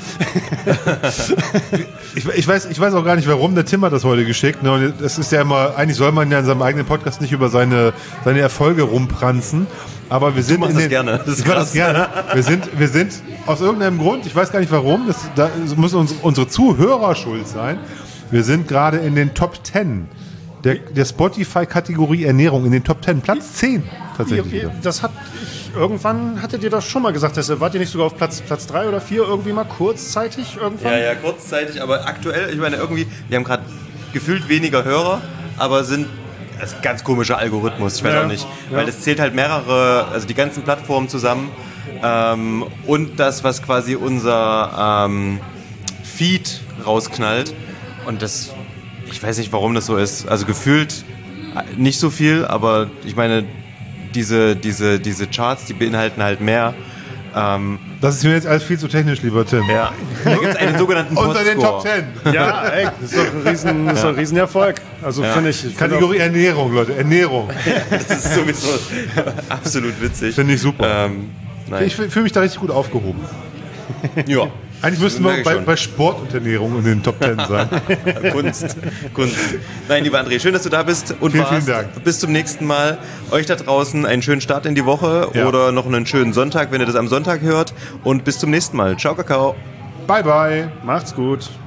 Ich, ich, weiß, ich weiß auch gar nicht, warum. Der Tim hat das heute geschickt. Ne? Und es ist ja immer, eigentlich soll man ja in seinem eigenen Podcast nicht über seine, seine Erfolge rumpranzen. Aber wir sind machst in das den, gerne. Das ist ich mach krass. das gerne. Wir sind, wir sind aus irgendeinem Grund, ich weiß gar nicht warum, das, da müssen uns, unsere Zuhörer schuld sein. Wir sind gerade in den Top zehn der, der Spotify-Kategorie Ernährung, in den Top zehn, Platz zehn tatsächlich. Ihr- ihr- wieder. Das hat ich, irgendwann hattet ihr doch schon mal gesagt, dass ihr, wart ihr nicht sogar auf Platz, Platz drei oder vier irgendwie mal kurzzeitig irgendwann? Ja, ja, kurzzeitig, aber aktuell, ich meine, irgendwie, wir haben gerade gefühlt weniger Hörer, aber sind. Das ist ein ganz komischer Algorithmus, ich weiß Ja, auch nicht. ja. Weil es zählt halt mehrere, also die ganzen Plattformen zusammen ähm, und das, was quasi unser ähm, Feed rausknallt. Und das, ich weiß nicht, warum das so ist. Also gefühlt nicht so viel, aber ich meine, diese, diese, diese Charts, die beinhalten halt mehr. Ähm, Das ist mir jetzt alles viel zu technisch, lieber Tim. ja. Da gibt es einen sogenannten Unter den Top Podscore. zehn. Ja, ey, das ist doch ein, Riesen, das ist doch ein Riesenerfolg. Also finde ich. ich find Kategorie Ernährung, Leute. Ernährung. Das ist sowieso absolut witzig. Finde ich super. Ähm, nein. Ich fühle mich da richtig gut aufgehoben. ja. Eigentlich müssten wir Merke ich bei, schon. bei Sport und Ernährung in den Top zehn sein. Kunst, Kunst. Nein, lieber André, schön, dass du da bist und Vielen, warst. vielen Dank. Bis zum nächsten Mal. Euch da draußen einen schönen Start in die Woche Ja. oder noch einen schönen Sonntag, wenn ihr das am Sonntag hört. Und bis zum nächsten Mal. Ciao, Kakao. Bye, bye. Macht's gut.